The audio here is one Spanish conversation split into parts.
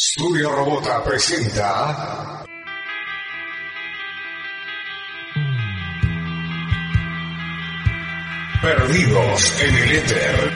Studio Robota presenta Perdidos en el Éter.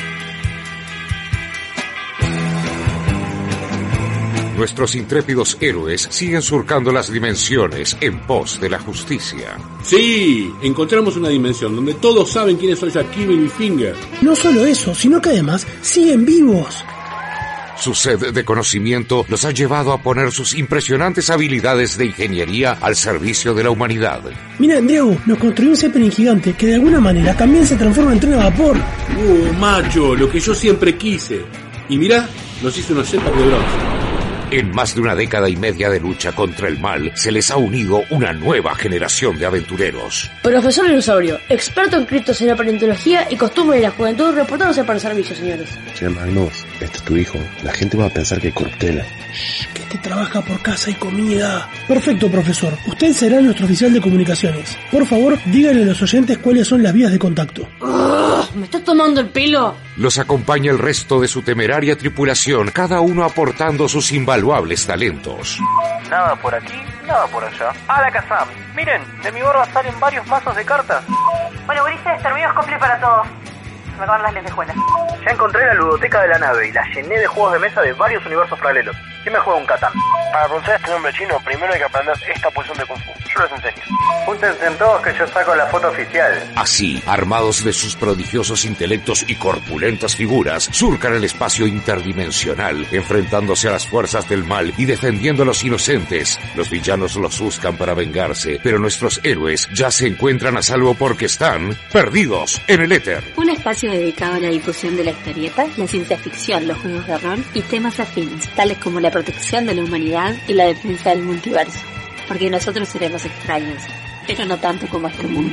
Nuestros intrépidos héroes siguen surcando las dimensiones en pos de la justicia. Sí, encontramos una dimensión donde todos saben quiénes son Shaquille y Finger. No solo eso, sino que además siguen vivos. Su sed de conocimiento los ha llevado a poner sus impresionantes habilidades de ingeniería al servicio de la humanidad. Mira, Diego, nos construyó un Zeppelin gigante que de alguna manera también se transforma en tren a vapor. Macho, lo que yo siempre quise. Y mirá, nos hizo unos cepas de bronce. En más de una década y media de lucha contra el mal, se les ha unido una nueva generación de aventureros. Profesor Dinosaurio, experto en criptos en la paleontología y costumbres de la juventud, reportándose para el servicio, señores. Che, Magnus, este es tu hijo. La gente va a pensar que hay corruptela. Que te trabaja por casa y comida. Perfecto, profesor. Usted será nuestro oficial de comunicaciones. Por favor, díganle a los oyentes cuáles son las vías de contacto. ¿Me estás tomando el pelo? Los acompaña el resto de su temeraria tripulación, cada uno aportando sus invaluables talentos. Nada por aquí, nada por allá. ¡A la Kazam! Miren, de mi barba salen varios mazos de cartas. Bueno, Ulises, terminamos cumple para todos. Me acaban las lentejuelas. Ya encontré la ludoteca de la nave y la llené de juegos de mesa de varios universos paralelos. ¿Quién me juega un Catán? Para pronunciar este nombre chino, primero hay que aprender esta posición de Kung Fu. Yo les enseño. Júntense en todos que yo saco la foto oficial. Así, armados de sus prodigiosos intelectos y corpulentas figuras, surcan el espacio interdimensional, enfrentándose a las fuerzas del mal y defendiendo a los inocentes. Los villanos los buscan para vengarse, pero nuestros héroes ya se encuentran a salvo porque están perdidos en el éter. Un espacio dedicado a la difusión de la historieta, la ciencia ficción, los juegos de rol y temas afines, tales como la protección de la humanidad y la defensa del multiverso. Porque nosotros seremos extraños, pero no tanto como este mundo.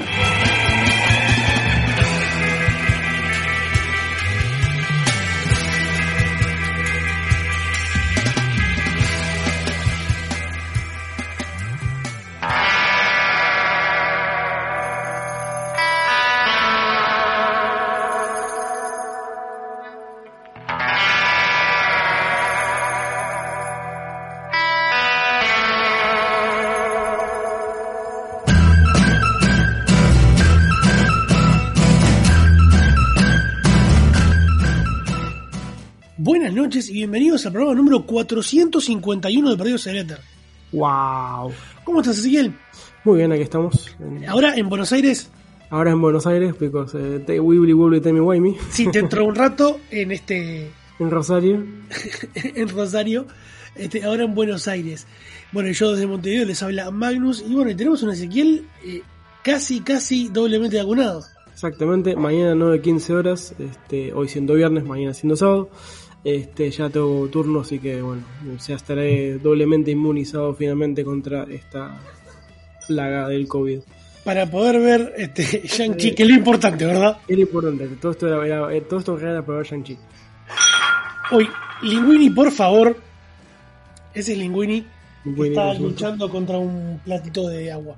Buenas noches y bienvenidos al programa número 451 de Perdidos en el Éter. ¡Wow! ¿Cómo estás, Ezequiel? Muy bien, aquí estamos. Ahora en Buenos Aires. Ahora en Buenos Aires, because Wibbly Wobbly Timey Wimey. Sí, dentro de un rato en en Rosario. en Rosario. Ahora en Buenos Aires. Bueno, yo desde Montevideo les habla Magnus. Y bueno, tenemos un Ezequiel casi doblemente vacunado. Exactamente, mañana 9:15 horas. Hoy siendo viernes, mañana siendo sábado. Ya tengo turno, así que bueno, ya estaré doblemente inmunizado finalmente contra esta plaga del COVID. Para poder ver Shang-Chi, que es lo importante, ¿verdad? Era importante, todo esto era para ver Shang-Chi. Hoy, Linguini, por favor. Ese es Linguini que está luchando contra un platito de agua.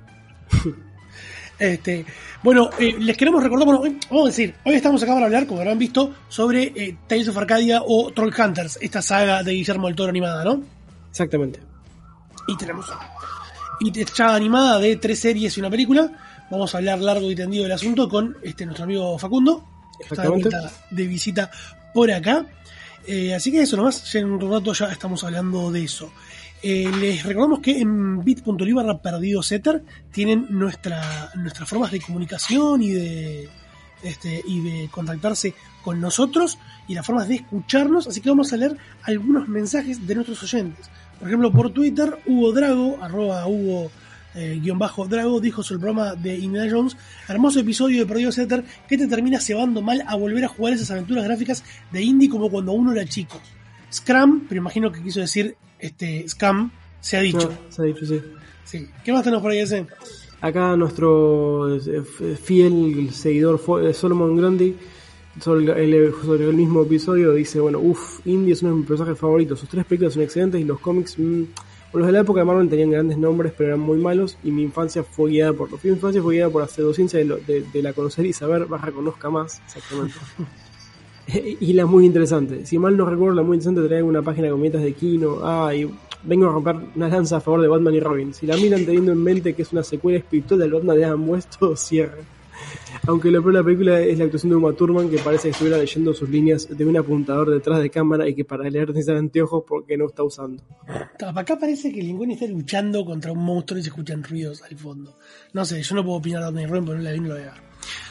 Bueno, les queremos recordar, vamos a decir, hoy estamos acá para hablar, como habrán visto, sobre Tales of Arcadia o Trollhunters, esta saga de Guillermo del Toro animada, ¿no? Exactamente. Y tenemos saga animada de 3 series y una película. Vamos a hablar largo y tendido del asunto con nuestro amigo Facundo, que está de vuelta de visita por acá. Así que eso nomás, ya en un rato ya estamos hablando de eso. Les recordamos que en bit.ly/perdidoseter tienen nuestras formas de comunicación y de contactarse con nosotros y las formas de escucharnos, así que vamos a leer algunos mensajes de nuestros oyentes. Por ejemplo, por Twitter, Hugo Drago, @Hugo_Drago, dijo sobre el programa de Indiana Jones: hermoso episodio de Perdidos en el Éter que te termina cebando mal a volver a jugar esas aventuras gráficas de indie como cuando uno era chico. Scrum, pero imagino que quiso decir Scam, se ha dicho. No, se ha dicho, sí. ¿Qué más tenemos por ahí, ese? Acá nuestro fiel seguidor Solomon Grundy, sobre el mismo episodio, dice, bueno, Indy es uno de mis personajes favoritos, sus 3 películas son excelentes y los cómics, los de la época de Marvel tenían grandes nombres pero eran muy malos y mi infancia fue guiada por la pseudociencia de la conocer y saber, conozca más, exactamente. Y la muy interesante. Si mal no recuerdo, la muy interesante trae una página con metas de Kino. Y vengo a romper una lanza a favor de Batman y Robin. Si la miran teniendo en mente que es una secuela espiritual del Batman de Adam West, todo cierra. Aunque lo peor de la película es la actuación de Uma Thurman, que parece que estuviera leyendo sus líneas de un apuntador detrás de cámara y que para leer necesita anteojos porque no está usando. Acá parece que Linguini está luchando contra un monstruo y se escuchan ruidos al fondo. No sé, yo no puedo opinar de Batman y Robin porque no la vi, no lo voy a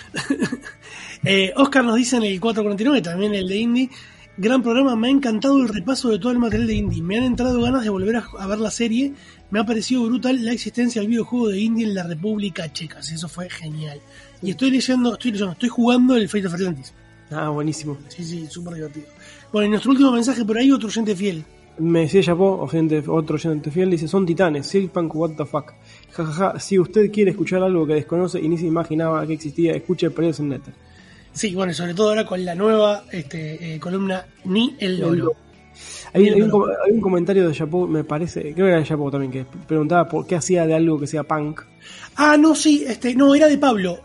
ver. Oscar nos dice en el 449, también el de Indie: gran programa, me ha encantado el repaso de todo el material de Indie. Me han entrado ganas de volver a ver la serie. Me ha parecido brutal la existencia del videojuego de Indie en la República Checa. Eso fue genial. Y estoy jugando el Fate of Atlantis. Buenísimo. Sí, súper divertido. Bueno, y nuestro último mensaje por ahí, otro oyente fiel. Me decía Japó, otro oyente fiel, dice: son titanes, Silkpunk, what the fuck. Jajaja, si usted quiere escuchar algo que desconoce y ni se imaginaba que existía, escuche Perdidos en Nether. Sí, bueno, sobre todo ahora con la nueva columna Ni el Lolo. Hay un comentario de Japó, me parece, creo que era de Japó también, que preguntaba por qué hacía de algo que sea punk. No, sí, no, era de Pablo,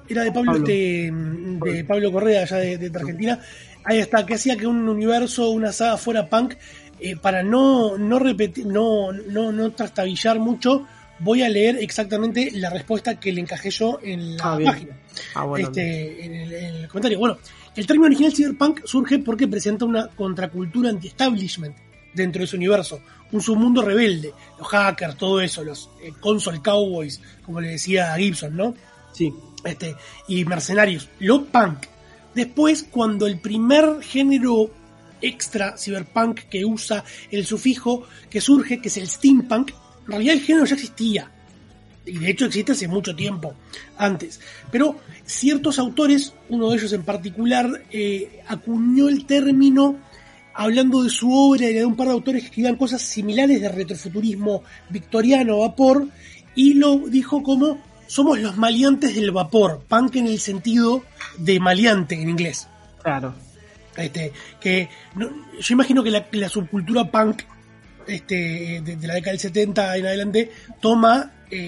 de Pablo Correa, allá de Argentina. Ahí está, que hacía que un universo, una saga fuera punk, para no repetir, no trastabillar mucho. Voy a leer exactamente la respuesta que le encajé yo en la página. Bueno. En el comentario. Bueno, el término original cyberpunk surge porque presenta una contracultura anti-establishment dentro de su universo, un submundo rebelde, los hackers, todo eso, los console cowboys, como le decía Gibson, ¿no? Sí. Y mercenarios, lo punk. Después, cuando el primer género extra cyberpunk que usa el sufijo que surge, que es el steampunk, en realidad el género ya existía, y de hecho existe hace mucho tiempo antes, pero ciertos autores, uno de ellos en particular, acuñó el término hablando de su obra y de un par de autores que escribían cosas similares de retrofuturismo victoriano, vapor, y lo dijo como: somos los maleantes del vapor, punk en el sentido de maleante en inglés. Claro. Yo imagino que la subcultura punk de la década del 70 en adelante toma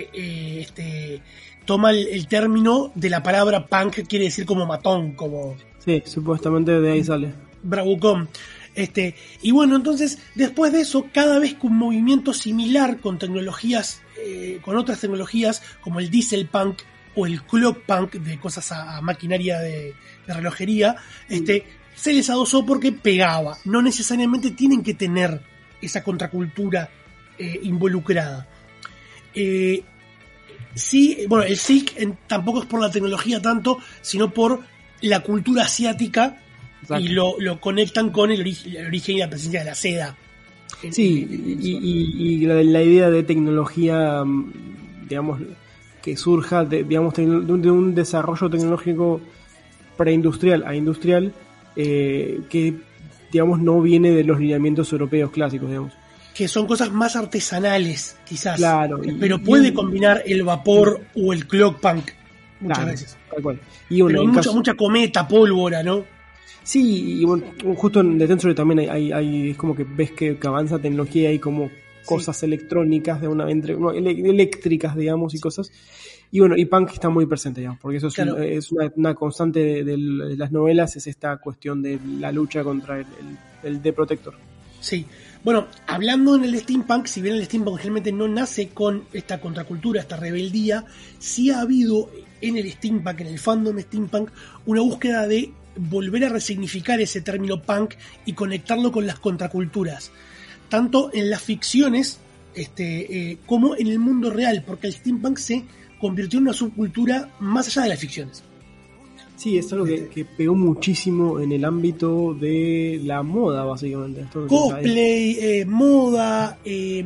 el término de la palabra punk, que quiere decir como matón, como... Sí, supuestamente de ahí sale. Bravucón. Y bueno, entonces, después de eso, cada vez que un movimiento similar con tecnologías, con otras tecnologías, como el diesel punk o el clock punk, de cosas a maquinaria de relojería, se les adosó porque pegaba. No necesariamente tienen que tener esa contracultura involucrada. Sí, bueno, el Silk tampoco es por la tecnología tanto, sino por la cultura asiática. Exacto. Y lo conectan con el origen y la presencia de la seda. Sí, y la idea de tecnología, digamos, que surja de un desarrollo tecnológico preindustrial a industrial, que, digamos, no viene de los lineamientos europeos clásicos, digamos. Que son cosas más artesanales, quizás. Claro. Pero puede combinar el vapor o el clock punk muchas veces. Tal cual. Pero hay mucha cometa, pólvora, ¿no? Sí, y bueno, justo en The Tensor también hay es como que ves que avanza tecnología y hay como cosas electrónicas eléctricas, digamos, y cosas. Y bueno, y punk está muy presente, digamos, porque eso es una constante de las novelas, es esta cuestión de la lucha contra el The Protector. Sí. Bueno, hablando en el steampunk, si bien el steampunk generalmente no nace con esta contracultura, esta rebeldía, sí ha habido en el steampunk, en el fandom steampunk, una búsqueda de volver a resignificar ese término punk y conectarlo con las contraculturas, tanto en las ficciones como en el mundo real, porque el steampunk se convirtió en una subcultura más allá de las ficciones. Sí, es algo que pegó muchísimo en el ámbito de la moda, básicamente. Cosplay, moda,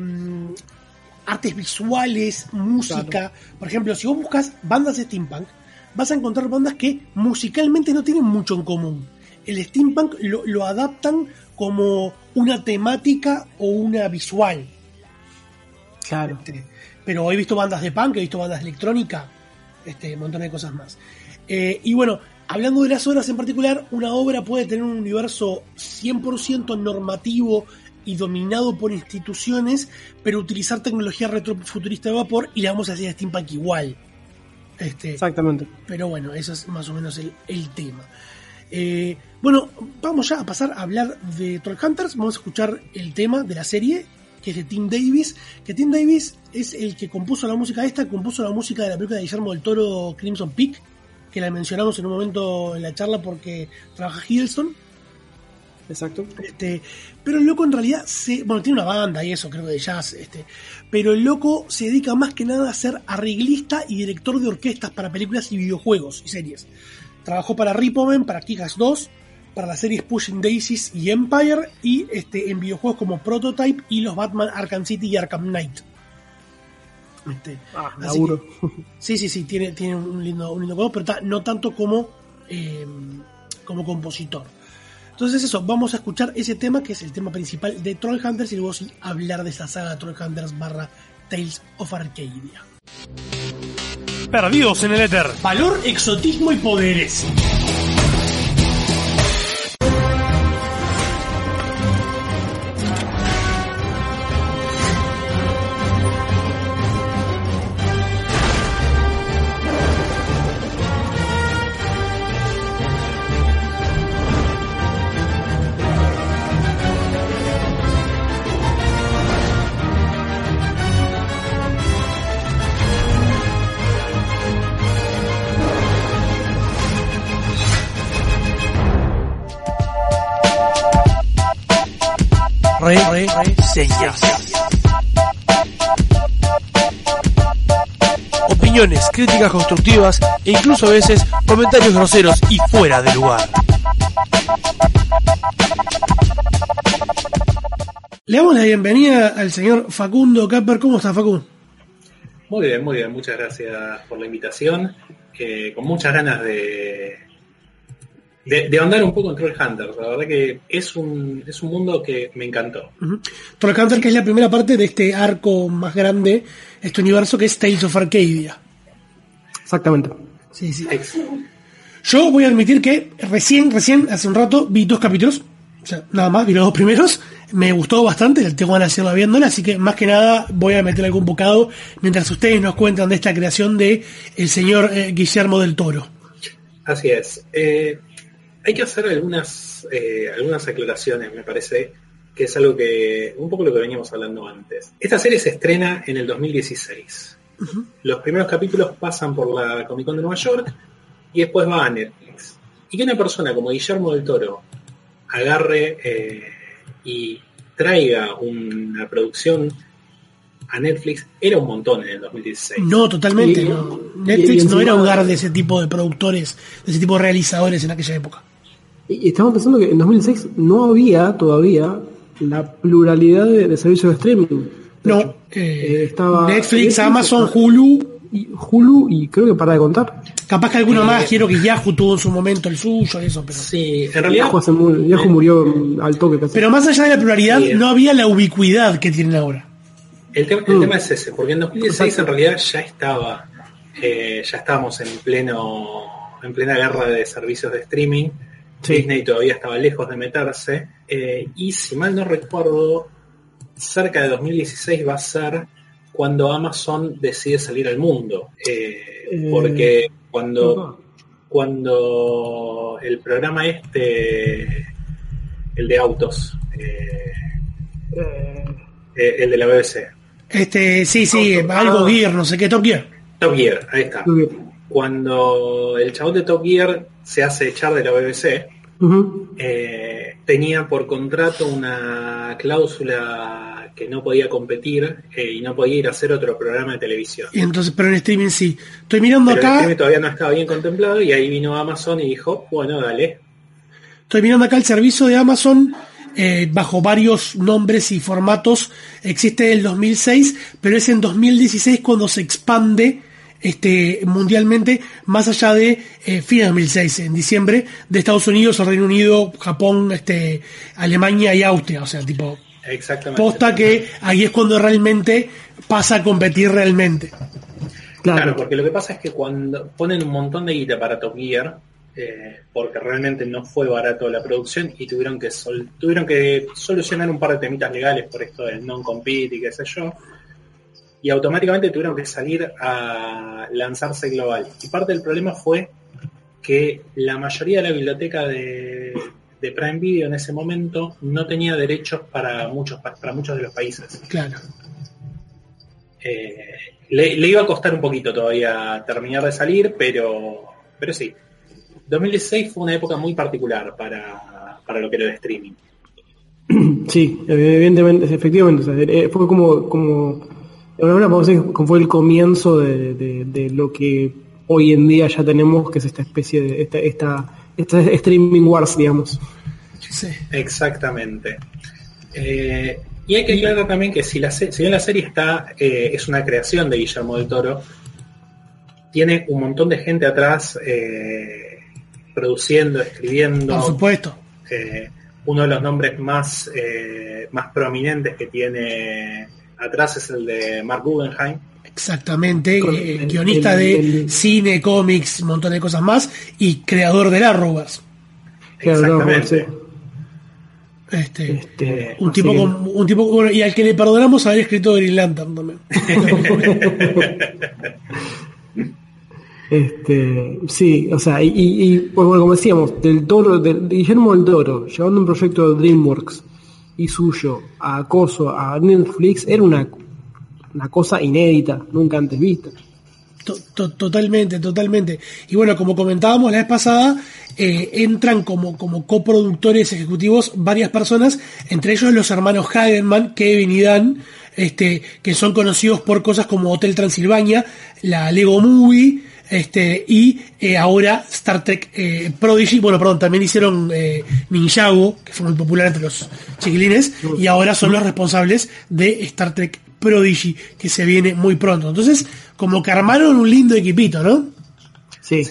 artes visuales, música. Claro. Por ejemplo, si vos buscas bandas de steampunk, vas a encontrar bandas que musicalmente no tienen mucho en común. El steampunk lo adaptan como una temática o una visual. Claro. Pero he visto bandas de punk, he visto bandas de electrónica, un montón de cosas más. Y bueno, hablando de las obras en particular, una obra puede tener un universo 100% normativo y dominado por instituciones, pero utilizar tecnología retrofuturista de vapor y la vamos a hacer steampunk igual. Exactamente. Pero bueno, eso es más o menos el tema. Bueno, vamos ya a pasar a hablar de Trollhunters. Vamos a escuchar el tema de la serie, que es de Tim Davis. Que Tim Davis es el que compuso la música compuso la música de la película de Guillermo del Toro, Crimson Peak, que la mencionamos en un momento en la charla porque trabaja Hiddleston. Exacto. Pero el loco en realidad tiene una banda y eso, creo que de jazz, pero el loco se dedica más que nada a ser arreglista y director de orquestas para películas y videojuegos y series. Trabajó para Rippomen, para Kick-Ass 2, para las series Pushing Daisies y Empire, y en videojuegos como Prototype y los Batman Arkham City y Arkham Knight. Laburo. Sí, tiene un lindo juego, pero no tanto como compositor. Entonces eso, vamos a escuchar ese tema que es el tema principal de Trollhunters y luego sí hablar de esta saga Trollhunters / Tales of Arcadia. Perdidos en el éter. Valor, exotismo y poderes. Reseñas. Opiniones, críticas constructivas e incluso a veces comentarios groseros y fuera de lugar. Le damos la bienvenida al señor Facundo Capper. ¿Cómo está, Facu? Muy bien, muchas gracias por la invitación. Con muchas ganas de ahondar un poco en Trollhunters. La verdad que es un mundo que me encantó. Trollhunters, que es la primera parte de este arco más grande, este universo que es Tales of Arcadia. Exactamente. Sí. Yo voy a admitir que recién, hace un rato, vi 2 capítulos. O sea, nada más, vi los 2 primeros. Me gustó bastante, tengo ganas de seguirla viéndola, así que más que nada voy a meter algún bocado mientras ustedes nos cuentan de esta creación de el señor Guillermo del Toro. Así es. Hay que hacer algunas aclaraciones, me parece, que es algo que un poco lo que veníamos hablando antes. Esta serie se estrena en el 2016. Uh-huh. Los primeros capítulos pasan por la Comic Con de Nueva York y después va a Netflix. Y que una persona como Guillermo del Toro agarre y traiga una producción a Netflix era un montón en el 2016. No, totalmente. No. Netflix no era hogar de ese tipo de productores, de ese tipo de realizadores en aquella época. Y estamos pensando que en 2006 no había todavía la pluralidad de servicios de streaming. No, estaba Netflix, Amazon, Hulu y creo que para de contar. Capaz que alguno más, quiero que Yahoo tuvo en su momento el suyo, eso, pero... Sí, en realidad... Yahoo murió al toque casi. Pero más allá de la pluralidad, no había la ubicuidad que tienen ahora. El tema es ese, porque en 2016 en realidad ya estábamos en plena guerra de servicios de streaming. Sí. Disney todavía estaba lejos de meterse, y si mal no recuerdo, cerca de 2016 va a ser cuando Amazon decide salir al mundo, porque cuando el programa el de autos, el de la BBC, algo Gear, no sé qué, Top Gear, ahí está. Cuando el chabón de Top Gear se hace echar de la BBC, uh-huh, tenía por contrato una cláusula que no podía competir y no podía ir a hacer otro programa de televisión. Y entonces, pero en streaming sí. Estoy mirando acá. En streaming todavía no estaba bien contemplado y ahí vino Amazon y dijo, bueno, dale. Estoy mirando acá el servicio de Amazon. Bajo varios nombres y formatos existe desde el 2006, pero es en 2016 cuando se expande mundialmente, más allá de fin de 2006, en diciembre, de Estados Unidos, Reino Unido, Japón, Alemania y Austria, o sea, tipo, posta que ahí es cuando realmente pasa a competir realmente. Claro, porque lo que pasa es que cuando ponen un montón de guita para Top Gear, porque realmente no fue barato la producción y tuvieron que solucionar un par de temitas legales por esto del non-compete y qué sé yo, y automáticamente tuvieron que salir a lanzarse global. Y parte del problema fue que la mayoría de la biblioteca de Prime Video en ese momento no tenía derechos para muchos de los países. Claro. Le iba a costar un poquito todavía terminar de salir, pero sí. 2016 fue una época muy particular para lo que era el streaming. Sí, evidentemente, efectivamente. O sea, fue como ahora podemos decir que fue el comienzo de lo que hoy en día ya tenemos, que es esta especie de esta streaming wars, digamos. Sí. Exactamente. Y hay que aclarar también que si bien la serie es una creación de Guillermo del Toro, tiene un montón de gente atrás produciendo, escribiendo. Por supuesto. Uno de los nombres más prominentes que tiene atrás es el de Mark Guggenheim. Exactamente, guionista de cine, cómics, un montón de cosas más, y creador de Arrowverse. Exactamente. Un tipo bueno, y al que le perdonamos haber escrito Green Lantern también. Sí, o sea, y pues bueno, como decíamos, de Guillermo del Toro, llevando un proyecto de DreamWorks y suyo a Netflix, era una cosa inédita, nunca antes vista. Totalmente. Y bueno, como comentábamos la vez pasada, entran como coproductores ejecutivos varias personas, entre ellos los hermanos Hagenman, Kevin y Dan, que son conocidos por cosas como Hotel Transilvania, la Lego Movie, y ahora Star Trek Prodigy. Bueno, perdón, también hicieron Ninjago, que fue muy popular entre los chiquilines, y ahora son los responsables de Star Trek Prodigy, que se viene muy pronto. Entonces, como que armaron un lindo equipito, ¿no? Sí.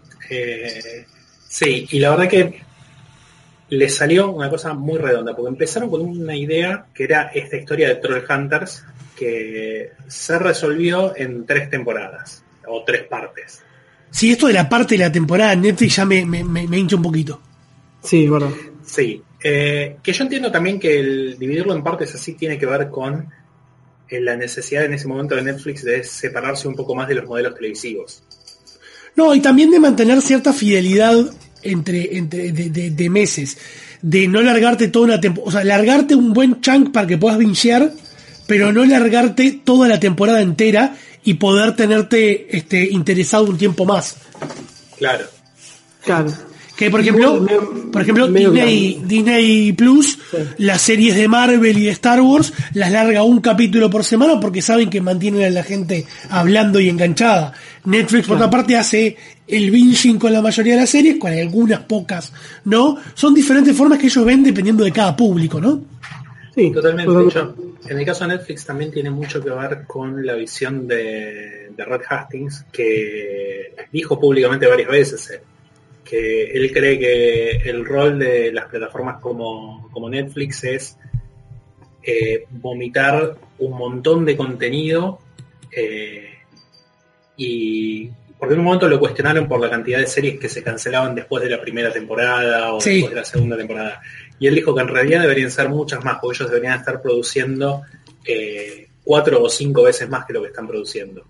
Sí, y la verdad que les salió una cosa muy redonda, porque empezaron con una idea que era esta historia de Trollhunters, que se resolvió en 3 temporadas, o 3 partes. Sí, esto de la parte de la temporada en Netflix ya me hincha un poquito. Sí, verdad. Sí, que yo entiendo también que el dividirlo en partes así tiene que ver con la necesidad en ese momento de Netflix de separarse un poco más de los modelos televisivos. No, y también de mantener cierta fidelidad de meses, de no largarte toda una temporada, o sea, largarte un buen chunk para que puedas bingear, pero no largarte toda la temporada entera y poder tenerte interesado un tiempo más. Claro. Que por ejemplo Disney Plus, sí, las series de Marvel y de Star Wars las larga un capítulo por semana porque saben que mantienen a la gente hablando y enganchada. Netflix, por otra parte, hace el binging con la mayoría de las series, con algunas pocas no. Son diferentes formas que ellos ven dependiendo de cada público, ¿no? Sí, totalmente. De hecho, en el caso de Netflix también tiene mucho que ver con la visión de Reed Hastings, que dijo públicamente varias veces que él cree que el rol de las plataformas como Netflix es vomitar un montón de contenido, y porque en un momento lo cuestionaron por la cantidad de series que se cancelaban después de la primera temporada o sí, después de la segunda temporada, y él dijo que en realidad deberían ser muchas más, porque ellos deberían estar produciendo 4 o 5 veces más que lo que están produciendo.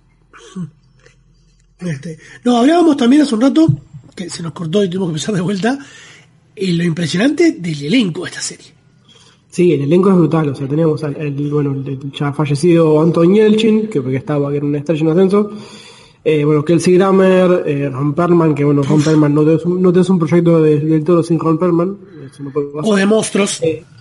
No, hablábamos también hace un rato que se nos cortó y tuvimos que empezar de vuelta, lo impresionante del elenco de esta serie. Sí, el elenco es brutal, o sea, tenemos el ya fallecido Anton Yelchin, que era una estrella en ascenso, Kelsey Grammer, Ron Perlman, que Ron Perlman no tenés un proyecto del Toro sin Ron Perlman, eso no puede pasar. O de monstruos.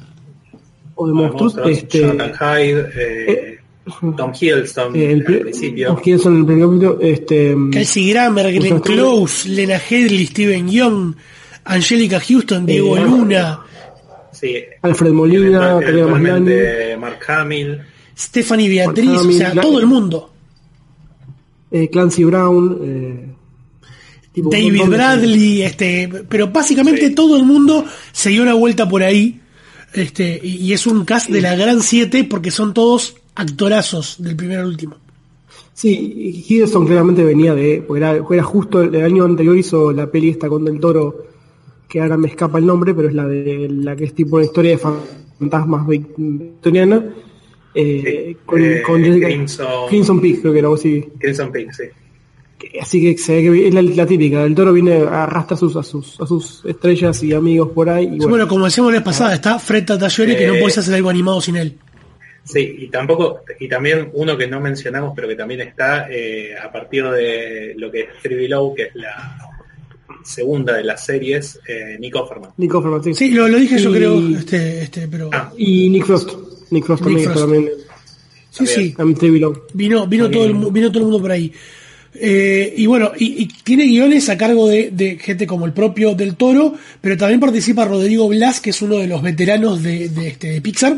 Jonathan Hyde, Tom Hiddleston al principio. Tom Hiddleston en el primer capítulo. Kelsey Grammer, Glenn Close, Lena Headey, Steven Yeun, Angelica Houston, Diego Luna, sí, Alfred Molina, Karina Maslany, Mark Hamill, Stephanie Beatriz, o sea, todo el mundo. Clancy Brown, David Bradley, pero básicamente sí, todo el mundo se dio una vuelta por ahí, y es un cast de la gran 7 porque son todos actorazos del primero al último. Sí, Hiddleston claramente venía porque era justo el año anterior hizo la peli esta con Del Toro, que ahora me escapa el nombre, pero es la que es tipo una historia de fantasmas victoriana, con Jessica Crimson Peak, creo que era algo así. Crimson Peak, sí. Así que se ve que es la típica, el Toro viene a arrastrar a sus estrellas y amigos por ahí. Y bueno, como decíamos la vez pasada, está Fred Tatasciore, que no podés hacer algo animado sin él. Sí, y también uno que no mencionamos, pero que también está a partir de lo que es 3 Below, que es la segunda de las series, Nick Offerman. Nick Offerman, sí. Sí, lo dije yo creo, pero... Y Nick Frost. Nick Frost también. Sí. Vino todo el mundo por ahí. Y bueno, y tiene guiones a cargo de gente como el propio del Toro, pero también participa Rodrigo Blas, que es uno de los veteranos de Pixar.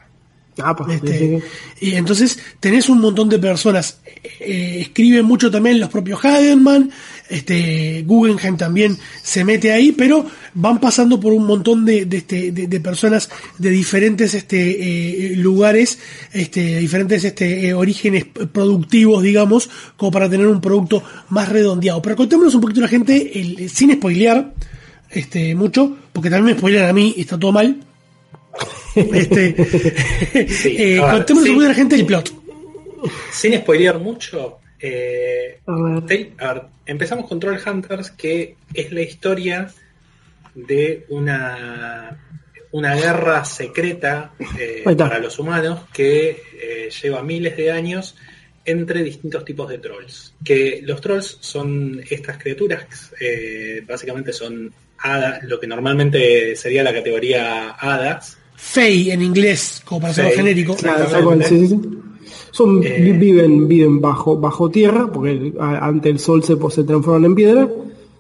Y entonces tenés un montón de personas. Escriben mucho también los propios Hagenman, Guggenheim también se mete ahí, pero van pasando por un montón de personas de diferentes lugares, diferentes orígenes productivos, digamos, como para tener un producto más redondeado. Pero contémonos un poquito a la gente, sin spoilear mucho, porque también me spoilean a mí y está todo mal. Contémonos un poquito a la gente el plot. Sin spoilear mucho, a ver, empezamos con Trollhunters, que es la historia de una guerra secreta para los humanos que lleva miles de años entre distintos tipos de trolls. Que los trolls son estas criaturas, básicamente son hadas, lo que normalmente sería la categoría hadas. Fey en inglés, como para hacerlo genérico. Claro, sí. Viven bajo tierra, porque ante el sol se transforman en piedra.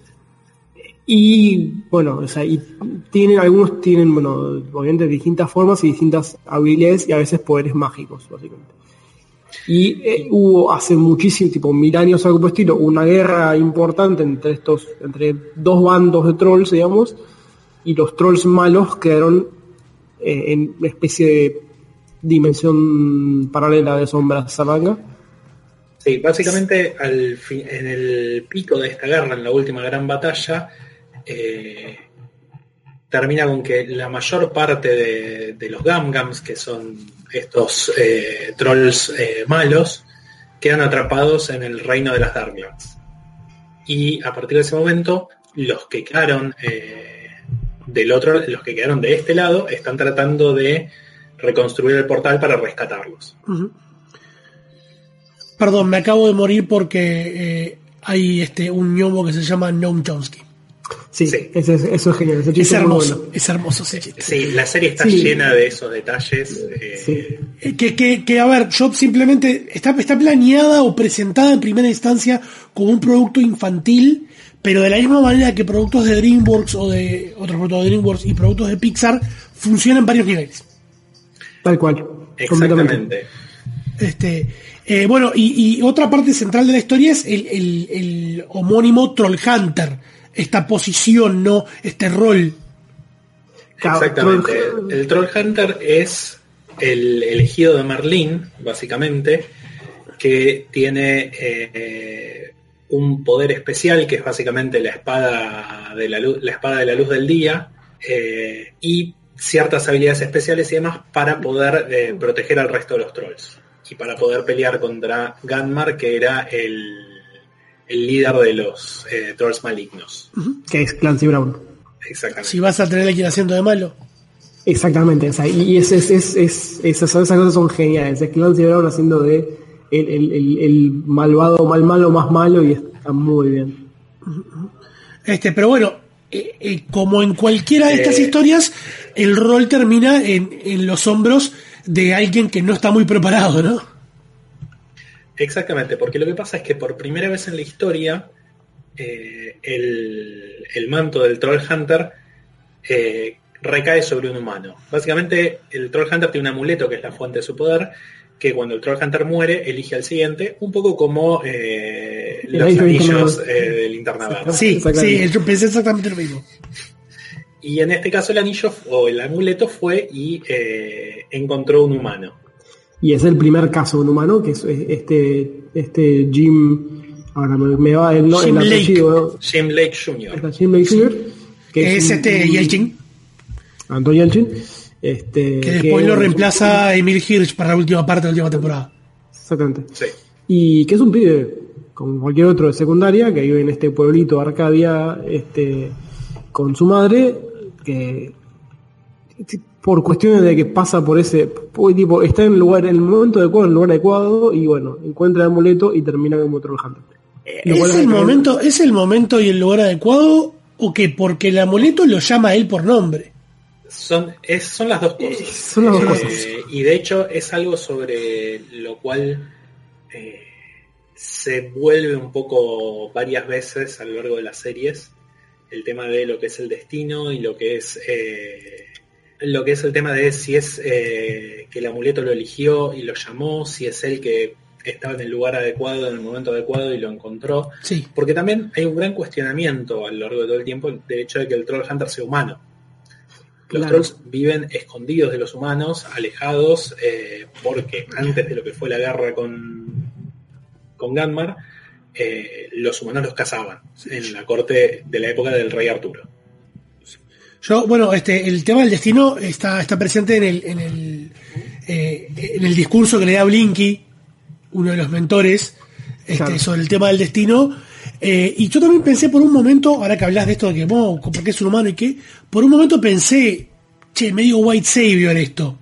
Y bueno, y algunos tienen, obviamente distintas formas y distintas habilidades y a veces poderes mágicos, básicamente. Y hubo hace muchísimo, tipo 1000 años algo por estilo, una guerra importante entre dos bandos de trolls, digamos, y los trolls malos quedaron en una especie de dimensión paralela de sombras Zaranga. Sí, básicamente en el pico de esta guerra, en la última gran batalla, termina con que la mayor parte de los Gamgams, que son estos trolls malos, quedan atrapados en el reino de las Darklands. Y a partir de ese momento, los que quedaron los que quedaron de este lado están tratando de reconstruir el portal para rescatarlos. Uh-huh. Perdón, me acabo de morir porque hay un ñomo que se llama Noam Chomsky. Sí. Eso es genial. Es hermoso, es hermoso ese chiste. Sí, la serie está llena de esos detalles. Que a ver, yo simplemente está planeada o presentada en primera instancia como un producto infantil, pero de la misma manera que productos de DreamWorks o de otros productos de DreamWorks y productos de Pixar funcionan en varios niveles. Tal cual. Exactamente. Bueno, y otra parte central de la historia es el homónimo Trollhunter, esta posición, ¿no? Este rol. Exactamente. El Trollhunter es el elegido de Merlín, básicamente, que tiene un poder especial que es básicamente la espada de la luz del día, y ciertas habilidades especiales y demás para poder proteger al resto de los trolls y para poder pelear contra Gunmar, que era el líder de los trolls malignos, que es Clancy Brown. Exactamente. Si vas a tener aquí haciendo de malo. Exactamente, y esas cosas son geniales. Es Clancy Brown haciendo de el malvado malo más malo, y está muy bien. Pero bueno, como en cualquiera de estas historias, el rol termina en los hombros de alguien que no está muy preparado, ¿no? Exactamente, porque lo que pasa es que por primera vez en la historia el manto del Trollhunter recae sobre un humano. Básicamente el Trollhunter tiene un amuleto que es la fuente de su poder, que cuando el Trollhunter muere elige al siguiente, un poco como los anillos del Linterna Verde. Sí, yo pensé exactamente lo mismo. Y en este caso el anillo o el amuleto fue y encontró un humano. Y es el primer caso de un humano, que es este Jim, ahora me va el apellido. Jim Lake Jr. Jim Lake Jr. Que es Yelchin. Anton Yelchin. Que después lo reemplaza Emil Hirsch para la última parte de la última temporada. Exactamente. Sí. Y que es un pibe como cualquier otro de secundaria, que vive en este pueblito Arcadia, con su madre, que por cuestiones de que pasa por ese tipo, está en el momento adecuado, en el lugar adecuado, y bueno, encuentra el amuleto y termina como Trollhunter. ¿Es el momento y el lugar adecuado o qué? Porque el amuleto lo llama a él por nombre. Son las dos cosas. Son las dos cosas. Y de hecho es algo sobre lo cual se vuelve un poco varias veces a lo largo de las series, el tema de lo que es el destino y lo que es el tema de si es que el amuleto lo eligió y lo llamó, si es él que estaba en el lugar adecuado, en el momento adecuado y lo encontró. Sí. Porque también hay un gran cuestionamiento a lo largo de todo el tiempo del hecho de que el Trollhunter sea humano. Los trolls viven escondidos de los humanos, alejados, porque antes de lo que fue la guerra con Gunmar, los humanos los cazaban en la corte de la época del rey Arturo. El tema del destino está presente en el discurso que le da Blinky, uno de los mentores, claro, sobre el tema del destino. Y yo también pensé por un momento, ahora que hablas de esto de que porque es un humano y que, por un momento pensé, medio White Savior esto.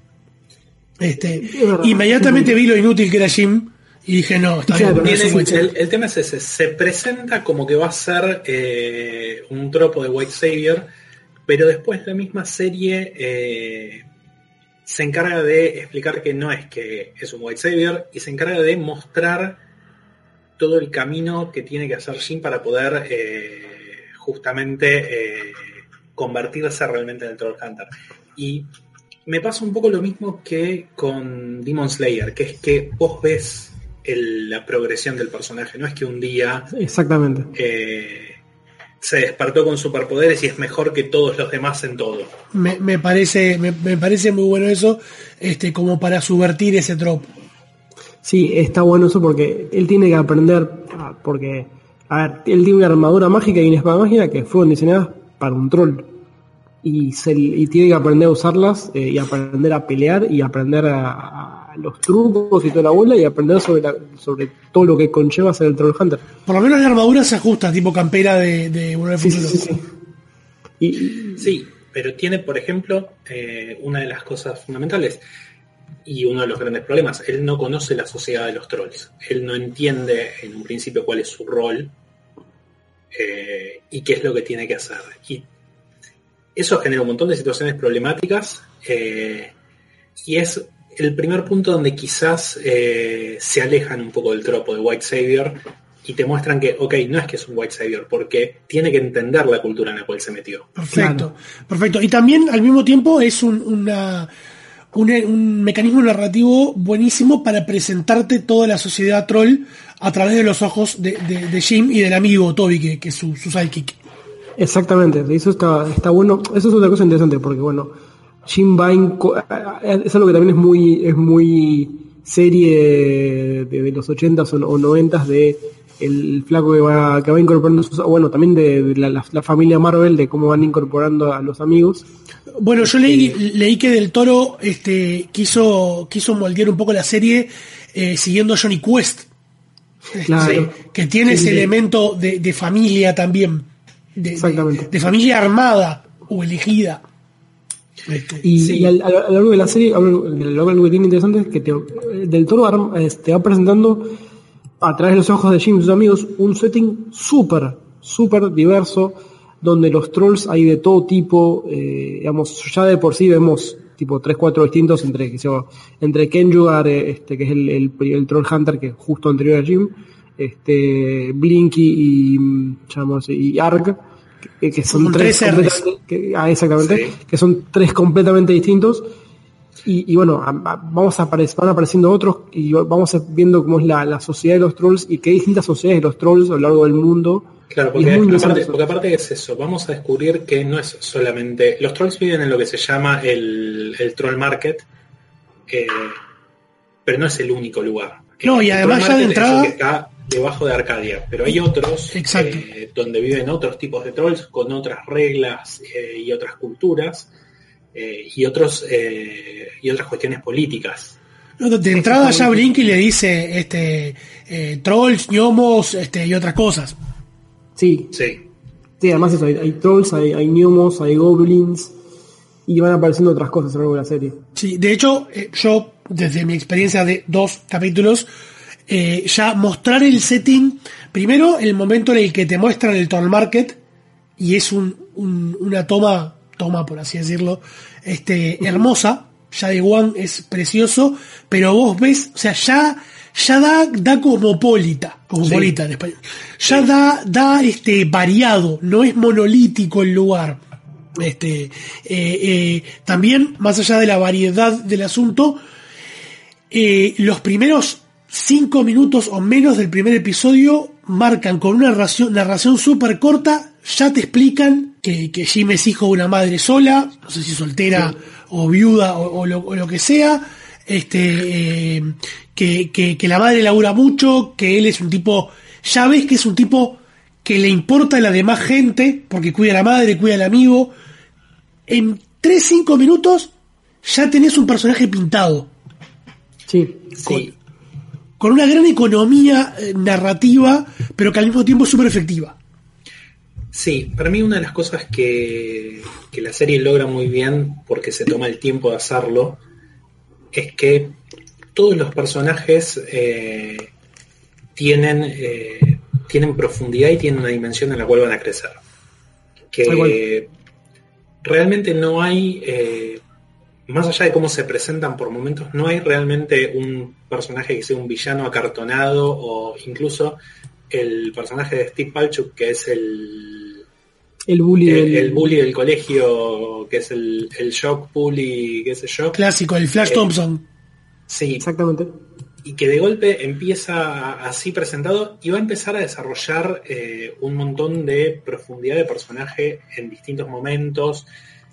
Inmediatamente vi lo inútil que era Jim y dije, no, está bien. El tema es ese, se presenta como que va a ser un tropo de White Savior, pero después la misma serie se encarga de explicar que no es que es un White Savior y se encarga de mostrar todo el camino que tiene que hacer Jim para poder justamente convertirse realmente en el Trollhunter. Y me pasa un poco lo mismo que con Demon Slayer, que es que vos ves la progresión del personaje, no es que un día exactamente se despertó con superpoderes y es mejor que todos los demás en todo. Me parece muy bueno eso, como para subvertir ese tropo. Sí, está bueno eso porque él tiene que aprender, porque, a ver, él tiene una armadura mágica y una espada mágica que fueron diseñadas para un troll. Y tiene que aprender a usarlas y aprender a pelear y aprender a los trucos y toda la bola y aprender sobre todo lo que conlleva ser el Trollhunter. Por lo menos la armadura se ajusta, tipo campera de Volver al Futuro. Sí, pero tiene, por ejemplo, una de las cosas fundamentales y uno de los grandes problemas. Él no conoce la sociedad de los trolls. Él no entiende en un principio cuál es su rol y qué es lo que tiene que hacer. Y eso genera un montón de situaciones problemáticas y es el primer punto donde quizás se alejan un poco del tropo de White Savior y te muestran que, no es que es un White Savior, porque tiene que entender la cultura en la cual se metió. Perfecto. Y también al mismo tiempo es un mecanismo narrativo buenísimo para presentarte toda la sociedad troll a través de los ojos de Jim y del amigo Toby, que es su sidekick. Exactamente, eso está bueno. Eso es otra cosa interesante porque Jim va es algo que también es muy serie de los 80s o 90s de el flaco que va incorporando también de la familia Marvel, de cómo van incorporando a los amigos. Bueno, yo leí que Del Toro quiso moldear un poco la serie siguiendo a Johnny Quest, claro, que tiene ese elemento de familia también. Exactamente. De familia armada o elegida. Y a lo largo de la serie, algo que tiene interesante es que Del Toro te va presentando a través de los ojos de Jim y sus amigos un setting súper diverso, donde los trolls hay de todo tipo, ya de por sí vemos tipo 3-4 distintos entre Kenjugar, que es el Trollhunter que es justo anterior a Jim, Blinky y Ark, que son tres exactamente, que son tres completamente distintos y bueno, van apareciendo otros y vamos viendo cómo es la sociedad de los trolls y qué distintas sociedades de los trolls a lo largo del mundo. Claro, porque aparte es eso, vamos a descubrir que no es solamente, los trolls viven en lo que se llama el troll market, pero no es el único lugar. No, y además ya de entrada que está debajo de Arcadia, pero hay otros donde viven otros tipos de trolls con otras reglas y otras culturas y otras cuestiones políticas. De entrada ya Blinky le dice trolls, gnomos y otras cosas. Sí. Sí, además eso, hay trolls, hay gnomos, hay goblins y van apareciendo otras cosas a lo largo de la serie. Sí, de hecho, yo, desde mi experiencia de 2 capítulos, ya mostrar el setting, primero el momento en el que te muestran el Troll Market, y es una toma por así decirlo, hermosa, ya de One es precioso, pero vos ves, o sea, ya da cosmopolita en español, ya da variado, no es monolítico el lugar. También, más allá de la variedad del asunto, los primeros 5 minutos o menos del primer episodio marcan con una narración súper corta, ya te explican que Jim es hijo de una madre sola, no sé si soltera o viuda o lo que sea, que la madre labura mucho, que él es un tipo, ya ves que es un tipo que le importa a la demás gente, porque cuida a la madre, cuida al amigo. En 3-5 minutos ya tenés un personaje pintado. Sí. Con una gran economía narrativa, pero que al mismo tiempo es súper efectiva. Sí, para mí una de las cosas que la serie logra muy bien, porque se toma el tiempo de hacerlo, es que todos los personajes tienen profundidad y tienen una dimensión en la cual van a crecer. Que realmente no hay, más allá de cómo se presentan por momentos, no hay realmente un personaje que sea un villano acartonado, o incluso el personaje de Steve Palchuk, que es el bully del colegio, que es el shock bully, qué sé yo. Clásico, el Flash Thompson. Sí. Exactamente. Y que de golpe empieza así presentado y va a empezar a desarrollar un montón de profundidad de personaje en distintos momentos.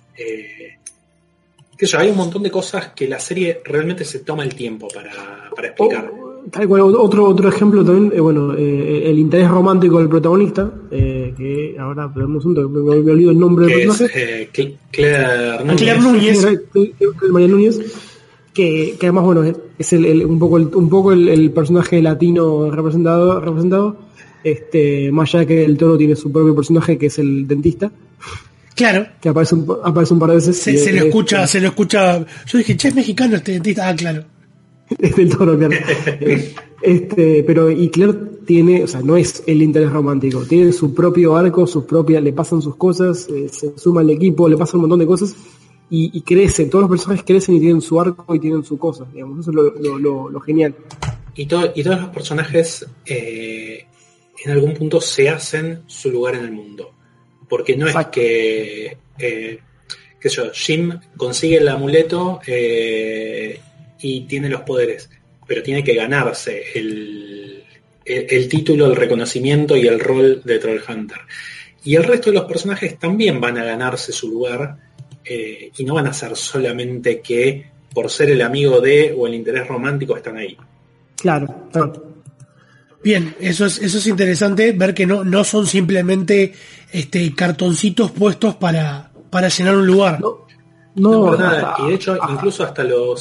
Hay un montón de cosas que la serie realmente se toma el tiempo para explicar. Tal cual, otro ejemplo también, el interés romántico del protagonista, que ahora tenemos me olvido el nombre del personaje. Claire Núñez. María Núñez, que además, es un poco el personaje latino representado, más allá que el Toro tiene su propio personaje, que es el dentista. Claro. Que aparece un par de veces. Se lo escucha. Yo dije, che, es mexicano este dentista. Ah, claro. Es del Toro, claro. Pero y Claire tiene, o sea, no es el interés romántico, tiene su propio arco, le pasan sus cosas, se suma al equipo, le pasan un montón de cosas y crecen, todos los personajes crecen y tienen su arco y tienen su cosa, digamos, eso es lo genial. Y todos los personajes en algún punto se hacen su lugar en el mundo, porque no es que Jim consigue el amuleto y tiene los poderes, pero tiene que ganarse el título, el reconocimiento y el rol de Troll Hunter. Y el resto de los personajes también van a ganarse su lugar, y no van a ser solamente que por ser el amigo de o el interés romántico están ahí. Claro. Bien, eso es interesante, ver que no son simplemente cartoncitos puestos para llenar un lugar. No, nada. Y de hecho, incluso hasta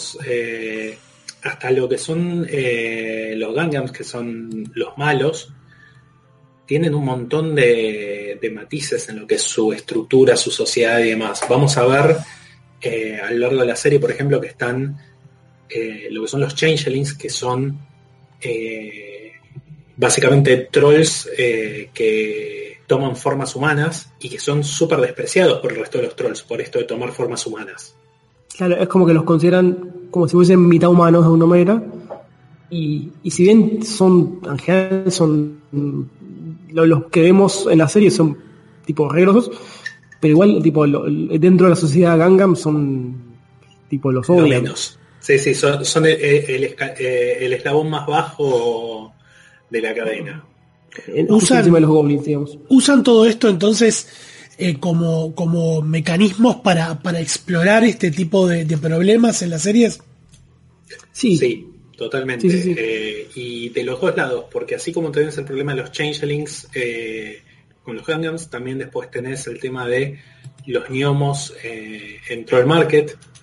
lo que son los Gungans, que son los malos, tienen un montón de matices en lo que es su estructura, su sociedad y demás. Vamos a ver a lo largo de la serie, por ejemplo, que están lo que son los Changelings, que son básicamente trolls que toman formas humanas y que son súper despreciados por el resto de los trolls por esto de tomar formas humanas. Claro, es como que los consideran como si fuesen mitad humanos de alguna manera, y si bien son, en general, son los que vemos en la serie son tipo regrosos, pero igual tipo dentro de la sociedad Gungam son tipo los odian. Menos. Sí, son el eslabón más bajo de la cadena. Encima de los goblins, digamos. Usan todo esto entonces como mecanismos para explorar este tipo de problemas en las series. Sí, totalmente. Sí. Y de los dos lados, porque así como tenés el problema de los changelings con los Gungans, también después tenés el tema de los gnomos en Troll Market,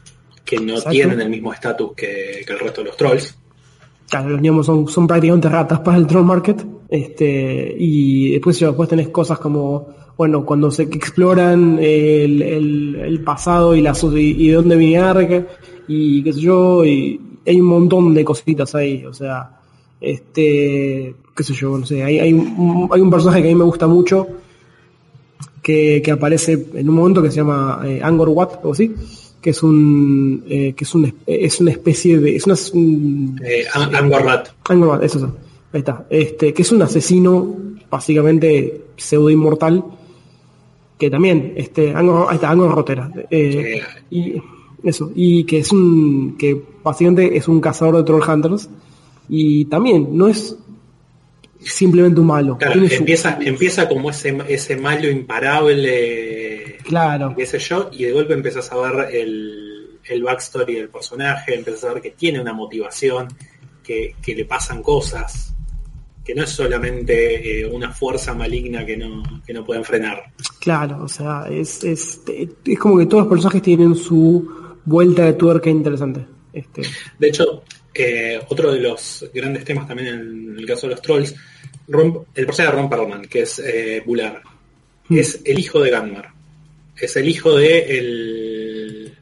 que no Exacto. tienen el mismo estatus que el resto de los trolls. Claro, los gnomos son prácticamente ratas para el troll market. Y después tenés cosas como, bueno, cuando se exploran el pasado y de dónde viene Ark, y qué sé yo, y hay un montón de cositas ahí, o sea, qué sé yo, no sé, hay un personaje que a mí me gusta mucho, que aparece en un momento que se llama Angkor Wat, o así, que es una especie de, Angkor Wat. Angkor Wat, eso es. Ahí está. Que es un asesino básicamente pseudo inmortal, que también Angkor Rotera. Y eso, y que que básicamente es un cazador de troll hunters, y también no es simplemente un malo. Claro, empieza como ese malo imparable, claro, qué sé yo, y de golpe empiezas a ver el backstory del personaje, empiezas a ver que tiene una motivación, que le pasan cosas, que no es solamente una fuerza maligna que no pueden frenar. Claro, o sea, es como que todos los personajes tienen su vuelta de tuerca interesante. De hecho, otro de los grandes temas también en el caso de los trolls, el personaje de Ron Perlman, que es Bular, es el hijo de Gunmar, es el hijo de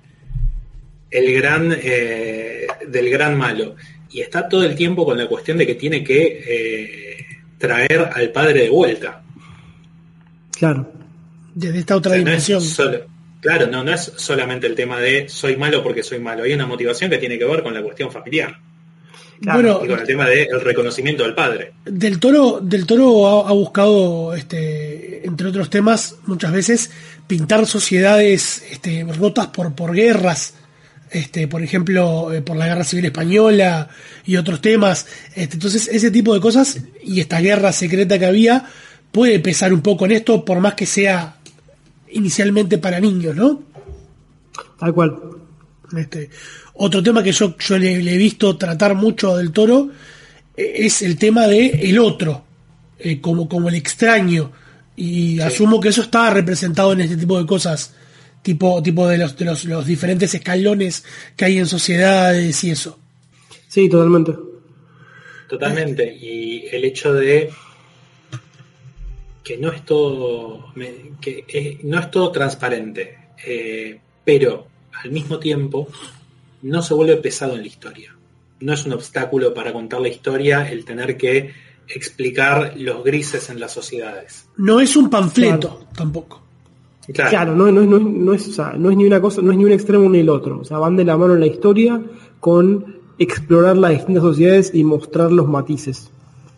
del gran malo, y está todo el tiempo con la cuestión de que tiene que traer al padre de vuelta. Claro. Desde esta otra dimensión. Claro, no es solamente el tema de soy malo porque soy malo, hay una motivación que tiene que ver con la cuestión familiar. Claro, bueno, y con el tema del reconocimiento del padre. Del Toro ha buscado, entre otros temas, muchas veces pintar sociedades rotas por guerras, por ejemplo, por la Guerra Civil Española y otros temas. Entonces, ese tipo de cosas y esta guerra secreta que había puede pesar un poco en esto, por más que sea inicialmente para niños, ¿no? Tal cual. Otro tema que yo le he visto tratar mucho del Toro es el tema de el otro, como el extraño, y sí, asumo que eso está representado en este tipo de cosas, tipo de los diferentes escalones que hay en sociedades y eso. Sí, totalmente. Y el hecho de que no es todo no es todo transparente, pero al mismo tiempo no se vuelve pesado en la historia. No es un obstáculo para contar la historia el tener que explicar los grises en las sociedades. No es un panfleto, tampoco. Claro, no es ni una cosa, no es ni un extremo ni el otro. O sea, van de la mano en la historia con explorar las distintas sociedades y mostrar los matices.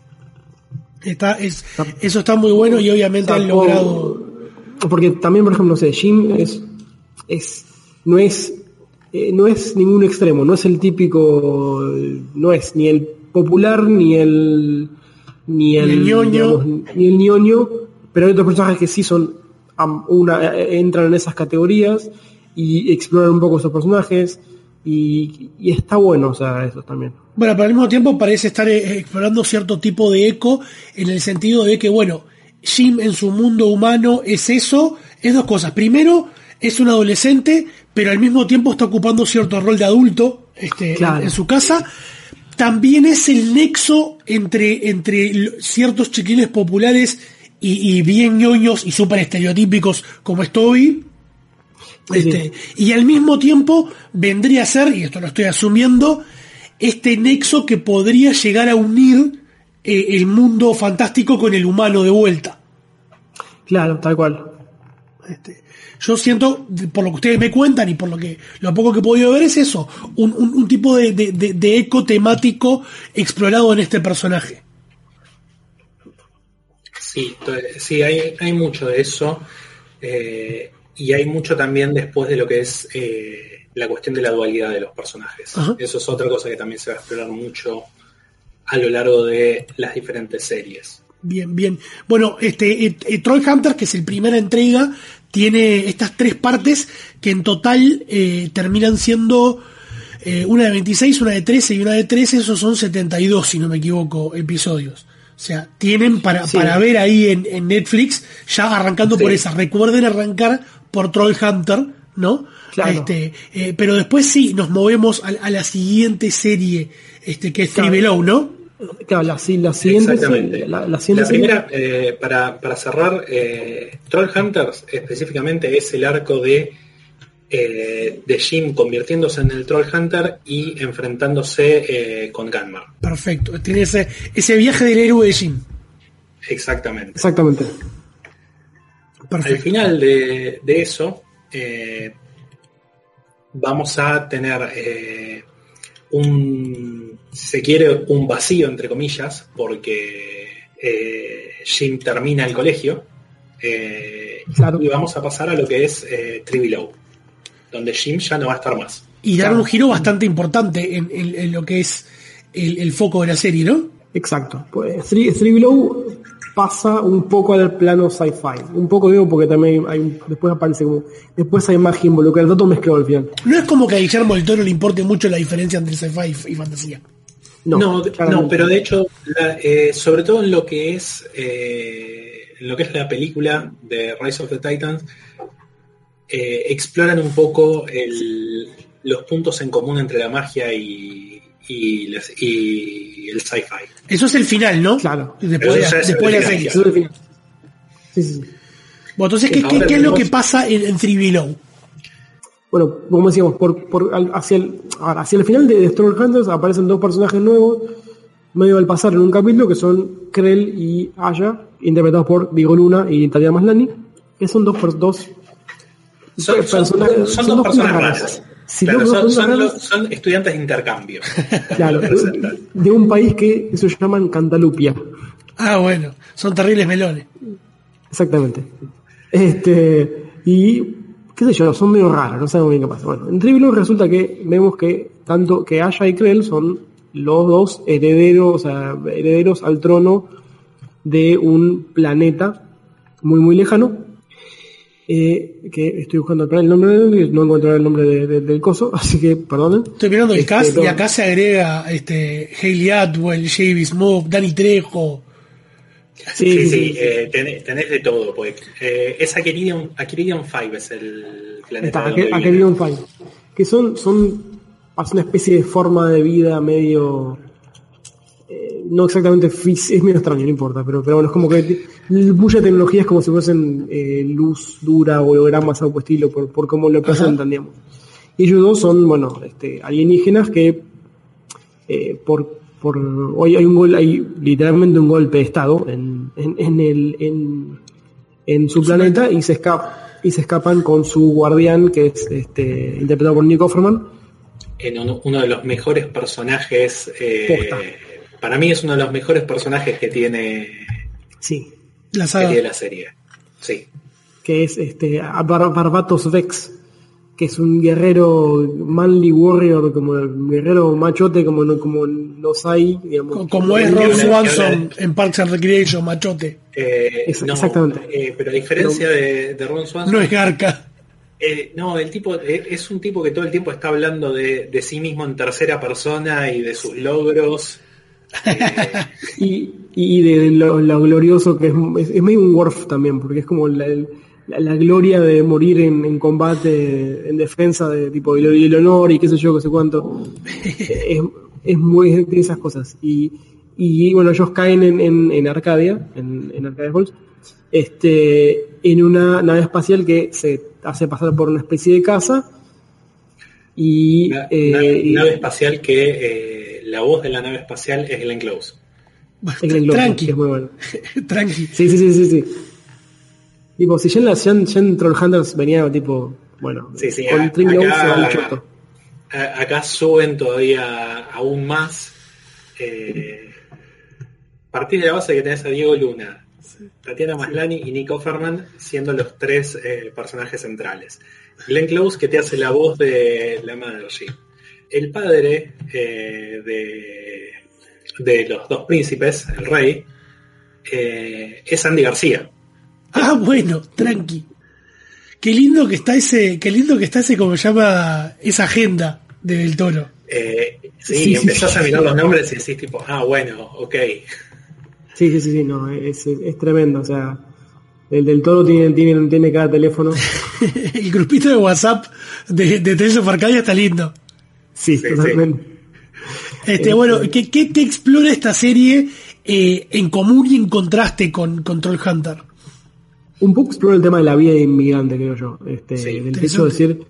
Eso está muy bueno y obviamente han logrado. Porque también, por ejemplo, no sé, Jim no es ningún extremo, no es el típico, no es ni el popular ni el ñoño, digamos, ni el ñoño, pero hay otros personajes que sí son entran en esas categorías y exploran un poco esos personajes y está bueno, o sea, eso también. Bueno, pero al mismo tiempo parece estar explorando cierto tipo de eco en el sentido de que, bueno, Jim en su mundo humano es dos cosas. Primero, es un adolescente, pero al mismo tiempo está ocupando cierto rol de adulto claro, en su casa. También es el nexo entre ciertos chiquilines populares y bien ñoños y súper estereotípicos como es Toby. Sí. Y al mismo tiempo vendría a ser, y esto lo estoy asumiendo, este nexo que podría llegar a unir el mundo fantástico con el humano de vuelta. Claro, tal cual. Yo siento, por lo que ustedes me cuentan y por lo poco que he podido ver, es eso, un tipo de eco temático explorado en este personaje. Sí, hay mucho de eso, y hay mucho también después de lo que es la cuestión de la dualidad de los personajes. Ajá. Eso es otra cosa que también se va a explorar mucho a lo largo de las diferentes series. Bien. Bueno, Troll Hunter, que es el primera entrega, tiene estas 3 partes que en total terminan siendo una de 26, una de 13 y una de 13, esos son 72, si no me equivoco, episodios. O sea, tienen para ver ahí en Netflix, ya arrancando por esa. Recuerden arrancar por Troll Hunter, ¿no? Claro. Pero después sí, nos movemos a la siguiente serie, que es 3 Below, ¿no? Claro, la siguiente. Exactamente. La siguiente primera, para cerrar, Trollhunters específicamente es el arco de Jim convirtiéndose en el Trollhunter y enfrentándose con Gunmar. Perfecto, tiene ese viaje del héroe de Jim. Exactamente. Exactamente. Al final de eso, vamos a tener si se quiere, un vacío, entre comillas, porque Jim termina el colegio, claro. Y vamos a pasar a lo que es 3 Below, donde Jim ya no va a estar más. Y dar un giro bastante importante en lo que es el foco de la serie, ¿no? Exacto. Pues 3 Below pasa un poco al plano sci-fi. Un poco, digo, porque también después aparece como... Después hay magia involucrada, todo mezclado al final. No es como que a Guillermo del Toro le importe mucho la diferencia entre sci-fi y fantasía. No, pero de hecho, sobre todo en lo que es la película de Rise of the Titans, exploran un poco los puntos en común entre la magia y el sci-fi. Eso es el final, ¿no? Claro. Después de la serie. Eso es el final. Sí. Bueno, entonces, ¿qué es lo que pasa en 3 Below? Bueno, como decíamos, hacia el final de Trollhunters aparecen dos personajes nuevos, medio al pasar en un capítulo, que son Krell y Aya, interpretados por Diego Luna y Tatiana Maslany, que son dos personajes. Son dos personas raras. Son estudiantes de intercambio. Claro, de un país que se llaman Cantalupia. Ah, bueno, son terribles melones. Exactamente. Y qué sé yo, son medio raros, no sabemos bien qué pasa. Bueno, en 3 Below resulta que vemos que tanto que Aya y Krell son los dos herederos al trono de un planeta muy muy lejano, que estoy buscando el nombre, no encuentro el nombre del coso, así que perdonen. Estoy mirando el cast y acá se agrega Hayley Atwell, J.B. Smoke, Danny Trejo. Sí. Tenés de todo, pues. Es Aquiridion 5 es el planeta. Aquiridion 5, que son una especie de forma de vida medio no exactamente es medio extraño, no importa, pero bueno, es como que mucha tecnología es como si fuesen luz dura o hologramas o algo estilo, por cómo lo presentan, digamos. Y ellos dos son, bueno, alienígenas que hoy hay literalmente un golpe de estado en su planeta y se escapan con su guardián, que es interpretado por Nick Offerman. En uno de los mejores personajes, para mí es uno de los mejores personajes que tiene la serie. Sí. Que es Barbatos Vex, que es un guerrero manly warrior, como el guerrero machote, como los hay, digamos. Como es Ron Swanson en Parks and Recreation, machote. Exactamente. Pero a diferencia de Ron Swanson... No es garca. No, el tipo es un tipo que todo el tiempo está hablando de sí mismo en tercera persona y de sus logros. y de lo glorioso que es medio un Worf también, porque es como la gloria de morir en combate, en defensa de tipo el honor y qué sé yo, qué sé cuánto. es muy de esas cosas. Y bueno, ellos caen en Arcadia, en Arcadia Falls, en una nave espacial que se hace pasar por una especie de casa. Y nave espacial que la voz de la nave espacial es Glenn Close. Tranqui, es muy bueno. Tranqui. Sí. Tipo, si ya en Trollhunters venía tipo, bueno, con Trim Low se va al choto. Acá suben todavía aún más. Partís de la base que tenés a Diego Luna, Tatiana Maslany y Nick Offerman siendo los tres personajes centrales. Glenn Close, que te hace la voz de la madre Jim. El padre de los dos príncipes, el rey, es Andy García. Ah, bueno, tranqui. Qué lindo que está ese, como se llama, esa agenda de Del Toro. Sí, empezás a mirar los nombres y decís tipo, bueno, ok. Sí, no, es tremendo, o sea, El del Toro tiene cada teléfono. El grupito de WhatsApp de Tales of Arcadia está lindo. Sí, totalmente. Bueno, ¿qué explora esta serie en común y en contraste con Trollhunter? Un poco explora el tema de la vida de inmigrante, creo yo. Del hecho de decir,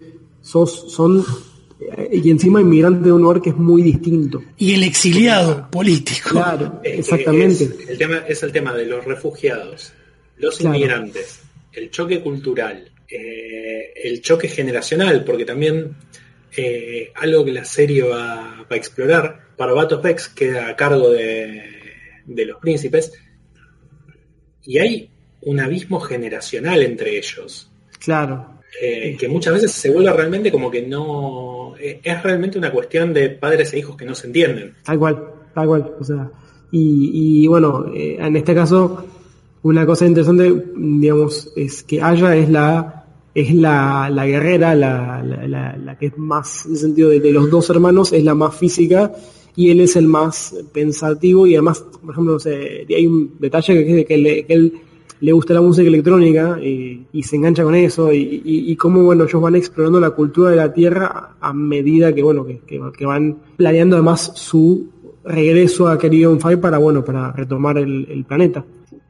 y encima inmigrante de un lugar que es muy distinto. Y el exiliado político. Claro, exactamente. Es el tema de los refugiados, los inmigrantes, el choque cultural, el choque generacional, porque también algo que la serie va a explorar, Parvati Pex queda a cargo de los príncipes, y hay un abismo generacional entre ellos. Claro. Que muchas veces se vuelve realmente como que no... es realmente una cuestión de padres e hijos que no se entienden. Tal cual. O sea, y bueno, en este caso, una cosa interesante, digamos, es que Aya es la guerrera, la que es más, en el sentido de los dos hermanos, es la más física, y él es el más pensativo, y además, por ejemplo, no sé, hay un detalle que él le gusta la música electrónica y se engancha con eso, y cómo, bueno, ellos van explorando la cultura de la Tierra a medida que, bueno, que van planeando además su regreso a Caribbean 5 para retomar el planeta.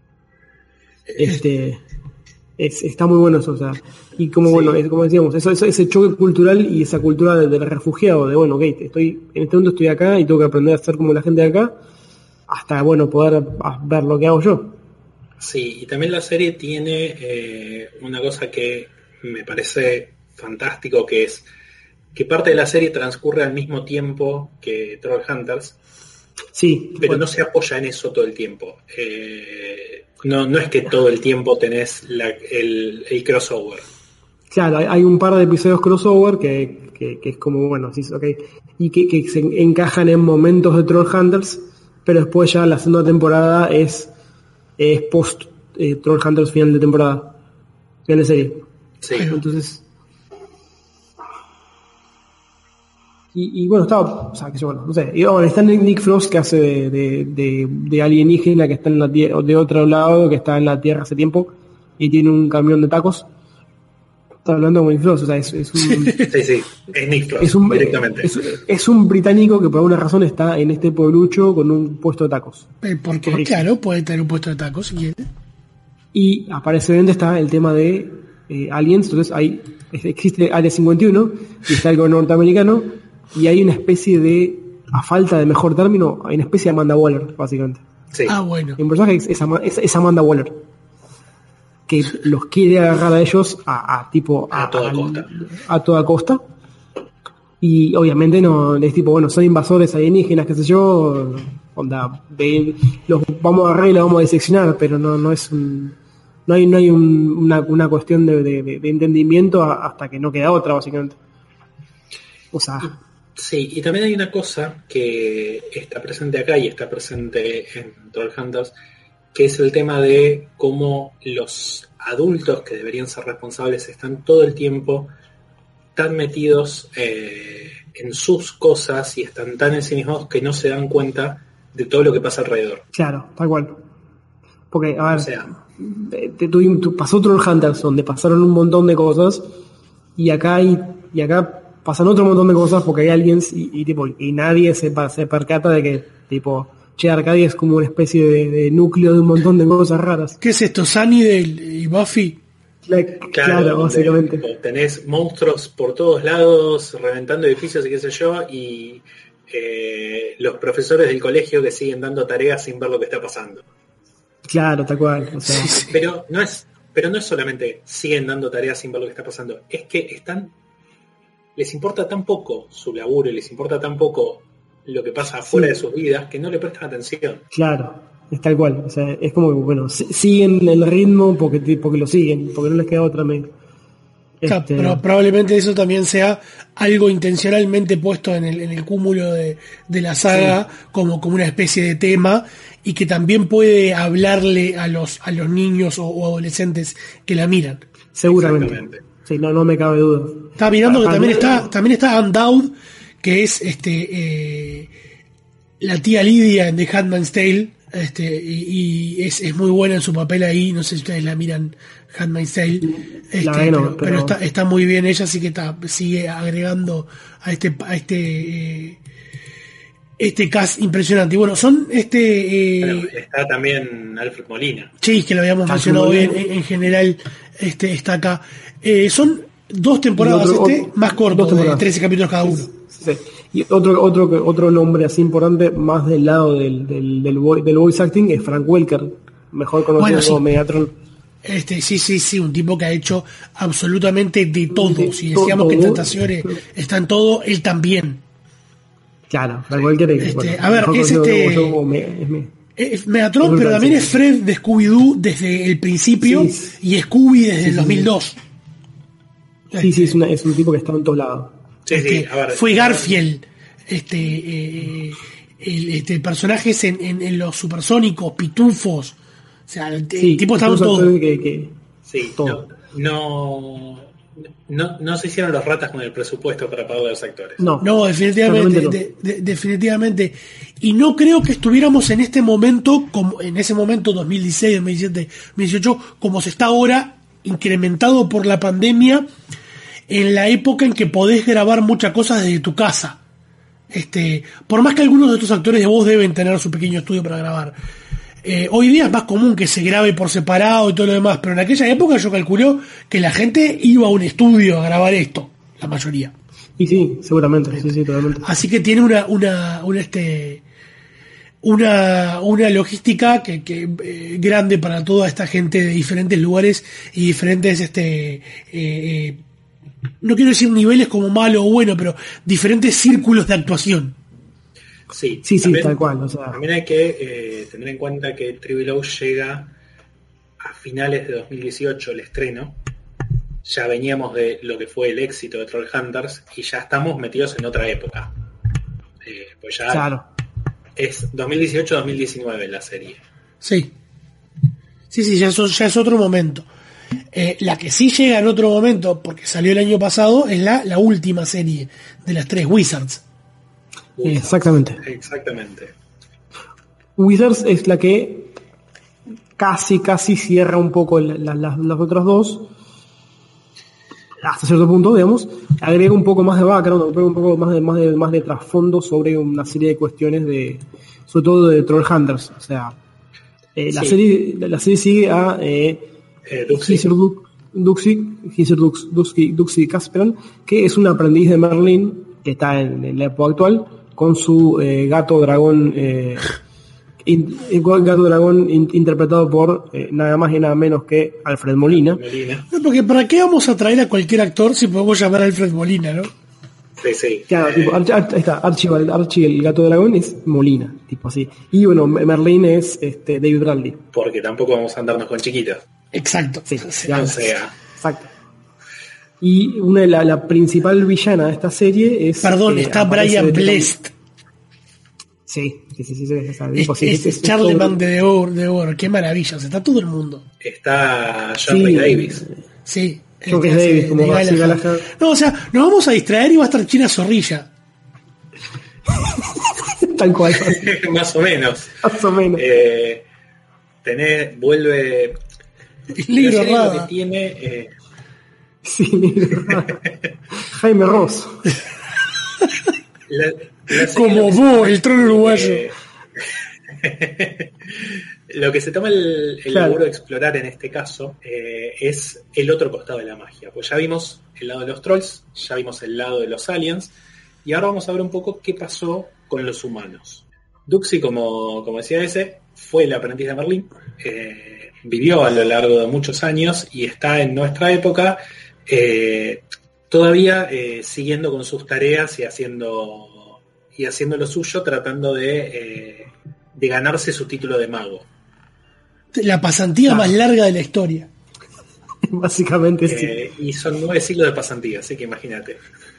Está muy bueno eso, o sea, y como bueno, es como decíamos, ese choque cultural y esa cultura del refugiado, de bueno, en este momento estoy acá y tengo que aprender a ser como la gente de acá, hasta bueno, poder ver lo que hago yo. Sí, y también la serie tiene una cosa que me parece fantástico, que es que parte de la serie transcurre al mismo tiempo que Trollhunters, sí, pero no se apoya en eso todo el tiempo. No es que todo el tiempo tenés el crossover. Claro, hay un par de episodios crossover que es como, bueno, sí, okay, y que se encajan en momentos de Trollhunters, pero después ya la segunda temporada es post Trollhunters final de temporada, final de serie. Sí. Entonces, y bueno, o sea, que yo, bueno, no sé, y bueno, está Nick Frost, que hace de alienígena, que está en la tierra, de otro lado, que está en la Tierra hace tiempo y tiene un camión de tacos. Está hablando con Nick Frost, o sea, es un sí, es Nick Frost, directamente. Es un británico que por alguna razón está en este pueblucho con un puesto de tacos. Porque claro, puede tener un puesto de tacos si quiere. Y aparentemente está el tema de aliens, entonces existe Área 51 y está el gobierno norteamericano, y hay una especie de, a falta de mejor término, hay una especie de Amanda Waller, básicamente. Sí. Bueno. El personaje es Amanda Waller, que los quiere agarrar a ellos a toda costa. Y obviamente no es tipo, bueno, son invasores alienígenas, qué sé yo, onda, los vamos a agarrar y los vamos a diseccionar, pero no hay una cuestión de entendimiento hasta que no queda otra, básicamente. O sea, sí, y también hay una cosa que está presente acá y está presente en Trollhunters, que es el tema de cómo los adultos que deberían ser responsables están todo el tiempo tan metidos en sus cosas y están tan ensimismados que no se dan cuenta de todo lo que pasa alrededor. Claro, tal cual. Porque, a ver, o sea, pasó Trollhunters, donde pasaron un montón de cosas, y acá pasan otro montón de cosas porque hay aliens y nadie se percata de que, tipo, Arcadia es como una especie de núcleo de un montón de cosas raras. ¿Qué es esto? ¿Sunnydale y Buffy? Claro, básicamente. Tenés monstruos por todos lados, reventando edificios y qué sé yo, y los profesores del colegio que siguen dando tareas sin ver lo que está pasando. Claro, tal cual. O sea. Sí. Pero no es solamente siguen dando tareas sin ver lo que está pasando, es que les importa tan poco su laburo y les importa tan poco lo que pasa afuera de sus vidas que no le prestan atención. Claro, es tal cual. O sea, es como que, bueno, siguen el ritmo porque lo siguen, porque no les queda otra menos. Claro, pero probablemente eso también sea algo intencionalmente puesto en el cúmulo de la saga, sí, como una especie de tema, y que también puede hablarle a los niños o adolescentes que la miran. Seguramente. Sí, no me cabe duda. Estaba mirando que también está Undaud, que es la tía Lidia en The Handmaid's Tale, y es muy buena en su papel ahí. No sé si ustedes la miran, Handmaid's Tale, pero está muy bien ella, así que sigue agregando a este cast impresionante. Y bueno, son está también Alfred Molina. Sí, que lo habíamos mencionado bien. En general, está acá. Son 2 temporadas más cortos, de 13 capítulos cada uno. Sí. Y otro nombre así importante, más del lado del voice acting, es Frank Welker, mejor conocido como Megatron. Sí, un tipo que ha hecho absolutamente de todo. Si decíamos que Tentaciones está en todo, él también. Claro, Frank Welker es Megatron, pero también es Fred de Scooby-Doo desde el principio y Scooby desde el 2002. Sí, es un tipo que está en todos lados. Fue Garfield, personajes en los supersónicos, pitufos, o sea, el tipo estaba en todo. Todo. No se hicieron los ratas con el presupuesto para pagar a los actores. No, definitivamente. Y no creo que estuviéramos en este momento, como en ese momento 2016, 2017, 2018, como se está ahora, incrementado por la pandemia, en la época en que podés grabar muchas cosas desde tu casa. Por más que algunos de estos actores de voz deben tener su pequeño estudio para grabar. Hoy día es más común que se grabe por separado y todo lo demás, pero en aquella época yo calculo que la gente iba a un estudio a grabar esto, la mayoría. Y sí, seguramente, sí, totalmente. Así que tiene una logística que grande para toda esta gente de diferentes lugares y diferentes no quiero decir niveles como malo o bueno, pero diferentes círculos de actuación. Sí, también, tal cual. O sea, también hay que tener en cuenta que Triple O llega a finales de 2018, el estreno. Ya veníamos de lo que fue el éxito de Trollhunters y ya estamos metidos en otra época. Pues ya es 2018-2019 la serie. Sí, ya es otro momento. La que sí llega en otro momento, porque salió el año pasado, es la última serie de las 3, Wizards. Exactamente. Wizards es la que casi cierra un poco las otras dos, hasta cierto punto, digamos. Agrega un poco más de background, agrega un poco más de trasfondo sobre una serie de cuestiones sobre todo de Trollhunters. O sea, la serie sigue a Duxie Casperan, que es un aprendiz de Merlin que está en la época actual, con su gato dragón interpretado por nada más y nada menos que Alfred Molina. Porque ¿para qué vamos a traer a cualquier actor si podemos llamar a Alfred Molina, no? Sí. Claro, tipo, Archie el gato dragón es Molina, tipo así. Y bueno, Merlin es David Bradley. Porque tampoco vamos a andarnos con chiquitos. Exacto. Exacto. Y la principal villana de esta serie es... Perdón, está Brian Blessed. Sí. Es Charlemagne de Oro. Qué maravilla, está todo el mundo. Está John Rhys Davis. Sí. John Rhys Davis, como Gallagher. No, o sea, nos vamos a distraer y va a estar China Zorrilla. Tal cual. Más o menos. Vuelve... Libro Rada. Que tiene... Jaime Ross. Como vos, el trono uruguayo. Lo que se toma el laburo de explorar en este caso es el otro costado de la magia. Pues ya vimos el lado de los trolls, ya vimos el lado de los aliens, y ahora vamos a ver un poco qué pasó con los humanos. Duxie, como decía fue el aprendiz de Merlin, vivió a lo largo de muchos años y está en nuestra época todavía siguiendo con sus tareas y haciendo lo suyo, tratando de ganarse su título de mago. La pasantía más larga de la historia. Básicamente sí. Y son 9 siglos de pasantía, así que imagínate.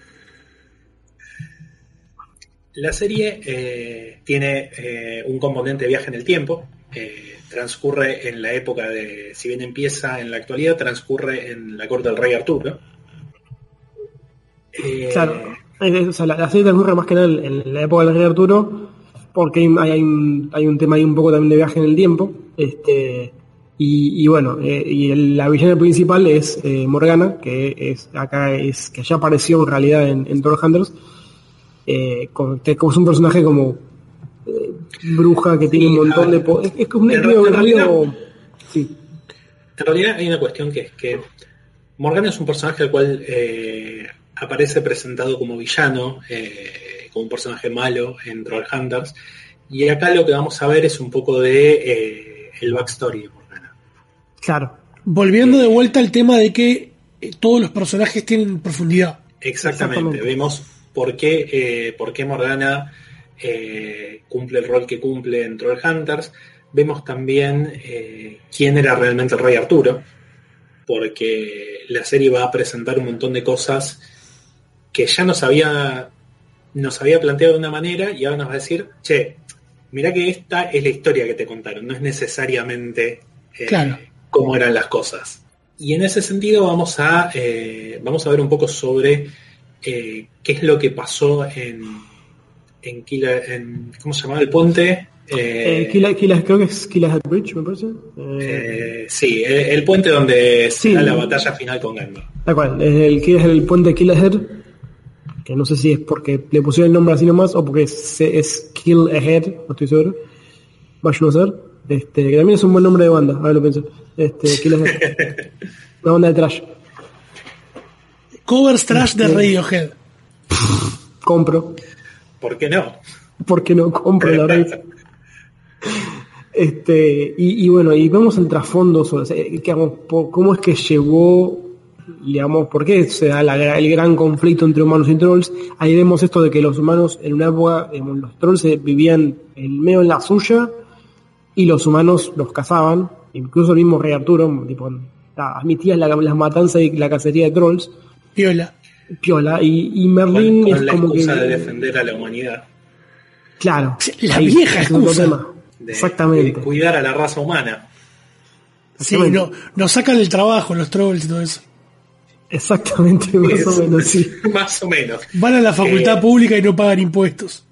La serie tiene un componente de viaje en el tiempo. Transcurre en la época si bien empieza en la actualidad, transcurre en la corte del rey Arturo. Claro, o sea, la serie transcurre más que nada en la época del rey Arturo, porque hay un tema ahí un poco también de viaje en el tiempo. Y bueno, la villana principal es Morgana, que ya apareció en realidad en Trollhunters, que es un personaje como bruja que tiene un montón de poder. Es como un sí. En realidad hay una cuestión que es que Morgana es un personaje al cual aparece presentado como villano, como un personaje malo en Trollhunters, y acá lo que vamos a ver es un poco de el backstory de Morgana. Claro. Volviendo de vuelta al tema de que todos los personajes tienen profundidad. Exactamente. Vemos por qué Morgana cumple el rol que cumple en Trollhunters. Vemos también quién era realmente el Rey Arturo, porque la serie va a presentar un montón de cosas que ya nos había planteado de una manera, y ahora nos va a decir, che, mirá que esta es la historia que te contaron, no es necesariamente cómo eran las cosas. Y en ese sentido vamos a ver un poco sobre qué es lo que pasó en ¿cómo se llamaba el puente? Creo que es Killerhead Bridge, me parece. Sí, el puente donde se da la batalla final con Gandalf. Tal cual, es el puente Killerhead, que no sé si es porque le pusieron el nombre así nomás o porque es Kill Ahead, no estoy seguro. Vaya a ser. Que también es un buen nombre de banda, ahora lo pienso. Kill Ahead. Una banda de trash. Covers trash de Radiohead. Compro. ¿Por qué no? Porque no compro, la verdad. Y bueno, y vemos el trasfondo sobre cómo es que llegó, digamos, por qué se da el gran conflicto entre humanos y trolls. Ahí vemos esto de que los humanos en una época, digamos, los trolls vivían medio en la suya y los humanos los cazaban, incluso el mismo Rey Arturo, tipo, admitía las matanzas y la cacería de trolls. Piola, y Merlín con es la como excusa que de defender a la humanidad. Claro, la vieja es otro excusa tema. Exactamente. De cuidar a la raza humana. Sí, nos sacan el trabajo los trolls y todo eso. Exactamente, más o menos, sí. Más o menos. Van a la facultad pública y no pagan impuestos.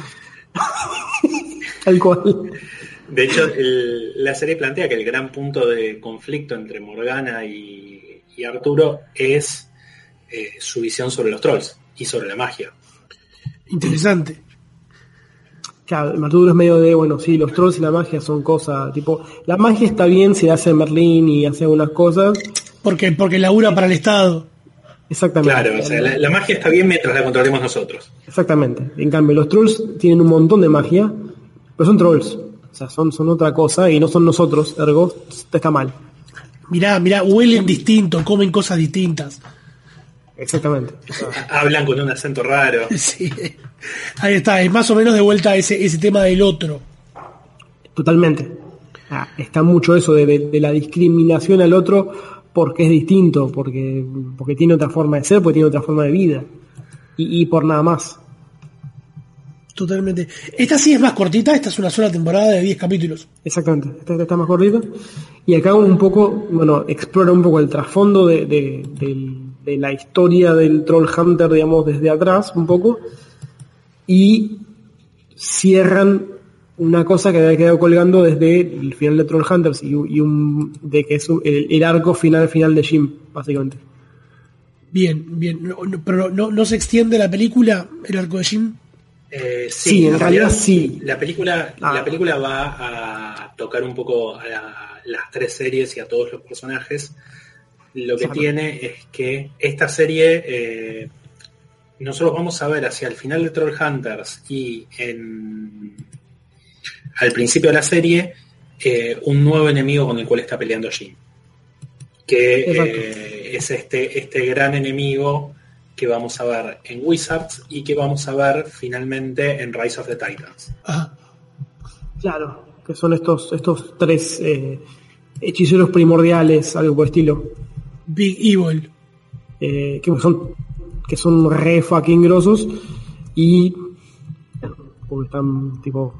Tal cual. De hecho, la serie plantea que el gran punto de conflicto entre Morgana y Arturo es su visión sobre los trolls y sobre la magia. Interesante. Claro, Arturo es medio de, bueno, sí, los trolls y la magia son cosas, tipo, la magia está bien si la hace Merlín y hace algunas cosas. Porque labura para el Estado. Exactamente. Claro, o sea, la magia está bien mientras la controlemos nosotros. Exactamente. En cambio, los trolls tienen un montón de magia, pero son trolls. O sea, son otra cosa y no son nosotros, ergo, está mal. Mirá, huelen distinto, comen cosas distintas. Exactamente. Hablan con un acento raro. Sí. Ahí está, es más o menos de vuelta ese tema del otro. Totalmente. Está mucho eso de la discriminación al otro porque es distinto, porque tiene otra forma de ser, porque tiene otra forma de vida. Y por nada más. Totalmente. Esta sí es más cortita, esta es una sola temporada de 10 capítulos. Exactamente, esta está más cortita. Y acá un poco, bueno, explora un poco el trasfondo de la historia del Trollhunter, digamos, desde atrás, un poco. Y cierran una cosa que había quedado colgando desde el final de Trollhunters de que es el arco final de Jim, básicamente. Bien. Pero no se extiende la película, el arco de Jim. Sí, en realidad sí. La película va a tocar un poco a las tres series y a todos los personajes. Lo que tiene es que esta serie nosotros vamos a ver hacia el final de Trollhunters y al principio de la serie un nuevo enemigo con el cual está peleando Jim, que es este gran enemigo que vamos a ver en Wizards y que vamos a ver finalmente en Rise of the Titans. Ajá. Claro, que son estos tres hechiceros primordiales, algo por estilo. Big Evil. Que son re fucking grosos y porque están tipo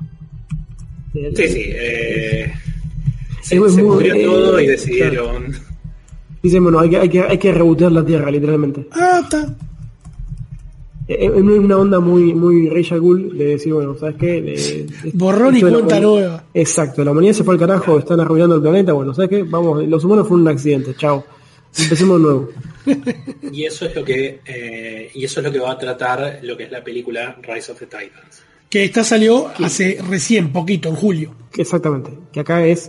se murió todo y decidieron dicen, bueno, hay que rebotear la Tierra, literalmente. Está. en una onda muy Rey al Ghul, de decir, bueno, ¿sabes qué? Borrón y cuenta nueva. Exacto, la humanidad se fue al carajo, están arruinando el planeta, bueno, ¿sabes qué? Vamos, los humanos fueron un accidente, chao. Empecemos de nuevo. Y eso es lo que va a tratar lo que es la película Rise of the Titans. Que esta salió hace recién, poquito, en julio. Exactamente, que acá es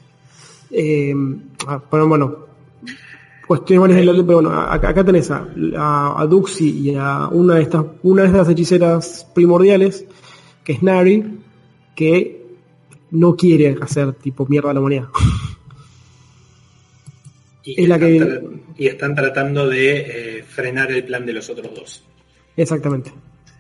bueno, cuestiones varias, pero bueno, acá tenés a Duxi y a una de estas hechiceras primordiales, que es Nari, que no quiere hacer tipo mierda a la humanidad. Y están tratando de frenar el plan de los otros dos. Exactamente.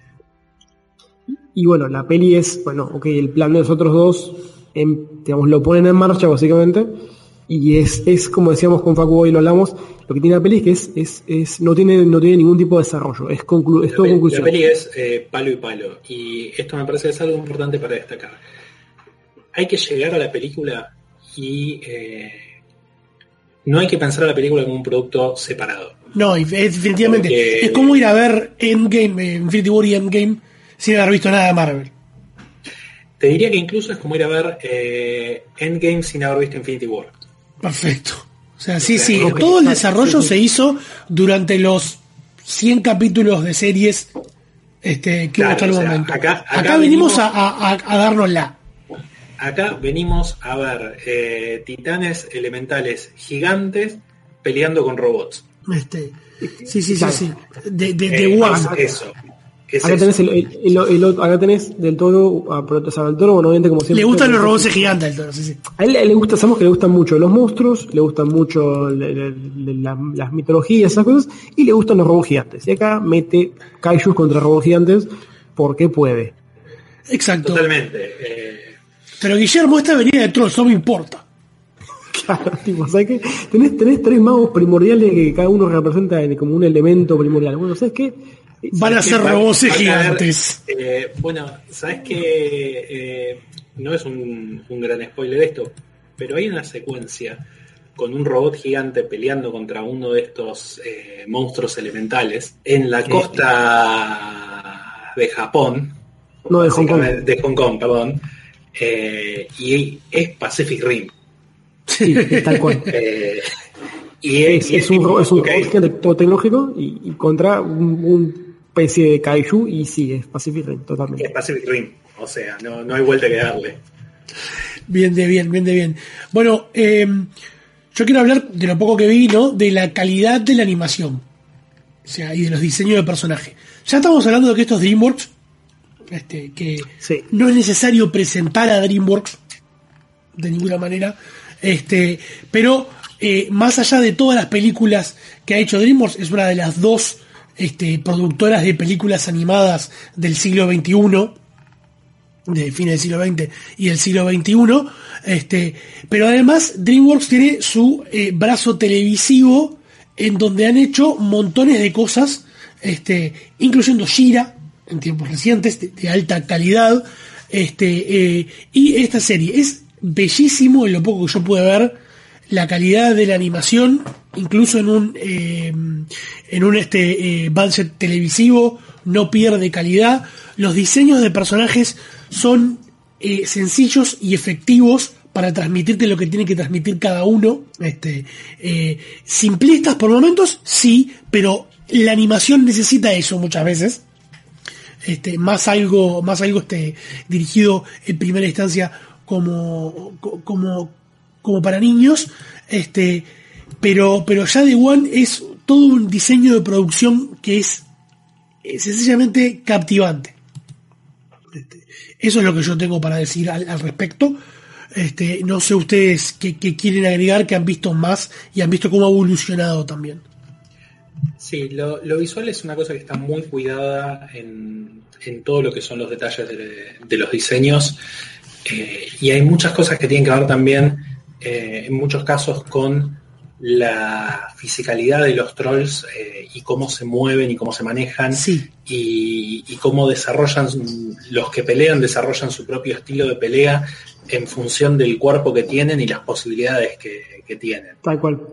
Y bueno, la peli es, bueno, ok, el plan de los otros dos, digamos, lo ponen en marcha básicamente. Y es como decíamos con Facu, hoy lo hablamos, lo que tiene la peli es que no tiene ningún tipo de desarrollo, es todo conclusión. La peli es palo y palo, y esto me parece que es algo importante para destacar. Hay que llegar a la película y no hay que pensar a la película como un producto separado. No, definitivamente. Porque es como ir a ver Endgame, Infinity War y Endgame sin haber visto nada de Marvel. Te diría que incluso es como ir a ver Endgame sin haber visto Infinity War. Perfecto. O sea, sí, todo el desarrollo se hizo durante los 100 capítulos de series que hubo hasta el momento. Acá venimos a dárnosla. Acá venimos a ver titanes elementales gigantes peleando con robots. Sí. De Warner. Eso. Acá tenés acá tenés del Toro, al Toro, bueno, obviamente como siempre. Le gustan los robots gigantes del Toro, sí. A él le gusta, sabemos que le gustan mucho los monstruos, le gustan mucho las mitologías, esas cosas, y le gustan los robots gigantes. Y acá mete kaijus contra robots gigantes porque puede. Exacto. Totalmente. Pero Guillermo, esta venida de Trolls no me importa. Claro, tipo, ¿sabes qué? Tenés tres magos primordiales que cada uno representa como un elemento primordial. Bueno, ¿sabes qué? Van a ser robots gigantes. Bueno, ¿sabes qué? No es un gran spoiler esto, pero hay una secuencia con un robot gigante peleando contra uno de estos monstruos elementales en la costa de Japón. No, de Hong Kong. De Hong Kong, perdón. Y es Pacific Rim. Sí, tal cual. Es un robot tecnológico y contra un especie de kaiju, y sí, es Pacific Rim, totalmente. Es Pacific Rim, o sea, no hay vuelta que darle. Bien. Bueno, yo quiero hablar de lo poco que vi, ¿no? De la calidad de la animación, o sea, y de los diseños de personaje. Ya estamos hablando de que esto es DreamWorks, que sí. No es necesario presentar a DreamWorks de ninguna manera, pero más allá de todas las películas que ha hecho DreamWorks, es una de las dos productoras de películas animadas del siglo XXI, de fines del siglo XX y del siglo XXI, pero además DreamWorks tiene su brazo televisivo, en donde han hecho montones de cosas, incluyendo She-Ra en tiempos recientes, de alta calidad, y esta serie es bellísimo en lo poco que yo pude ver. La calidad de la animación, incluso en un budget televisivo, no pierde calidad. Los diseños de personajes son sencillos y efectivos para transmitirte lo que tiene que transmitir cada uno. Simplistas por momentos, sí, pero la animación necesita eso muchas veces. Más algo dirigido en primera instancia como para niños, pero ya de One es todo un diseño de producción que es sencillamente captivante. Eso es lo que yo tengo para decir al respecto. No sé ustedes qué quieren agregar, que han visto más y han visto cómo ha evolucionado también. Sí, lo visual es una cosa que está muy cuidada en todo lo que son los detalles de los diseños, y hay muchas cosas que tienen que ver también en muchos casos con la fisicalidad de los trolls, y cómo se mueven y cómo se manejan, sí. y cómo desarrollan, los que pelean desarrollan su propio estilo de pelea en función del cuerpo que tienen y las posibilidades que tienen. Tal cual.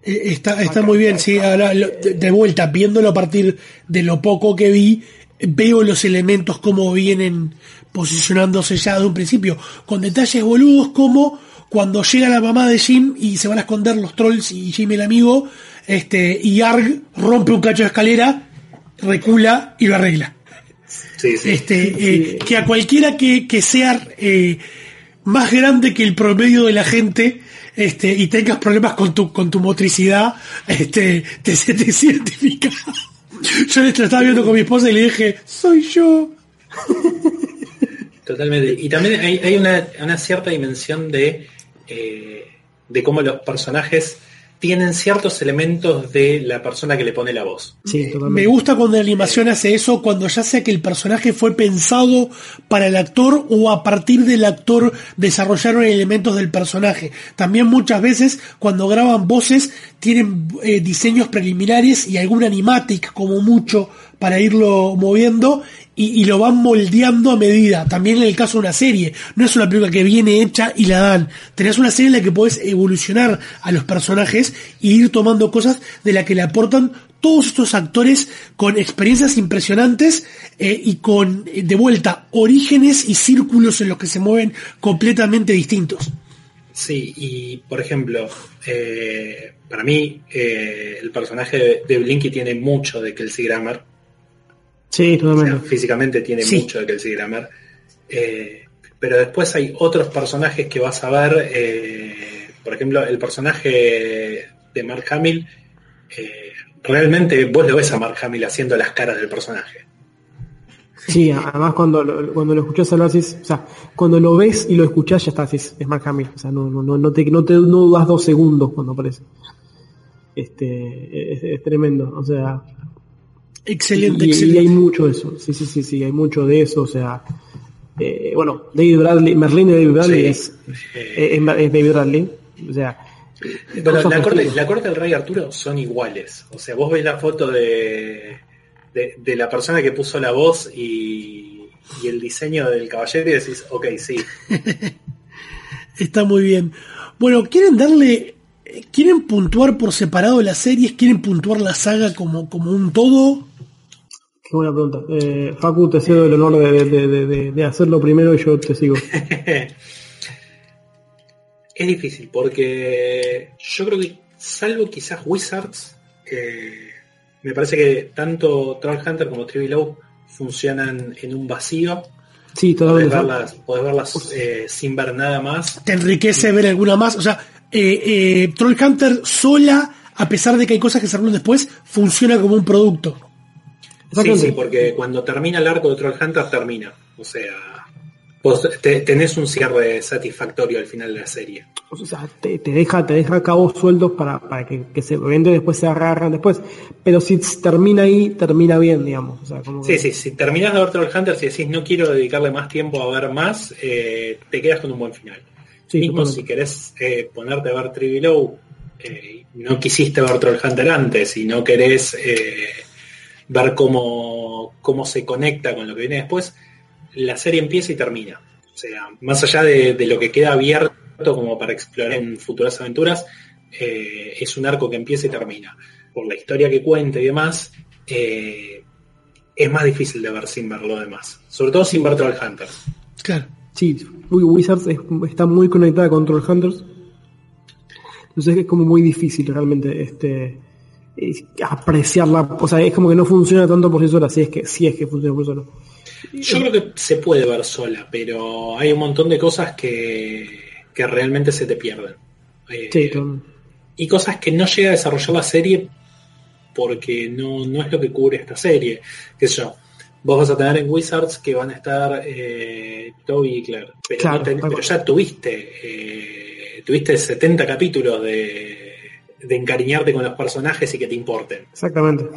Está muy bien, sí. Ahora, de vuelta, viéndolo a partir de lo poco que vi, veo los elementos como vienen posicionándose ya de un principio, con detalles boludos como cuando llega la mamá de Jim y se van a esconder los trolls y Jim el amigo, y Arg rompe un cacho de escalera, recula y lo arregla. Sí. Que a cualquiera que sea más grande que el promedio de la gente, y tengas problemas con tu motricidad, te sientes identificado. Yo lo estaba viendo con mi esposa y le dije, soy yo. Totalmente. Y también hay una cierta dimensión de cómo los personajes tienen ciertos elementos de la persona que le pone la voz. Sí, me gusta cuando la animación hace eso, cuando ya sea que el personaje fue pensado para el actor o a partir del actor desarrollaron elementos del personaje. También muchas veces cuando graban voces tienen diseños preliminares y algún animatic como mucho para irlo moviendo y lo van moldeando a medida. También en el caso de una serie, no es una película que viene hecha y la dan. Tenés una serie en la que podés evolucionar a los personajes e ir tomando cosas de la que le aportan todos estos actores con experiencias impresionantes y con, de vuelta, orígenes y círculos en los que se mueven completamente distintos. Sí, y por ejemplo, para mí el personaje de Blinky tiene mucho de Kelsey Grammer. Sí, totalmente. O sea, físicamente tiene mucho de Kelsey Grammer. Pero después hay otros personajes que vas a ver, por ejemplo, el personaje de Mark Hamill, realmente vos lo ves a Mark Hamill haciendo las caras del personaje. Sí, además cuando lo escuchás hablar, o sea, cuando lo ves y lo escuchás ya está, es Mark Hamill, o sea, no dudas 2 segundos cuando aparece. Es tremendo, o sea, excelente. Y hay mucho de eso, sí, hay mucho de eso, o sea, bueno, David Bradley, Merlin de David Bradley es David Bradley, o sea, pero la corte del Rey Arturo son iguales, o sea, vos ves la foto de la persona que puso la voz y el diseño del caballero y decís, ok, sí. Está muy bien. Bueno, ¿quieren puntuar por separado las series? ¿Quieren puntuar la saga como un todo? Qué buena pregunta. Facu, te cedo el honor de hacerlo primero y yo te sigo. Es difícil porque yo creo que, salvo quizás Wizards, me parece que tanto Trollhunter como Trivial funcionan en un vacío. Sí, todavía. Podés verlas sin ver nada más. Te enriquece ver alguna más. O sea, Trollhunter sola, a pesar de que hay cosas que se arman después, funciona como un producto. Sí, porque cuando termina el arco de Trollhunter termina. O sea, vos tenés un cierre satisfactorio al final de la serie. O sea, te deja cabos sueltos para que se vende, después se agarran después. Pero si termina ahí, termina bien, digamos. O sea, como sí, si terminás de ver Trollhunter, si decís no quiero dedicarle más tiempo a ver más, te quedas con un buen final. Sí, mismo totalmente. Si querés ponerte a ver Trivial, no quisiste ver Trollhunter antes y no querés ver cómo se conecta con lo que viene después, la serie empieza y termina. O sea, más allá de lo que queda abierto como para explorar en futuras aventuras, es un arco que empieza y termina. Por la historia que cuenta y demás, es más difícil de ver sin ver lo demás. Sobre todo sin ver Trollhunters. Claro. Sí, Wizards está muy conectada con Trollhunters. Entonces es como muy difícil realmente apreciarla. O sea, es como que no funciona tanto por sí sola, si es que funciona por sí sola. Yo creo que se puede ver sola, pero hay un montón de cosas que realmente se te pierden. Y cosas que no llega a desarrollar la serie porque no es lo que cubre esta serie. Qué sé yo, vos vas a tener en Wizards que van a estar Toby y Claire, pero, claro, pero ya tuviste 70 capítulos de encariñarte con los personajes y que te importen. Exactamente.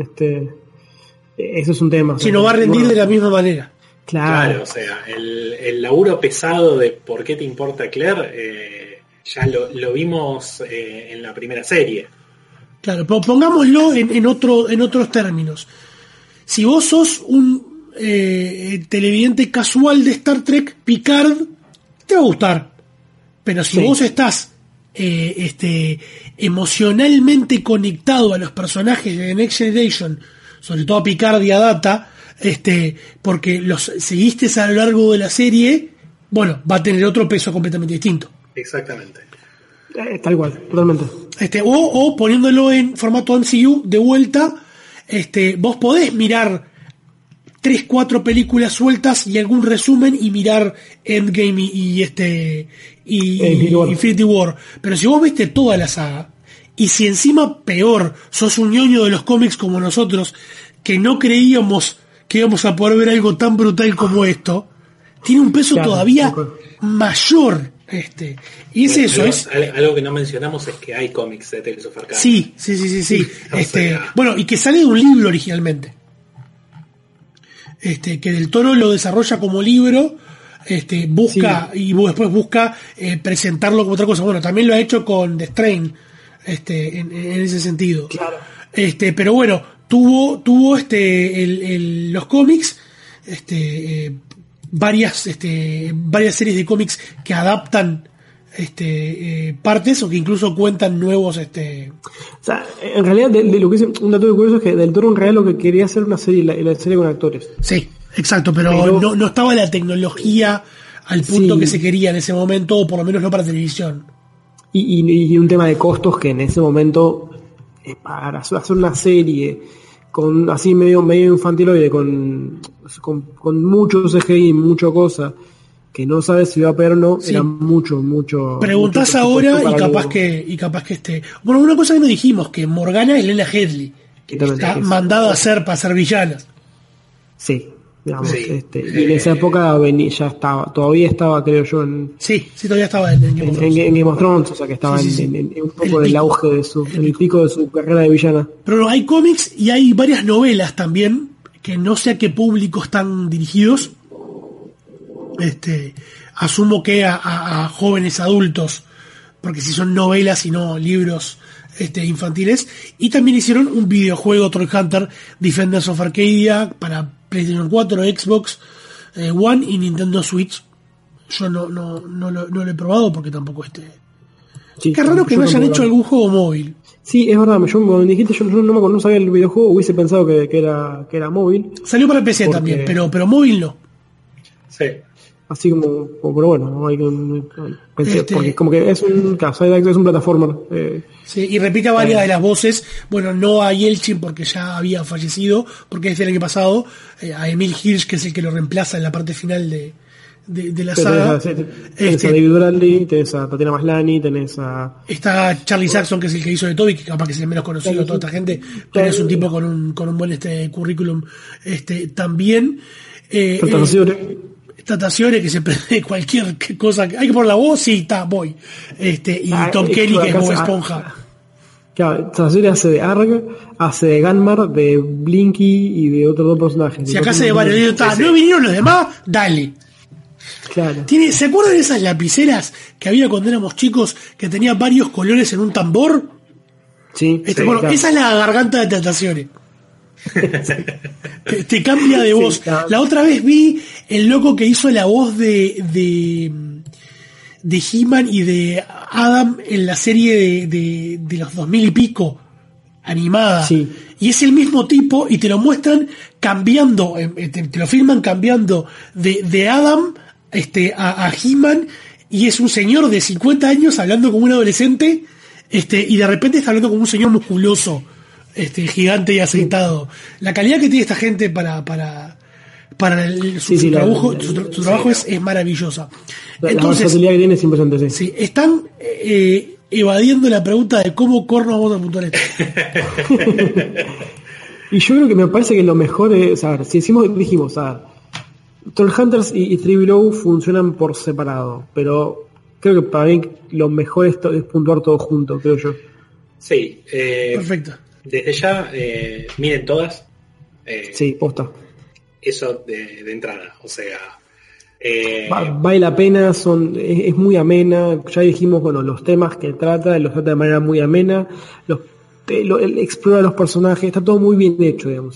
Eso es un tema. Si no va a rendir de la misma manera. Claro, o sea, el laburo pesado de por qué te importa Claire, ya lo vimos en la primera serie. Claro, pero pongámoslo en otros términos. Si vos sos un televidente casual de Star Trek, Picard te va a gustar. Pero si vos estás emocionalmente conectado a los personajes de The Next Generation, sobre todo a Picard y a Data, porque los seguiste a lo largo de la serie, bueno, va a tener otro peso completamente distinto. Exactamente. Tal cual, totalmente. O poniéndolo en formato MCU de vuelta, vos podés mirar 3-4 películas sueltas y algún resumen y mirar Endgame y Infinity War. Pero si vos viste toda la saga, y si encima peor, sos un ñoño de los cómics como nosotros, que no creíamos que íbamos a poder ver algo tan brutal como esto, tiene un peso todavía mayor. Y es eso, algo que no mencionamos es que hay cómics de Tales of Arcadia. Sí. Bueno, y que sale de un libro originalmente. Que Del Toro lo desarrolla como libro, busca y después busca presentarlo como otra cosa. Bueno, también lo ha hecho con The Strain, en ese sentido. Claro. Pero bueno, tuvo los cómics, varias series de cómics que adaptan partes o que incluso cuentan nuevos O sea, en realidad de lo que es un dato curioso es que Del Toro en realidad lo que quería hacer una serie, la serie con actores. Sí, exacto, pero no estaba la tecnología al punto que se quería en ese momento, o por lo menos no para televisión. Y un tema de costos que en ese momento para hacer una serie con así medio infantiloide, con mucho CGI, mucha cosa, que no sabes si va a pegar o no, era mucho. Preguntás ahora y capaz que Bueno, una cosa que no dijimos, que Morgana es Lena Headey, que está mandada a hacer para ser villanas. Sí, digamos, y en esa época todavía estaba, creo yo, todavía estaba en Game of Thrones. En Game of Thrones, o sea que estaba en un poco del auge de el pico de su carrera de villana. Pero hay cómics y hay varias novelas también, que no sé a qué público están dirigidos. Asumo que a jóvenes adultos, porque si son novelas y no libros infantiles. Y también hicieron un videojuego, Trollhunter Defenders of Arcadia, para PlayStation 4, Xbox One y Nintendo Switch. Yo no lo he probado porque tampoco Qué raro que no hayan hecho algún juego móvil. Sí, es verdad, cuando dijiste yo no sabía el videojuego, hubiese pensado que era móvil. Salió para PC también, pero móvil no. Sí. Así como pero bueno, pensé, porque como que es un plataforma. Sí, y repite varias de las voces. Bueno, no a Yelchin porque ya había fallecido, porque es del año pasado. A Emil Hirsch, que es el que lo reemplaza en la parte final de la saga. Tenés a David Bradley, tenés a Tatiana Maslany, está Charlie Saxon, que es el que hizo de Toby, que capaz que es el menos conocido de toda esta gente, pero es un tipo con un buen currículum. También Tataciore, que se prende cualquier cosa. Hay que poner la voz, sí, voy. Y Tom Kelly, que es Bob Esponja. Claro, Tataciore hace de Arg, hace de Ganmar, de Blinky y de otros dos personajes. Si acá hace de varios, no vinieron los demás, dale. Claro. ¿Se acuerdan de esas lapiceras que había cuando éramos chicos, que tenía varios colores en un tambor? Sí. Bueno, claro. Esa es la garganta de Tataciore. te cambia de voz. Sí, claro. La otra vez vi el loco que hizo la voz de He-Man y de Adam en la serie de los 2000 y pico animada. Sí. Y es el mismo tipo y te lo muestran cambiando, te lo filman cambiando de Adam a He-Man, y es un señor de 50 años hablando como un adolescente, y de repente está hablando como un señor musculoso, gigante y aceitado. La calidad que tiene esta gente para su trabajo es maravillosa. Entonces, la versatilidad que tiene es impresionante. Sí, están evadiendo la pregunta de cómo corno vamos a puntuar esto. Y yo creo que me parece que lo mejor es, a ver, si dijimos, Trollhunters y 3 Below funcionan por separado, pero creo que para mí lo mejor es puntuar todo junto, creo yo. Sí, perfecto. Desde ya, miren todas. Sí, posta. Eso de entrada, o sea... vale la pena, es muy amena, ya dijimos, bueno, los temas que los trata de manera muy amena, explora los personajes, está todo muy bien hecho, digamos,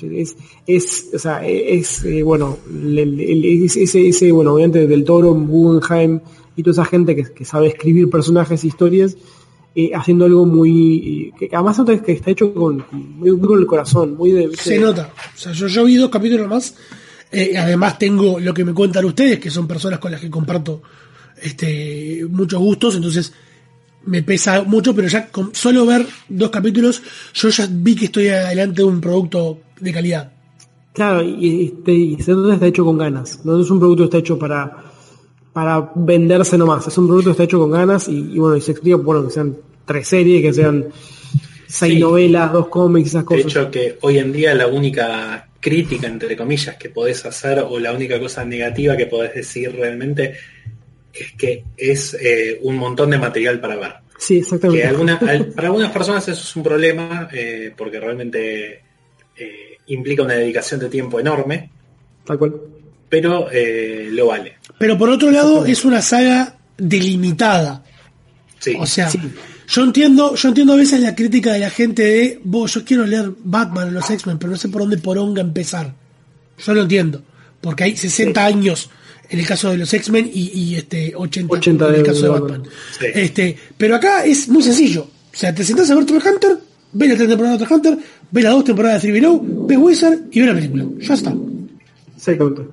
obviamente Del Toro, Guggenheim y toda esa gente que sabe escribir personajes e historias, haciendo algo muy... que además nota que está hecho muy con el corazón, muy de... Se nota. O sea, yo vi 2 capítulos más. Además tengo lo que me cuentan ustedes, que son personas con las que comparto muchos gustos, entonces me pesa mucho, pero ya con solo ver 2 capítulos, yo ya vi que estoy adelante de un producto de calidad. Claro, y se nota que está hecho con ganas. No es un producto que está hecho para venderse nomás. Es un producto que está hecho con ganas y bueno, y se explica, bueno, que sean 3 series, que sean 6 novelas, 2 cómics, esas cosas. De hecho, que hoy en día la única crítica, entre comillas, que podés hacer, o la única cosa negativa que podés decir realmente, es que es un montón de material para ver. Sí, exactamente. Que para algunas personas eso es un problema, porque realmente implica una dedicación de tiempo enorme. Tal cual. Pero lo vale. Pero por otro lado es una saga delimitada. Sí. O sea, yo entiendo a veces la crítica de la gente de yo quiero leer Batman o los X-Men, pero no sé por dónde poronga empezar. Yo lo entiendo. Porque hay 60 años en el caso de los X-Men y 80 en el caso de Batman. Sí. Pero acá es muy sencillo. O sea, te sentás a ver Troll Hunter, ves la 3 temporada de Troll Hunter, ves las 2 temporadas de 3 Below, ves Wizard y ves la película. Ya está. Exactamente.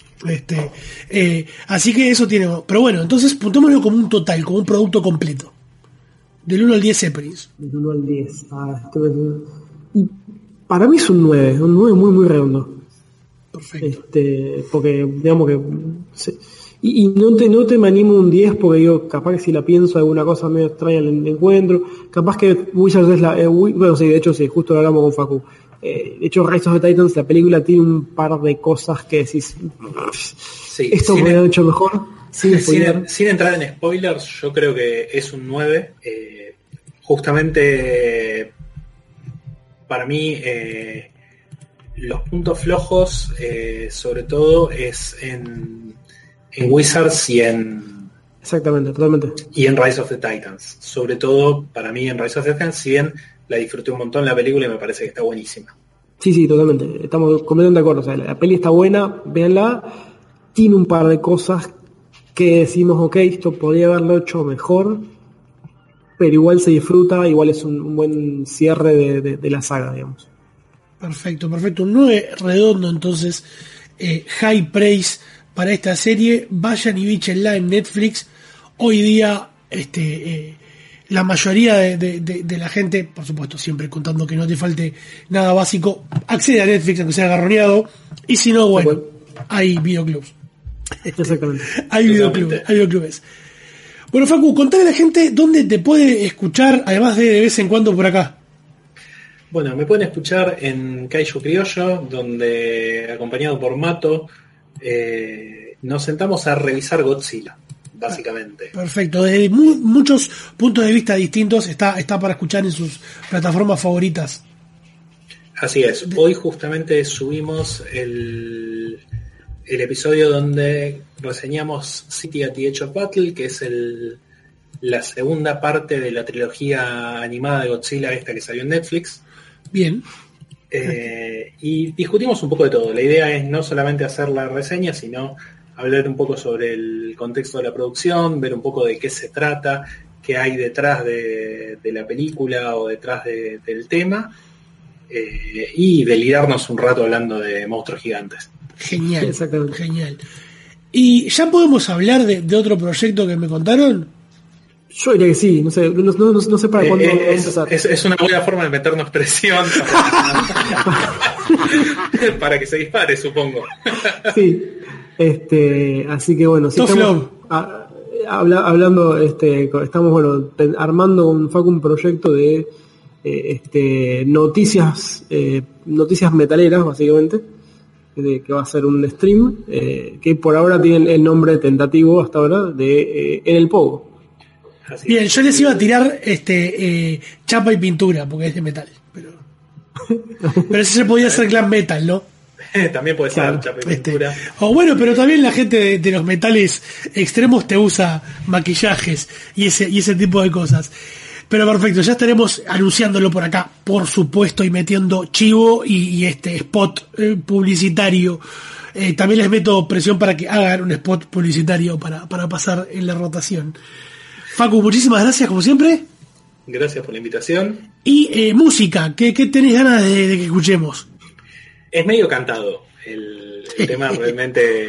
Así que eso tiene. Pero bueno, entonces puntémoslo como un total, como un producto completo. Del 1 al 10 Zeppelins. Del 1 al 10. Y para mí es un 9 muy muy redondo. Perfecto. Porque digamos que y no te me animo un 10 porque digo, capaz que si la pienso alguna cosa medio extraña en el encuentro, capaz que Wizards es la bueno, sí, de hecho sí, justo lo hablamos con Facu. De hecho, Rise of the Titans, la película tiene un par de cosas que decís, esto podría haber hecho mejor. Sin entrar en spoilers, yo creo que es un 9. Justamente para mí los puntos flojos sobre todo es en Wizards y en... Exactamente, totalmente. Y en Rise of the Titans. Sobre todo para mí en Rise of the Titans, si bien la disfruté un montón la película y me parece que está buenísima. Sí, totalmente. Estamos completamente de acuerdo. O sea, la peli está buena, véanla. Tiene un par de cosas que decimos, ok, esto podría haberlo hecho mejor, pero igual se disfruta, igual es un buen cierre de la saga, digamos. Perfecto. Un 9 redondo, entonces. High praise para esta serie. Vayan y bíchenla en Netflix. Hoy día, la mayoría de la gente, por supuesto, siempre contando que no te falte nada básico, accede a Netflix aunque sea agarroneado, y si no, bueno, hay videoclubs. Exactamente. Hay videoclubes. Bueno, Facu, contale a la gente dónde te puede escuchar, además de vez en cuando por acá. Bueno, me pueden escuchar en Kaiju Criollo, donde, acompañado por Mato, nos sentamos a revisar Godzilla, básicamente. Perfecto, desde muchos puntos de vista distintos está para escuchar en sus plataformas favoritas. Así es, hoy justamente subimos el episodio donde reseñamos City at the Edge of Battle, que es la segunda parte de la trilogía animada de Godzilla, esta que salió en Netflix. Bien. Y discutimos un poco de todo. La idea es no solamente hacer la reseña, sino hablar un poco sobre el contexto de la producción, ver un poco de qué se trata, qué hay detrás de la película o detrás del tema, y delirarnos un rato hablando de monstruos gigantes. Genial, genial. ¿Y ya podemos hablar de otro proyecto que me contaron? Yo diría que sí, no sé para cuándo es una buena forma de meternos presión para que se dispare, supongo. Sí, así que bueno, sí, estamos hablando, estamos armando con Facu un proyecto de noticias metaleras, básicamente, que va a ser un stream que por ahora tiene el nombre tentativo hasta ahora de En el Pogo. Así bien, yo les iba a tirar chapa y pintura porque es de metal, pero ese se podía hacer glam metal, ¿no? También puede ser chapa y pintura. O bueno, pero también la gente de los metales extremos te usa maquillajes y ese tipo de cosas. Pero perfecto, ya estaremos anunciándolo por acá, por supuesto, y metiendo chivo y spot publicitario. También les meto presión para que hagan un spot publicitario para pasar en la rotación. Facu, muchísimas gracias, como siempre. Gracias por la invitación. Y música, ¿qué tenés ganas de que escuchemos? Es medio cantado. El tema realmente...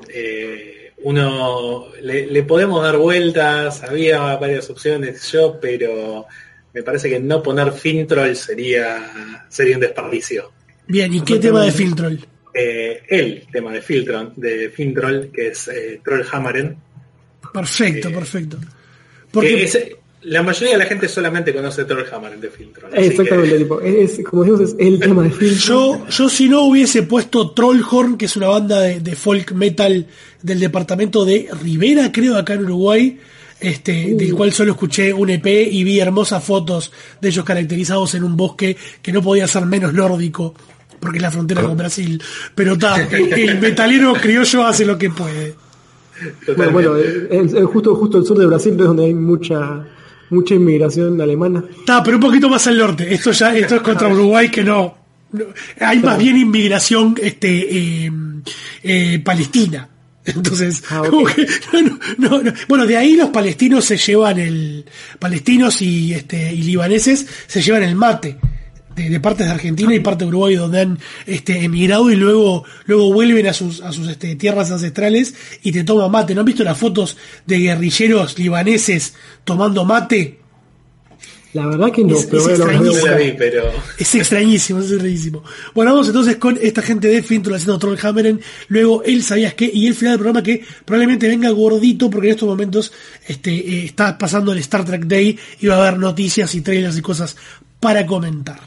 uno le podemos dar vueltas, había varias opciones pero me parece que no poner Fintroll sería un desperdicio. Bien, ¿y qué tema de Fintroll? El tema de Fintroll, que es Trollhammeren. Perfecto. Porque la mayoría de la gente solamente conoce Trollhammeren de Fintroll. Exactamente, tipo, como decimos, es el tema de Fintroll. Yo si no hubiese puesto Trollhorn, que es una banda de folk metal del departamento de Rivera, creo, acá en Uruguay, del cual solo escuché un EP y vi hermosas fotos de ellos caracterizados en un bosque que no podía ser menos nórdico, porque es la frontera con Brasil. Pero el metalero criollo hace lo que puede. Bueno, justo el sur de Brasil es donde hay mucha inmigración alemana. Pero un poquito más al norte. Esto es contra Uruguay, que no hay más bien inmigración palestina. Entonces, como que, no. Bueno, de ahí los palestinos se llevan palestinos y libaneses se llevan el mate de partes de Argentina y parte de Uruguay, donde han emigrado y luego vuelven a sus tierras ancestrales y te toman mate. ¿No han visto las fotos de guerrilleros libaneses tomando mate? La verdad que no, es extrañísimo. Bueno, vamos entonces con esta gente de Fintroll haciendo Trollhammeren, luego el ¿Sabías qué? Y el final del programa, que probablemente venga gordito porque en estos momentos está pasando el Star Trek Day y va a haber noticias y trailers y cosas para comentar.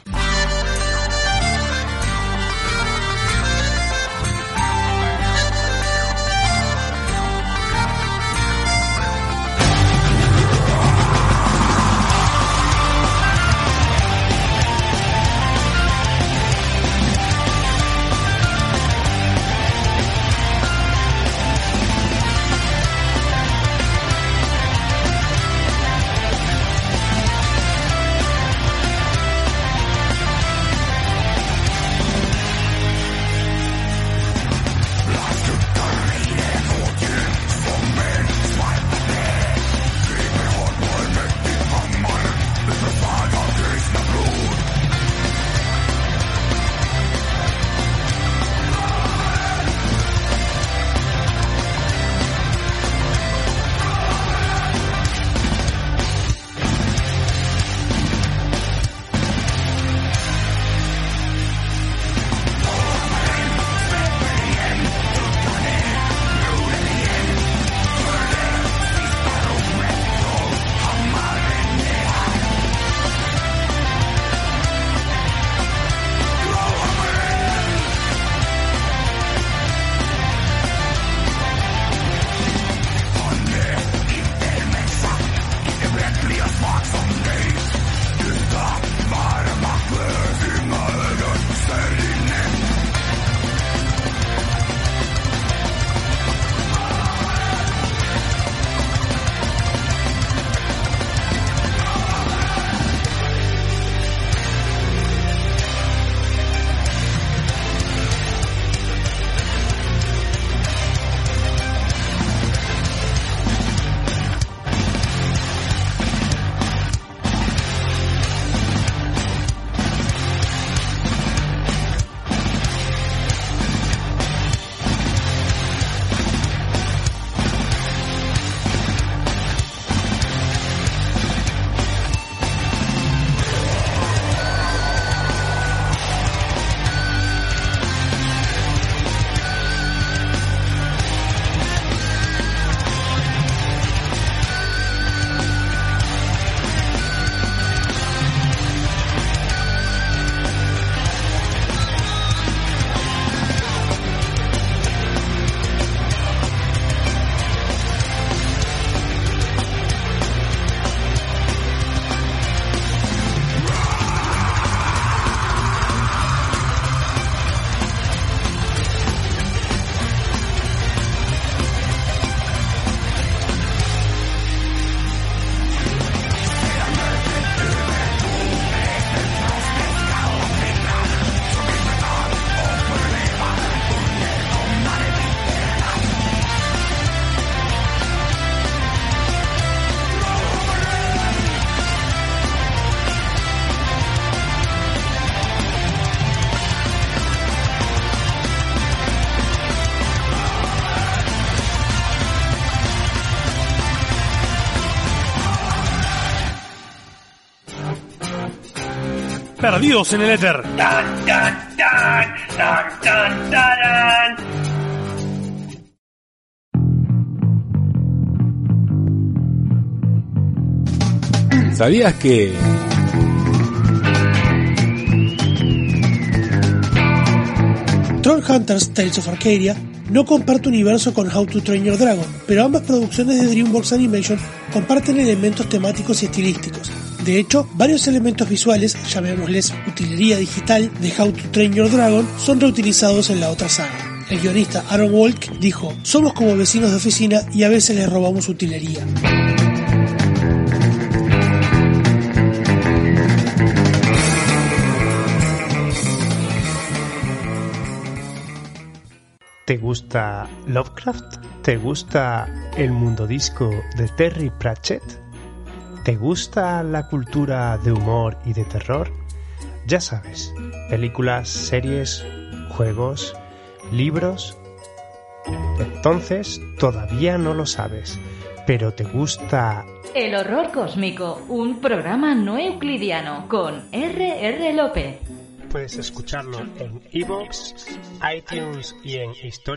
Perdidos en el éter. Tan, tan, tan, tan, tan, tarán. ¿Sabías que Trollhunters Tales of Arcadia no comparte universo con How to Train Your Dragon, pero ambas producciones de DreamWorks Animation comparten elementos temáticos y estilísticos. De hecho, varios elementos visuales, llamémosles utilería digital, de How to Train Your Dragon son reutilizados en la otra saga. El guionista Aaron Walk dijo: "Somos como vecinos de oficina y a veces les robamos utilería". ¿Te gusta Lovecraft? ¿Te gusta el mundo disco de Terry Pratchett? ¿Te gusta la cultura de humor y de terror? Ya sabes, películas, series, juegos, libros. Entonces todavía no lo sabes, pero te gusta... El horror cósmico, un programa no euclidiano con R.R. López. Puedes escucharlo en iVoox, iTunes y en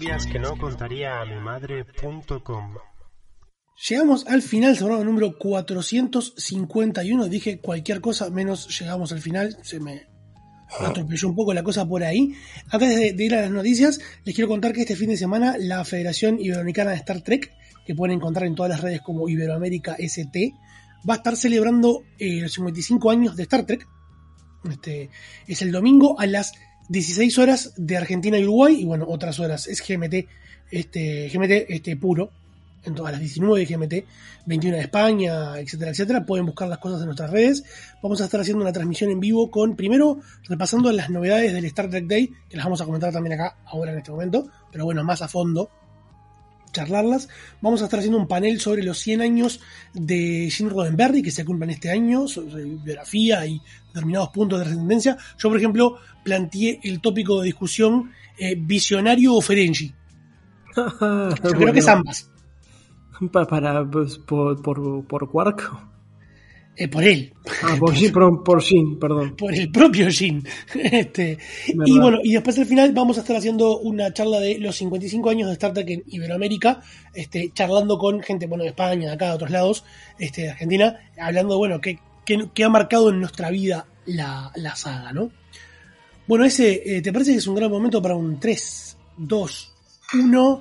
historiasquenocontaríamimadre.com. Llegamos al final, programa número 451. Dije cualquier cosa menos llegamos al final. Se me atropelló un poco la cosa por ahí. Antes de ir a las noticias, les quiero contar que este fin de semana la Federación Iberoamericana de Star Trek, que pueden encontrar en todas las redes como Iberoamérica ST, va a estar celebrando los 55 años de Star Trek. Es el domingo a las 16 horas de Argentina y Uruguay, y bueno, otras horas. Es GMT puro, a las 19 de GMT, 21 de España, etcétera, etcétera. Pueden buscar las cosas en nuestras redes. Vamos a estar haciendo una transmisión en vivo primero repasando las novedades del Star Trek Day, que las vamos a comentar también acá, ahora en este momento, pero bueno, más a fondo, charlarlas. Vamos a estar haciendo un panel sobre los 100 años de Gene Roddenberry, que se cumplen este año, sobre biografía y determinados puntos de trascendencia. Yo, por ejemplo, planteé el tópico de discusión visionario o Ferengi. Yo creo que es ambas. ¿Por Quark? Por él. Por Gene, perdón. Por el propio Gene. Y bueno, y después al final vamos a estar haciendo una charla de los 55 años de Star Trek en Iberoamérica, charlando con gente, bueno, de España, de acá, de otros lados, de Argentina, hablando de, bueno, qué ha marcado en nuestra vida la saga, ¿no? Bueno, ese, ¿te parece que es un gran momento para un 3, 2, 1...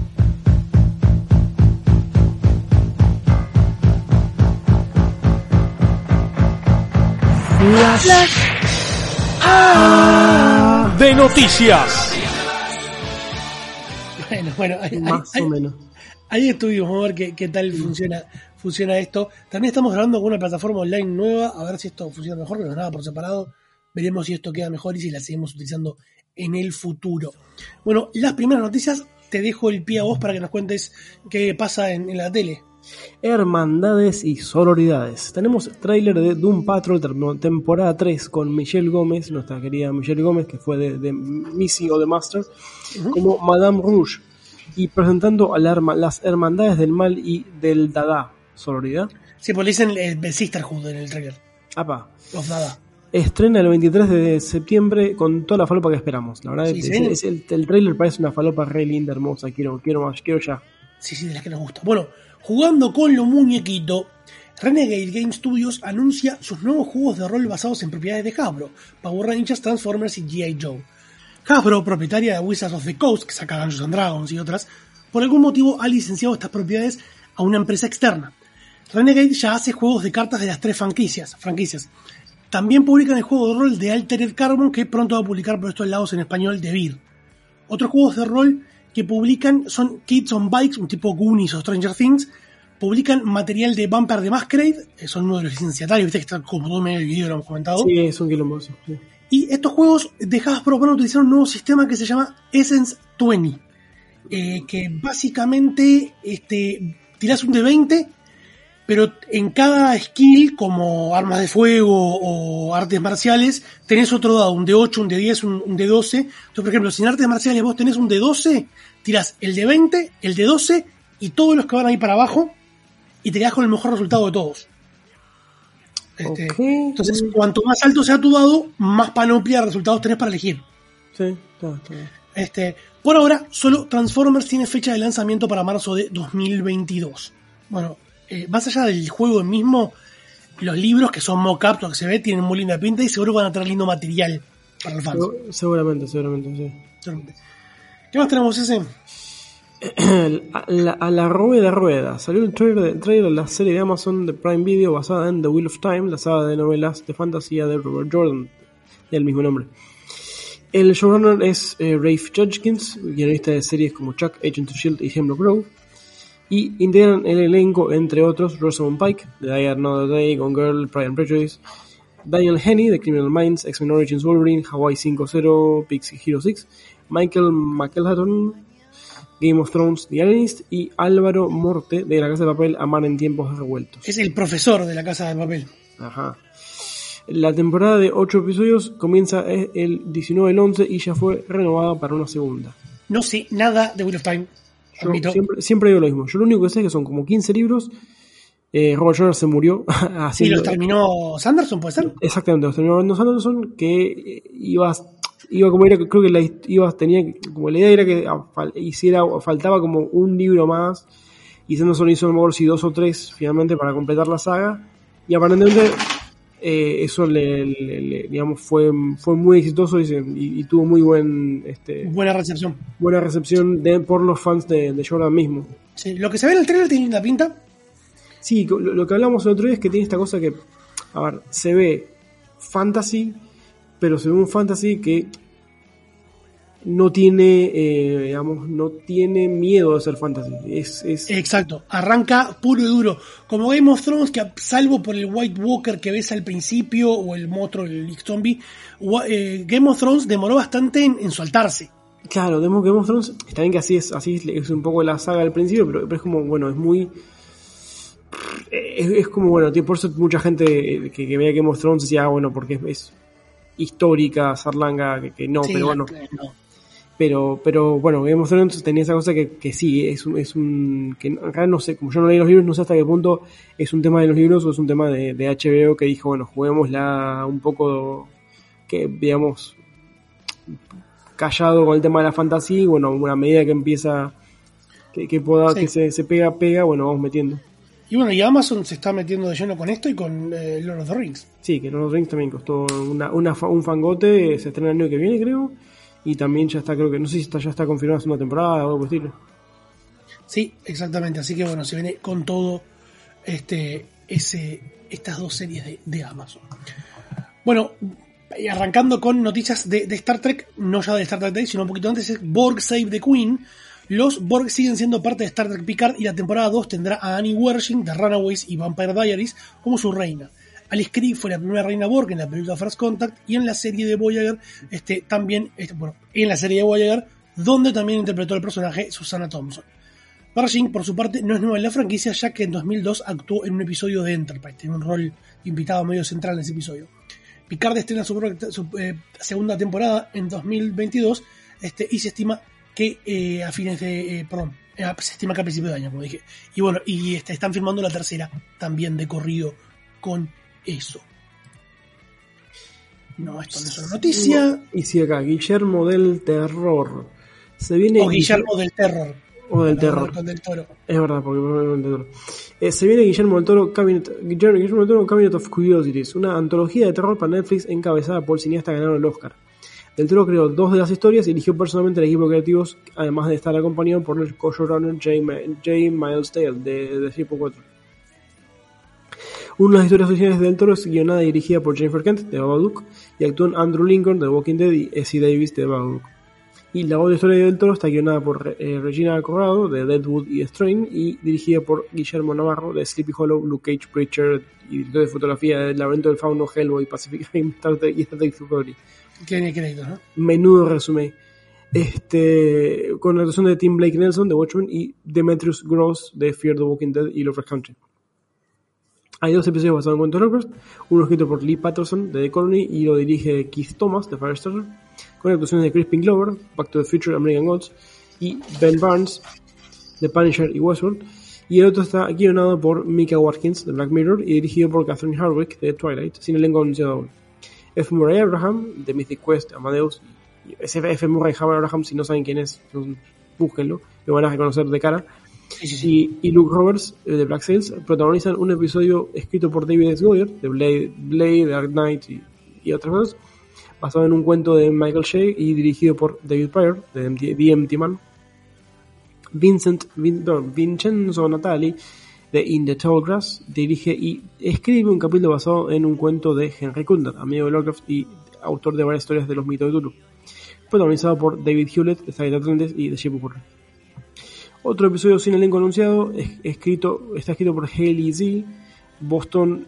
de noticias. Bueno, más o menos. Ahí estuvimos, vamos a ver qué tal funciona esto. También estamos grabando con una plataforma online nueva, a ver si esto funciona mejor, pero nada por separado. Veremos si esto queda mejor y si la seguimos utilizando en el futuro. Bueno, las primeras noticias, te dejo el pie a vos para que nos cuentes qué pasa en la tele. Hermandades y sororidades. Tenemos tráiler de Doom Patrol temporada 3 con Michelle Gómez, nuestra querida Michelle Gómez, que fue de Missy o The Master, como Madame Rouge, y presentando a las hermandades del mal y del Dada. ¿Sororidad? Sí, pues le dicen el Sisterhood en el trailer. Apa. Los Dada. Estrena el 23 de septiembre con toda la falopa que esperamos. La verdad sí, es el trailer parece una falopa re linda, hermosa. Quiero ya. Sí, de las que nos gusta. Bueno, jugando con lo muñequito, Renegade Game Studios anuncia sus nuevos juegos de rol basados en propiedades de Hasbro, Power Rangers, Transformers y G.I. Joe. Hasbro, propietaria de Wizards of the Coast, que saca Dungeons & Dragons y otras, por algún motivo ha licenciado estas propiedades a una empresa externa. Renegade ya hace juegos de cartas de las 3 franquicias. También publican el juego de rol de Altered Carbon, que pronto va a publicar por estos lados en español de Vir. Otros juegos de rol que publican son Kids on Bikes, un tipo Goonies o Stranger Things. Publican material de Vampire the Masquerade, son uno de los licenciatarios, viste que está como todo medio del video, lo hemos comentado. Sí, es un quilombo. Sí. Y estos juegos de Hasbro van a utilizar un nuevo sistema que se llama Essence 20, que básicamente tirás un de 20, pero en cada skill, como armas de fuego o artes marciales, tenés otro dado, un de 8, un de 10, un de 12. Entonces, por ejemplo, si en artes marciales vos tenés un de 12, tirás el de 20, el de 12 y todos los que van ahí para abajo, y te quedás con el mejor resultado de todos. Entonces, cuanto más alto sea tu dado, más panoplia de resultados tenés para elegir. Sí, está bien. Por ahora, solo Transformers tiene fecha de lanzamiento para marzo de 2022. Bueno, más allá del juego mismo, los libros que son mock-up, lo que se ve, tienen muy linda pinta y seguro van a tener lindo material para los fans. Seguramente, sí. ¿Qué más tenemos, ese? A la rueda. Salió el trailer de la serie de Amazon de Prime Video basada en The Wheel of Time, la saga de novelas de fantasía de Robert Jordan, del mismo nombre. El showrunner es Rafe Judkins, guionista de series como Chuck, Agent of S.H.I.E.L.D. y Hemlock Grove, y integran el elenco, entre otros, Rosamund Pike, de Die Another Day, Gone Girl, Pride and Prejudice, Daniel Henney, de Criminal Minds, X-Men Origins Wolverine, Hawaii 5-0, Pixie Hero 6, Michael McElhatton, Game of Thrones, The Alienist, y Álvaro Morte, de La Casa de Papel, Amar en Tiempos Revueltos. Es el profesor de La Casa de Papel. Ajá. La temporada de 8 episodios comienza el 19/11 y ya fue renovada para una segunda. No sé nada de Wheel of Time. Siempre digo lo mismo. Yo lo único que sé es que son como 15 libros. Robert Jordan se murió. ¿Y los terminó Sanderson, puede ser? Exactamente, los terminó Sanderson, que iba como era, creo que tenía como la idea era que faltaba como un libro más, y Sanderson hizo a lo mejor 2 o 3 finalmente para completar la saga, y aparentemente eso digamos fue muy exitoso y tuvo muy buena recepción por los fans de Jordan mismo. Sí, lo que se ve en el trailer tiene linda pinta. Sí, lo que hablamos el otro día es que tiene esta cosa que, a ver, se ve fantasy, pero se ve un fantasy que no tiene, no tiene miedo de ser fantasy. Exacto, arranca puro y duro. Como Game of Thrones, que salvo por el White Walker que ves al principio, o el monstruo, el X-Zombie, Game of Thrones demoró bastante en soltarse. Claro, Game of Thrones, está bien que así es un poco la saga al principio, pero es como, bueno, es muy... Es como, bueno, por eso mucha gente que veía Game of Thrones decía, bueno, porque es histórica, zarlanga, que no, sí, pero bueno. No. Pero bueno, Game of Thrones tenía esa cosa que sí, es un que acá no sé, como yo no leí los libros, no sé hasta qué punto es un tema de los libros o es un tema de HBO que dijo, bueno, juguémosla un poco, que digamos, callado con el tema de la fantasía, y bueno, a medida que empieza, que pueda, sí, que se pega, bueno, vamos metiendo. Y bueno, y Amazon se está metiendo de lleno con esto y con Lord of the Rings. Sí, que Lord of the Rings también costó un fangote, se estrena el año que viene, creo. Y también ya está, creo que, no sé si ya está confirmada la segunda temporada o algo por el estilo. Sí, exactamente. Así que bueno, se viene con todo estas dos series de Amazon. Bueno, arrancando con noticias de Star Trek, no ya de Star Trek Day, sino un poquito antes, es Borg Save the Queen. Los Borg siguen siendo parte de Star Trek Picard y la temporada 2 tendrá a Annie Wershing de Runaways y Vampire Diaries como su reina. Alice Kree fue la primera reina Borg en la película First Contact y en la serie de Voyager, en la serie de Voyager, donde también interpretó el personaje Susanna Thompson. Wershing, por su parte, no es nueva en la franquicia, ya que en 2002 actuó en un episodio de Enterprise, tiene un rol invitado medio central en ese episodio. Picard estrena su segunda temporada en 2022 y se estima que se estima que a principios de año, como dije. Y bueno, están filmando la tercera también de corrido con eso. No, esto no es una noticia. Y si acá, Guillermo del Terror. Se viene Guillermo del Terror. O del Terror. Con del Toro. Es verdad, porque del Toro. Se viene Guillermo del Toro Cabinet of Curiosities, una antología de terror para Netflix encabezada por el cineasta ganador del Oscar. Del Toro creó 2 de las historias y eligió personalmente el equipo creativo, además de estar acompañado por el co-showrunner J. Miles Dale de Triple 4. Una de las historias originales de Del Toro es guionada y dirigida por Jennifer Kent de Babadook y actúan Andrew Lincoln de The Walking Dead y Essie Davis de Babadook. Y la otra historia de Del Toro está guionada por Regina Corrado de Deadwood y Strain y dirigida por Guillermo Navarro de Sleepy Hollow, Luke Cage, Preacher y director de fotografía de El Laberinto del Fauno, Hellboy, Pacific Rim, Star Trek y Star Trek Discovery. Tiene crédito, ¿no? Menudo resumen. Con la actuación de Tim Blake Nelson de Watchmen y Demetrius Gross de Fear the Walking Dead y Lovecraft Country. Hay 2 episodios basados en cuentos de Lovecraft, uno escrito por Lee Patterson de The Colony y lo dirige Keith Thomas de Firestarter, con actuaciones de Crispin Glover, Back to the Future, American Gods, y Ben Barnes de Punisher y Westworld, Y el otro está guionado por Micah Watkins de Black Mirror y dirigido por Catherine Hardwicke de Twilight, sin elenco anunciado aún. F. Murray Abraham de Mythic Quest, Amadeus. F. Murray Abraham, si no saben quién es, búsquenlo, lo van a reconocer de cara. Y Luke Roberts de Black Sails protagonizan un episodio escrito por David S. Goyer de Blade, Dark Knight y otras cosas, basado en un cuento de Michael Shea y dirigido por David Pryor de The Empty Man. Vincenzo Natali de In the Tall Grass dirige y escribe un capítulo basado en un cuento de Henry Kunder, amigo de Lovecraft y autor de varias historias de los mitos de Cthulhu, protagonizado por David Hewlett de Side Atlantis y The Ship of Horror. Otro episodio sin elenco anunciado está escrito por Haley Z. Boston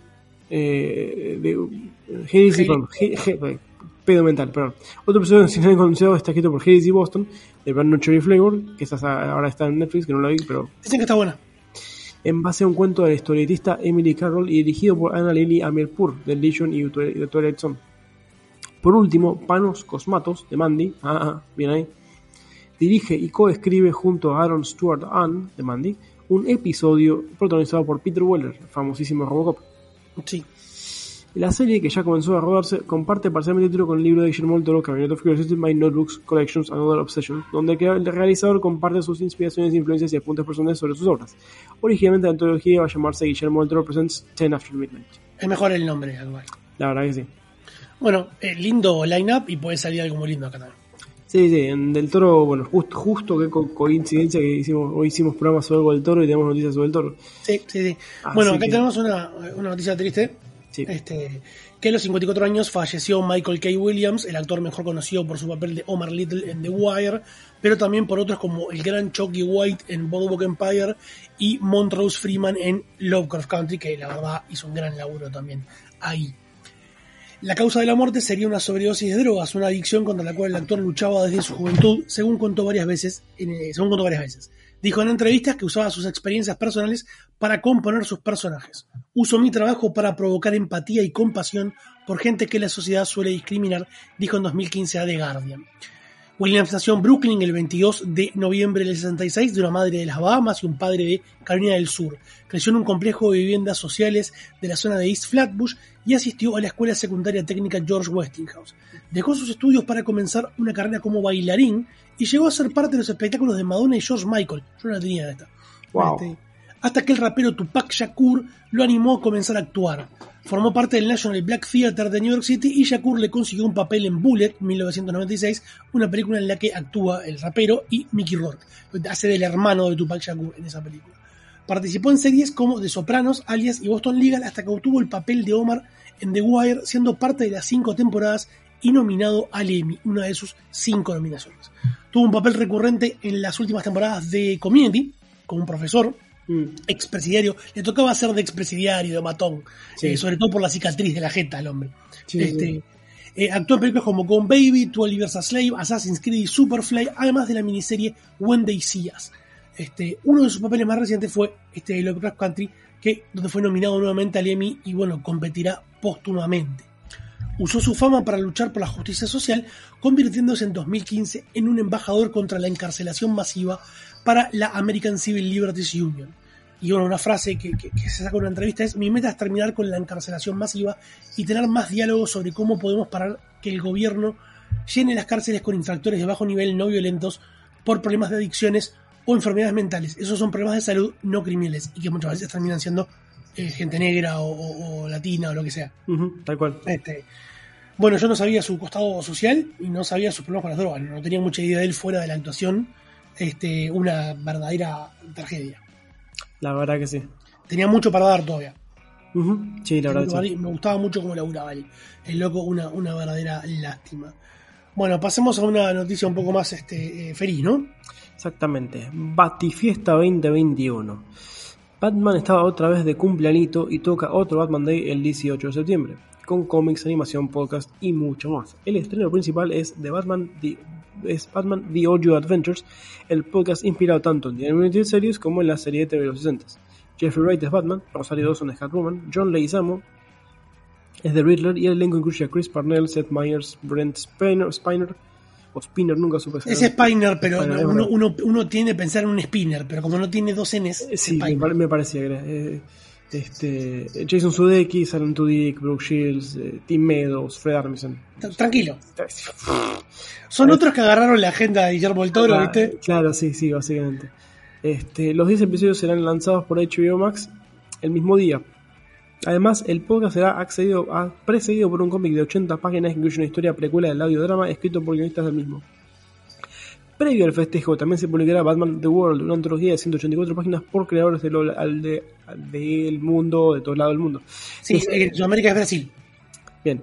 pedo mental, perdón. Otro episodio sin elenco anunciado está escrito por Haley Z. Boston de Brand New Cherry Flavor, que ahora está en Netflix, que no la vi, pero dicen que está buena. En base a un cuento de la historietista Emily Carroll y dirigido por Anna Lily Amirpour de Legion y de Twilight Zone. Por último, Panos Cosmatos de Mandy, bien ahí, dirige y coescribe junto a Aaron Stewart Ann de Mandy un episodio protagonizado por Peter Weller, famosísimo Robocop. Sí. La serie, que ya comenzó a rodarse, comparte parcialmente el título con el libro de Guillermo del Toro, Cabinet of Curiosity, My Notebooks, Collections, Another Obsession, donde el realizador comparte sus inspiraciones, influencias y apuntes personales sobre sus obras. Originalmente la antología iba a llamarse Guillermo del Toro Presents 10 After Midnight. Es mejor el nombre, igual. La verdad que sí. Bueno, lindo line-up y puede salir algo muy lindo acá también. Sí, en Del Toro, bueno, justo que coincidencia que hoy hicimos programas sobre algo del Toro y tenemos noticias sobre el Toro. Sí. Bueno, acá tenemos una noticia triste. Sí. Que a los 54 años falleció Michael K. Williams, el actor mejor conocido por su papel de Omar Little en The Wire, pero también por otros como el gran Chucky White en Boardwalk Empire y Montrose Freeman en Lovecraft Country, que la verdad hizo un gran laburo también ahí. La causa de la muerte sería una sobredosis de drogas, una adicción contra la cual el actor luchaba desde su juventud, según contó varias veces. Dijo en entrevistas que usaba sus experiencias personales para componer sus personajes. Uso mi trabajo para provocar empatía y compasión por gente que la sociedad suele discriminar, dijo en 2015 a The Guardian. Williams nació en Brooklyn el 22 de noviembre del 66 de una madre de las Bahamas y un padre de Carolina del Sur. Creció en un complejo de viviendas sociales de la zona de East Flatbush y asistió a la escuela secundaria técnica George Westinghouse. Dejó sus estudios para comenzar una carrera como bailarín y llegó a ser parte de los espectáculos de Madonna y George Michael. Yo no la tenía esta. Wow. Hasta que el rapero Tupac Shakur lo animó a comenzar a actuar. Formó parte del National Black Theatre de New York City y Shakur le consiguió un papel en Bullet, 1996, una película en la que actúa el rapero y Mickey Rourke. Hace del hermano de Tupac Shakur en esa película. Participó en series como The Sopranos, Alias y Boston Legal hasta que obtuvo el papel de Omar en The Wire, siendo parte de las 5 temporadas y nominado al Emmy, una de sus 5 nominaciones. Tuvo un papel recurrente en las últimas temporadas de Community, como un profesor, expresidiario. Le tocaba hacer de expresidiario, de matón, sobre todo por la cicatriz de la jeta al hombre. Actuó en películas como Gone Baby, 12 Years a Slave, Assassin's Creed y Superfly, además de la miniserie When They See Us. Uno de sus papeles más recientes fue Lovecraft Country, donde fue nominado nuevamente al Emmy y competirá póstumamente. Usó su fama para luchar por la justicia social, convirtiéndose en 2015 en un embajador contra la encarcelación masiva para la American Civil Liberties Union. Y una frase que se saca en una entrevista es: mi meta es terminar con la encarcelación masiva y tener más diálogos sobre cómo podemos parar que el gobierno llene las cárceles con infractores de bajo nivel no violentos por problemas de adicciones o enfermedades mentales. Esos son problemas de salud no criminales y que muchas veces terminan siendo gente negra o latina o lo que sea. Tal cual. Bueno, yo no sabía su costado social y no sabía sus problemas con las drogas. No tenía mucha idea de él fuera de la actuación. Una verdadera tragedia. La verdad que sí. Tenía mucho para dar todavía. Sí, la verdad sí. Me gustaba mucho cómo laburaba él. El loco, una verdadera lástima. Bueno, pasemos a una noticia un poco más feliz, ¿no? Exactamente. Batifiesta 2021. Batman estaba otra vez de cumpleañito y toca otro Batman Day el 18 de septiembre, con cómics, animación, podcast y mucho más. El estreno principal es Batman The Audio Adventures, el podcast inspirado tanto en The Animated Series como en la serie de TV de los 60. Jeffrey Wright es Batman, Rosario Dawson es Catwoman, John Leguizamo es The Riddler y el elenco incluye a Chris Parnell, Seth Meyers, Brent Spiner, o Spinner, nunca supe. Es Spinner, pero uno tiende a pensar en un Spinner, pero como no tiene dos N's, sí, me parecía que era. Jason Sudeikis, Alan Tudyk, Brooke Shields, Tim Meadows, Fred Armisen. Tranquilo. Son otros que agarraron la agenda de Guillermo del Toro, ¿viste? Claro, sí, básicamente. Los 10 episodios serán lanzados por HBO Max el mismo día. Además, el podcast será precedido por un cómic de 80 páginas que incluye una historia precuela del audiodrama escrito por guionistas del mismo. Previo al festejo también se publicará Batman The World, una antología de 184 páginas por creadores del mundo, de todos lados del mundo. Sí, Sudamérica es Brasil. Bien.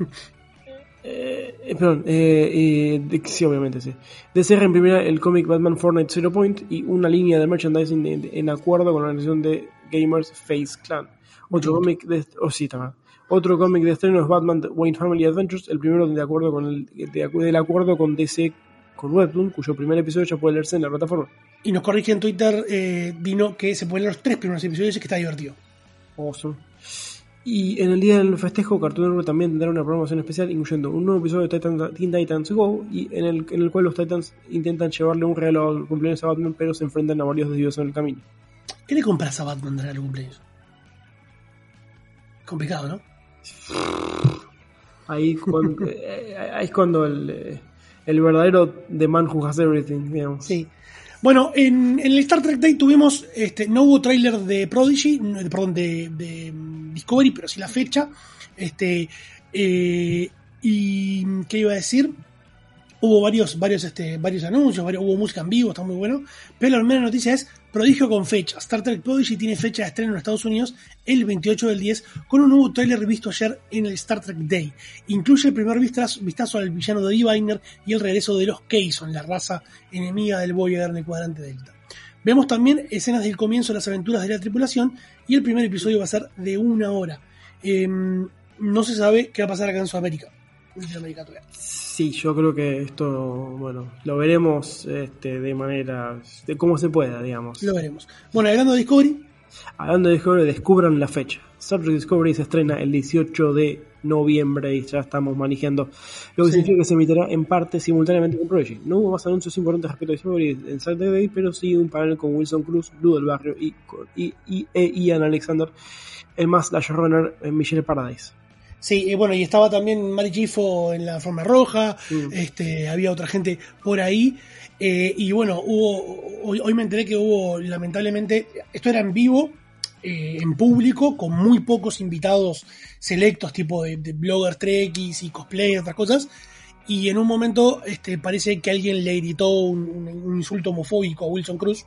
Sí, obviamente, sí. DC reimprimirá el cómic Batman Fortnite Zero Point y una línea de merchandising en acuerdo con la organización de gamers Face Clan. Otro cómic de estreno es Batman Wayne Family Adventures, el primero del acuerdo con DC con Webtoon, cuyo primer episodio ya puede leerse en la plataforma. Y nos corrige en Twitter, Dino, que se pueden leer los 3 primeros episodios y que está divertido. Awesome. Y en el día del festejo, Cartoon Network también tendrá una programación especial, incluyendo un nuevo episodio de Teen Titans Go, y en el cual los Titans intentan llevarle un regalo al cumpleaños a Batman, pero se enfrentan a varios desvíos en el camino. ¿Qué le compras a Batman de regalo al cumpleaños? Complicado, ¿no? Ahí es cuando el verdadero The Man Who Has Everything, digamos. Sí. Bueno, en el Star Trek Day tuvimos, no hubo tráiler de Prodigy, de Discovery, pero sí la fecha. Y ¿qué iba a decir? Hubo varios anuncios, hubo música en vivo, está muy bueno. Pero la primera noticia es prodigio con fecha. Star Trek Prodigy tiene fecha de estreno en Estados Unidos el 28 del 10 con un nuevo tráiler visto ayer en el Star Trek Day. Incluye el primer vistazo al villano de D-Biner y el regreso de los Kazon, la raza enemiga del Voyager en el cuadrante Delta. Vemos también escenas del comienzo de las aventuras de la tripulación y el primer episodio va a ser de 1 hora. No se sabe qué va a pasar acá en Sudamérica. Sí, yo creo que esto, lo veremos de manera, de cómo se pueda, digamos. Lo veremos. Bueno, hablando de Discovery, descubran la fecha. Star Trek Discovery se estrena el 18 de noviembre y ya estamos manejando, lo que significa que se emitirá en parte simultáneamente con Prodigy. No hubo más anuncios importantes respecto a Discovery en Saturday Day, pero sí un panel con Wilson Cruz, Blue del Barrio y Ian Alexander, más la showrunner Michelle Paradise. Sí, y estaba también Mari Gifo en la forma roja, había otra gente por ahí, y bueno, hoy me enteré que hubo, lamentablemente, esto era en vivo, en público, con muy pocos invitados selectos, tipo de blogger trekkies y cosplay y otras cosas, y en un momento parece que alguien le gritó un insulto homofóbico a Wilson Cruz.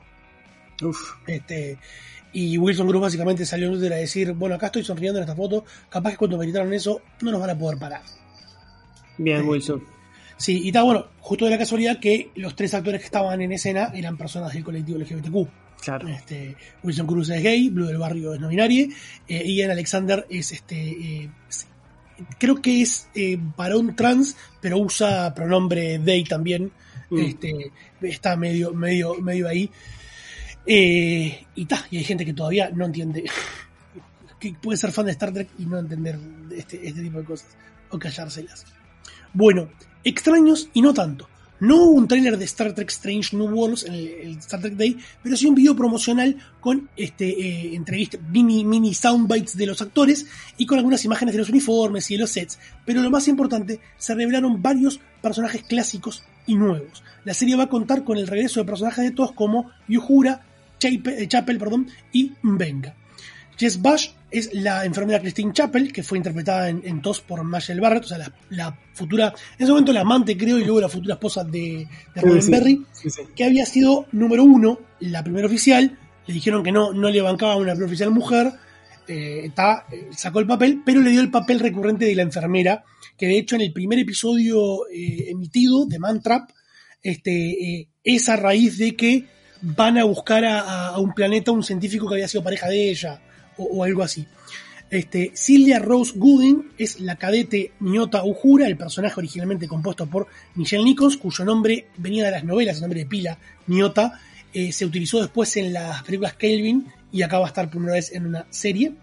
Y Wilson Cruz básicamente salió en Twitter a decir, bueno, acá estoy sonriendo en esta foto, capaz que cuando me gritaron eso no nos van a poder parar. Bien, Wilson. Sí, y está bueno, justo de la casualidad que los 3 actores que estaban en escena eran personas del colectivo LGBTQ. Claro. Wilson Cruz es gay, Blue del Barrio es no binario, Ian Alexander es creo que es varón trans, pero usa pronombre they también. Está medio ahí. Y hay gente que todavía no entiende, que puede ser fan de Star Trek y no entender este tipo de cosas, o callárselas. Bueno, extraños y no tanto. No hubo un tráiler de Star Trek Strange New Worlds en el Star Trek Day, pero sí un video promocional con entrevistas, mini soundbites de los actores y con algunas imágenes de los uniformes y de los sets. Pero lo más importante, se revelaron varios personajes clásicos y nuevos. La serie va a contar con el regreso de personajes de todos como Uhura, Chapel y Mbenga. Jess Bush es la enfermera Christine Chapel, que fue interpretada en TOS por Michelle Barrett, o sea, la futura, en ese momento la amante, creo, y luego la futura esposa de Roddenberry, que había sido número 1, la primera oficial. Le dijeron que no le bancaban una primera oficial mujer, sacó el papel, pero le dio el papel recurrente de la enfermera, que de hecho en el primer episodio emitido de Mantrap, es a raíz de que van a buscar a un planeta, un científico que había sido pareja de ella, o algo así. Celia Rose Gooding es la cadete Nyota Uhura, el personaje originalmente compuesto por Michelle Nichols, cuyo nombre venía de las novelas, el nombre de pila, Nyota, se utilizó después en las películas Kelvin, y acá va a estar por primera vez en una serie.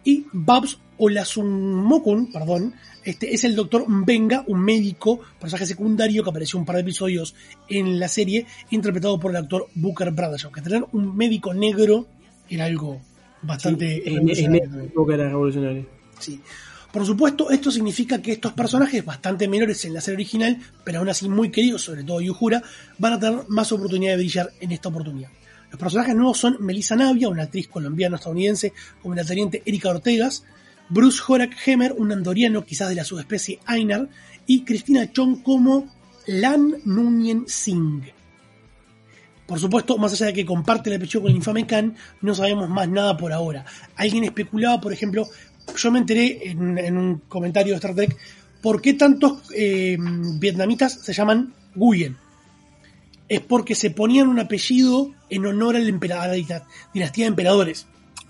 Y Babs Olasunmokun, es el Dr. Mbenga, un médico, personaje secundario que apareció un par de episodios en la serie, interpretado por el actor Booker Bradshaw. Que tener un médico negro era algo bastante... En época era revolucionario. Sí. Por supuesto, esto significa que estos personajes, bastante menores en la serie original, pero aún así muy queridos, sobre todo Uhura, van a tener más oportunidad de brillar en esta oportunidad. Los personajes nuevos son Melissa Navia, una actriz colombiano-estadounidense, como la teniente Erika Ortegas, Bruce Horak Hemmer, un andoriano quizás de la subespecie Ainar, y Cristina Chong como Lan Nunyen Singh. Por supuesto, más allá de que comparte el apellido con el infame Khan, no sabemos más nada por ahora. Alguien especulaba, por ejemplo, yo me enteré en un comentario de Star Trek, ¿por qué tantos vietnamitas se llaman Nguyen? Es porque se ponían un apellido en honor a la dinastía de emperadores.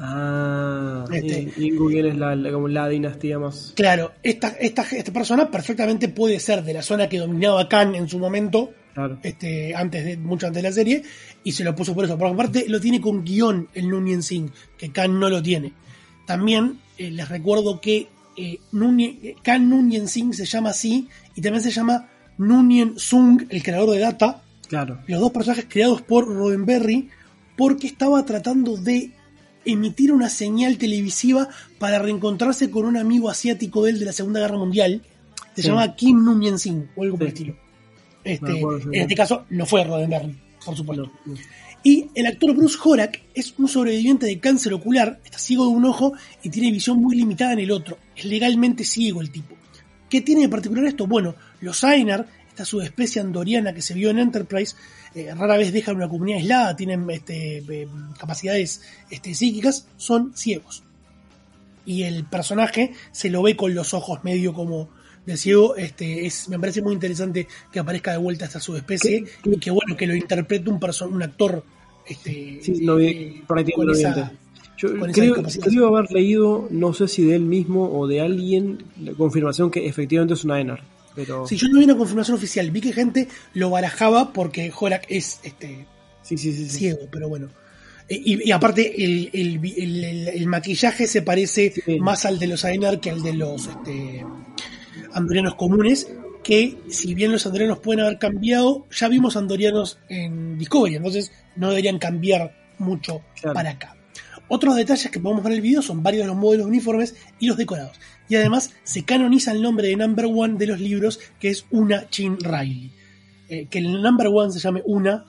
Y Nguyen es como la dinastía más... Claro, esta persona perfectamente puede ser de la zona que dominaba Khan en su momento, claro. Mucho antes de la serie, y se lo puso por eso. Por aparte, lo tiene con guión el Nunyen Singh, que Khan no lo tiene. También les recuerdo que Khan Nunyen Singh se llama así, y también se llama Nunyen Sung, el creador de Data. Claro. Los dos personajes creados por Roddenberry, porque estaba tratando de emitir una señal televisiva para reencontrarse con un amigo asiático de él de la Segunda Guerra Mundial. Se llamaba Kim Nunyen Singh, o algo por el estilo. En este caso, no fue Roddenberry, por supuesto. No. Y el actor Bruce Horak es un sobreviviente de cáncer ocular, está ciego de un ojo y tiene visión muy limitada en el otro. Es legalmente ciego el tipo. ¿Qué tiene de particular esto? Bueno, los Ainar, esta subespecie andoriana que se vio en Enterprise, rara vez dejan una comunidad aislada, tienen capacidades psíquicas, son ciegos. Y el personaje se lo ve con los ojos medio como del ciego. Me parece muy interesante que aparezca de vuelta esta subespecie y que bueno, que lo interprete un actor por ahí tiene yo creo haber leído, no sé si de él mismo o de alguien, la confirmación que efectivamente es un Ainar. Pero... Sí, yo no vi una confirmación oficial, vi que gente lo barajaba porque Horak es ciego, pero bueno. Y aparte el maquillaje se parece más al de los Ainar que al de los andorianos comunes, que si bien los andorianos pueden haber cambiado, ya vimos andorianos en Discovery, entonces no deberían cambiar mucho para acá. Otros detalles que podemos ver en el video son varios de los modelos de uniformes y los decorados. Y además se canoniza el nombre de Number One de los libros, que es Una Chin Riley. Que el Number One se llame Una.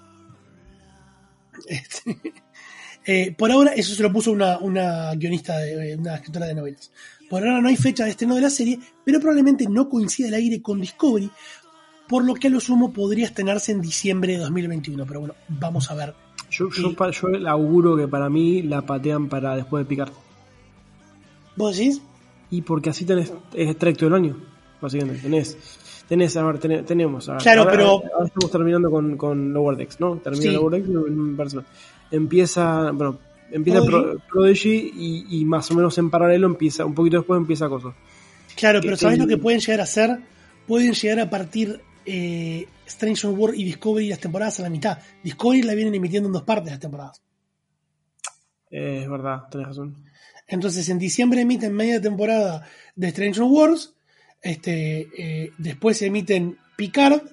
Por ahora, eso se lo puso una guionista, una escritora de novelas. Por ahora no hay fecha de estreno de la serie, pero probablemente no coincide el aire con Discovery, por lo que a lo sumo podría estrenarse en diciembre de 2021. Pero bueno, vamos a ver. Yo auguro que para mí la patean para después de Picard. ¿Vos decís? Y porque así tenés trayecto del año, básicamente. Tenemos. Claro, pero ahora estamos terminando con Lower Decks, ¿no? Termina Lower Decks, empieza Prodigy y más o menos en paralelo empieza, un poquito después empieza Coso. Claro, pero ¿sabés lo que pueden llegar a hacer? Pueden llegar a partir Strange World y Discovery las temporadas a la mitad. Discovery la vienen emitiendo en 2 partes las temporadas. Es verdad, tenés razón. Entonces en diciembre emiten media temporada de Strange Worlds, después se emiten Picard,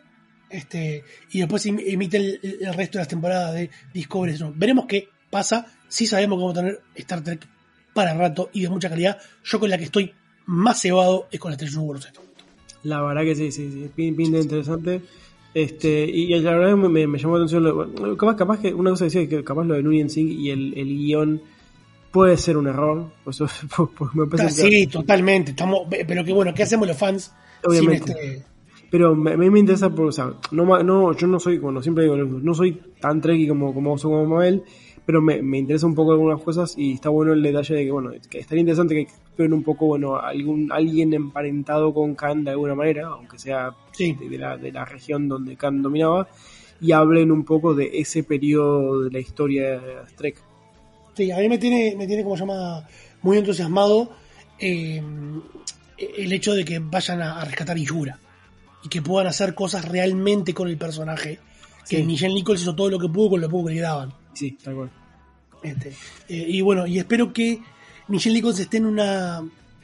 y después emiten el resto de las temporadas de Discovery. Veremos qué pasa. Sí sabemos que vamos a tener Star Trek para rato y de mucha calidad. Yo con la que estoy más cebado es con la Strange Worlds. La verdad que sí, pinta interesante. Y la verdad me llamó la atención. Capaz que una cosa decía que capaz lo de Nunyen Singh y el guión puede ser un error. Pues me parece totalmente. Pero que bueno, ¿qué hacemos los fans? Obviamente. Pero a mí me interesa, yo no soy, bueno, siempre digo, no soy tan trekkie como Mabel, pero me interesa un poco algunas cosas y está bueno el detalle de que, bueno, que estaría interesante que exploren un poco, bueno, alguien emparentado con Khan de alguna manera, aunque sea de la región donde Khan dominaba, y hablen un poco de ese periodo de la historia de Trek. Sí, a mí me tiene como llama muy entusiasmado el hecho de que vayan a rescatar Uhura y que puedan hacer cosas realmente con el personaje, que Nichelle Nichols hizo todo lo que pudo con lo poco que le daban. Sí, tal cual. Y bueno, y espero que Michelle Nichols esté en una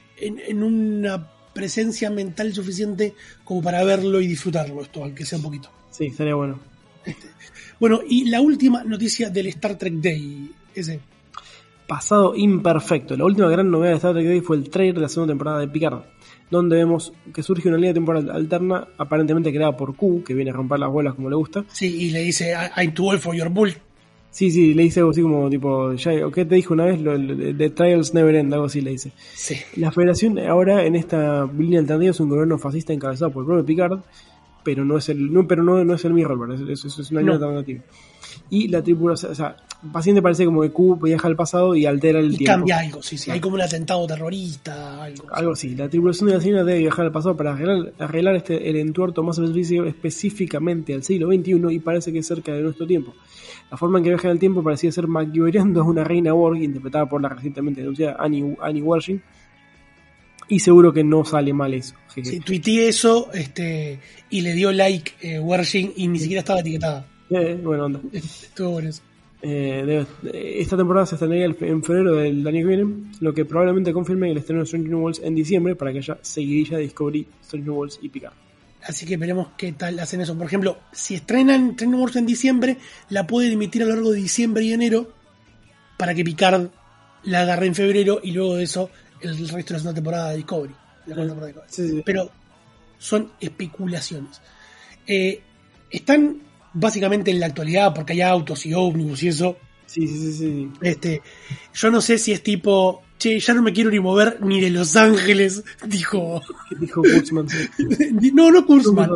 presencia mental suficiente como para verlo y disfrutarlo, esto, aunque sea un poquito. Sí, estaría bueno. Bueno, y la última noticia del Star Trek Day, ese. Pasado imperfecto. La última gran novedad de Star Trek Day fue el trailer de la segunda temporada de Picard, donde vemos que surge una línea temporal alterna, aparentemente creada por Q, que viene a romper las bolas como le gusta. Sí, y le dice, I'm too old for your bull. Sí, le dice algo así como, tipo, ¿qué te dijo una vez? The Trials Never End, algo así le dice. Sí. La Federación ahora en esta línea alternativa es un gobierno fascista encabezado por el propio Picard, pero no es el Mirror, es una línea alternativa. Y la tripulación, o sea, paciente parece como que Q viaja al pasado y altera el tiempo. Cambia algo, sí, hay como un atentado terrorista, algo así. La tripulación de la Señora debe viajar al pasado para arreglar el entuerto más específicamente al siglo XXI y parece que es cerca de nuestro tiempo. La forma en que viaja en el tiempo parecía ser McGuireando a una reina Borg interpretada por la recientemente denunciada Annie Wershing, y seguro que no sale mal eso. Sí, tuiteé eso y le dio like Wershing y ni siquiera estaba etiquetada. Buena onda. Estuvo bueno eso. Esta temporada se estrenaría en febrero del año que viene, lo que probablemente confirme el estreno de Strange New Worlds en diciembre para que haya seguidilla de Discovery, Strange New Worlds y Picard. Así que veremos qué tal hacen eso. Por ejemplo, si estrenan Strange New Worlds en diciembre, la pueden emitir a lo largo de diciembre y enero para que Picard la agarre en febrero y luego de eso el resto de la segunda temporada de Discovery. Sí. Pero son especulaciones. Están básicamente en la actualidad porque hay autos y ómnibus y eso. Sí. Yo no sé si es tipo, che, ya no me quiero ni mover ni de Los Ángeles, dijo Kurtzman. no Kurtzman,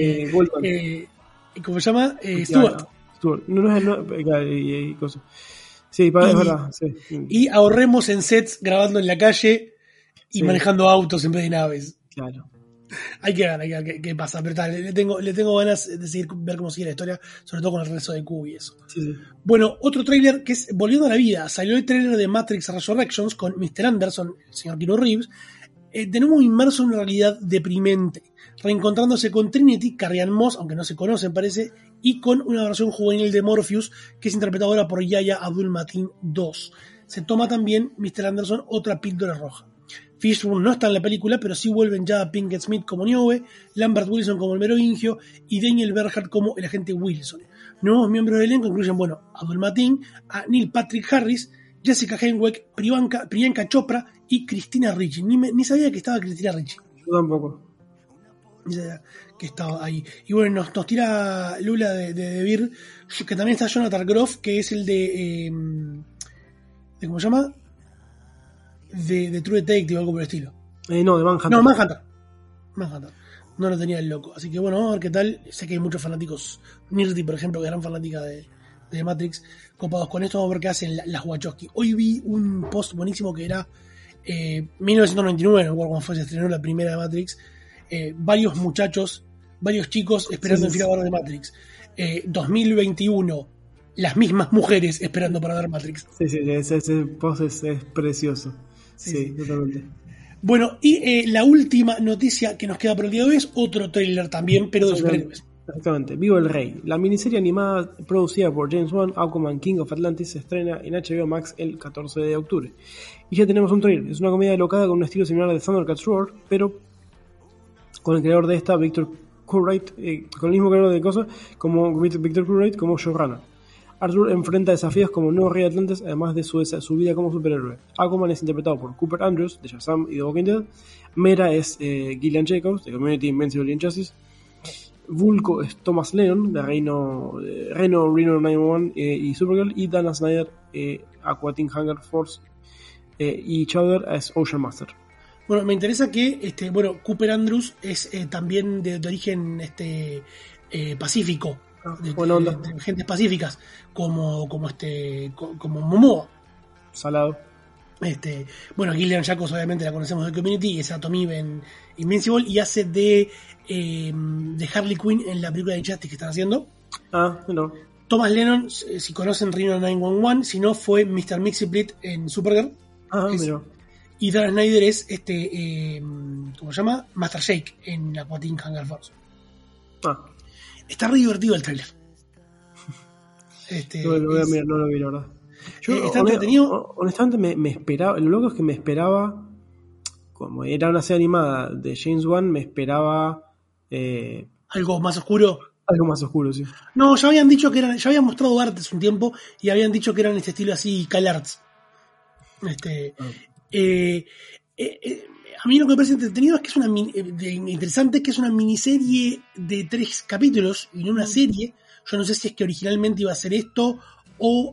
Goldman. ¿Cómo se llama? Stewart. No, cosa. Sí, es verdad. Sí. Y ahorremos en sets grabando en la calle y manejando autos en vez de naves. Claro. Hay que ver qué pasa, pero tal, le tengo ganas de seguir ver cómo sigue la historia, sobre todo con el resto de Q y eso. Sí. Bueno, otro tráiler que es Volviendo a la Vida. Salió el tráiler de Matrix Resurrections con Mr. Anderson, el señor Keanu Reeves, de nuevo inmerso en una realidad deprimente, reencontrándose con Trinity, Carrie-Anne Moss, aunque no se conocen parece, y con una versión juvenil de Morpheus que es interpretada ahora por Yahya Abdul-Mateen II. Se toma también Mr. Anderson otra píldora roja. Fishburne no está en la película, pero sí vuelven ya a Pinkett Smith como Niobe, Lambert Wilson como el merovingio y Daniel Bernhardt como el agente Wilson. Nuevos miembros del elenco incluyen, Abdul-Mateen, a Neil Patrick Harris, Jessica Henwick, Priyanka Chopra y Christina Ricci. Ni sabía que estaba Christina Ricci. Yo tampoco. Ni sabía que estaba ahí. Y bueno, nos tira Lula de Vir, que también está Jonathan Groff, que es el de ¿cómo se llama? De True Detective o algo por el estilo. No, de Manhunter. No, Manhunter. No lo tenía el loco. Así que bueno, vamos a ver qué tal. Sé que hay muchos fanáticos. Nirti, por ejemplo, que eran fanática de Matrix, copados con esto. Vamos a ver qué hacen las Wachowski. Hoy vi un post buenísimo que era 1999, no recuerdo cuando se estrenó la primera de Matrix. Varios chicos esperando en fila para ver de Matrix. 2021, las mismas mujeres esperando para ver Matrix. Sí, ese post es precioso. Sí, totalmente. Bueno, y la última noticia que nos queda por el día de hoy es otro tráiler también, pero de superhéroes. Exactamente, Vivo el Rey. La miniserie animada producida por James Wan, Aquaman King of Atlantis, se estrena en HBO Max el 14 de octubre. Y ya tenemos un tráiler. Es una comedia locada con un estilo similar de Thundercats Roar, pero con el creador de esta, Victor Curwright, con el mismo creador de cosas como Victor Curwright como showrunner. Arthur enfrenta desafíos como nuevo rey de Atlantis, además de su vida como superhéroe. Aquaman es interpretado por Cooper Andrews, de Shazam y The Walking Dead. Mera es Gillian Jacobs, de Community, Invincible y Injustice. Vulko es Thomas Lennon, de Reno 911 y Supergirl. Y Dana Snyder, Aqua Teen Hunger Force. Y Chowder es Ocean Master. Bueno, me interesa que Cooper Andrews es también de origen pacífico. De gentes pacíficas como Momoa. Salado. Gillian Jacobs obviamente la conocemos de Community y es Atom Eve en Invincible y hace de Harley Quinn en la película de Injustice que están haciendo. No. Thomas Lennon, si conocen Reno 911, si no fue Mr. Mxyzptlk en Supergirl. Mira. Y Dan Snyder es ¿cómo se llama? Master Shake en Aqua Teen Hunger Force. Está re divertido el trailer. No lo vi, la verdad. está entretenido. Honestamente me esperaba, lo loco es que me esperaba, como era una serie animada de James Wan, me esperaba algo más oscuro. Algo más oscuro, sí. No, ya habían dicho que ya habían mostrado arte hace un tiempo y habían dicho que eran este estilo así, CalArts. A mí lo que me parece entretenido es que es interesante, que es una miniserie de 3 capítulos y no una serie. Yo no sé si es que originalmente iba a ser esto o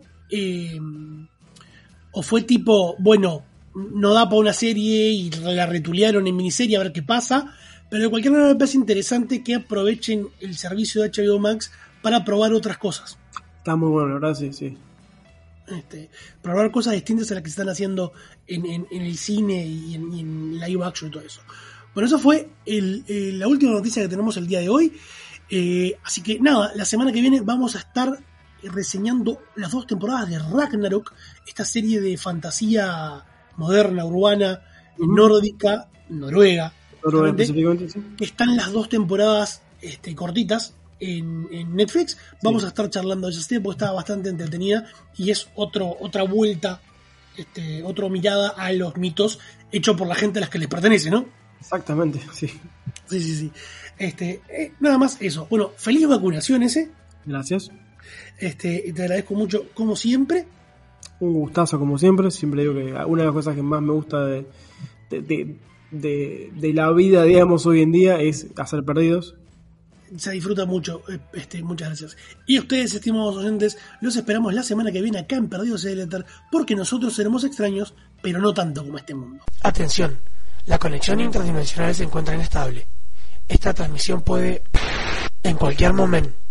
fue tipo, bueno, no da para una serie y la retulearon en miniserie a ver qué pasa. Pero de cualquier manera me parece interesante que aprovechen el servicio de HBO Max para probar otras cosas. Está muy bueno, la verdad, sí. Probar cosas distintas a las que se están haciendo en el cine y en live action y todo eso. Bueno, eso fue la última noticia que tenemos el día de hoy. Así que nada, la semana que viene vamos a estar reseñando las 2 temporadas de Ragnarok, esta serie de fantasía moderna, urbana, nórdica, noruega, sí. Que están las 2 temporadas cortitas en Netflix. Vamos a estar charlando de esa serie porque está bastante entretenida y es otra vuelta, otra mirada a los mitos hecho por la gente a las que les pertenece, ¿no? Exactamente, sí. Sí. Nada más eso. Bueno, feliz vacunación ese. Gracias. Te agradezco mucho como siempre. Un gustazo como siempre. Siempre digo que una de las cosas que más me gusta de la vida, digamos, hoy en día es hacer perdidos. Se disfruta mucho, muchas gracias. Y ustedes, estimados oyentes, los esperamos la semana que viene acá en Perdidos en el Éter, porque nosotros seremos extraños, pero no tanto como este mundo. Atención, la conexión interdimensional se encuentra inestable. Esta transmisión puede en cualquier momento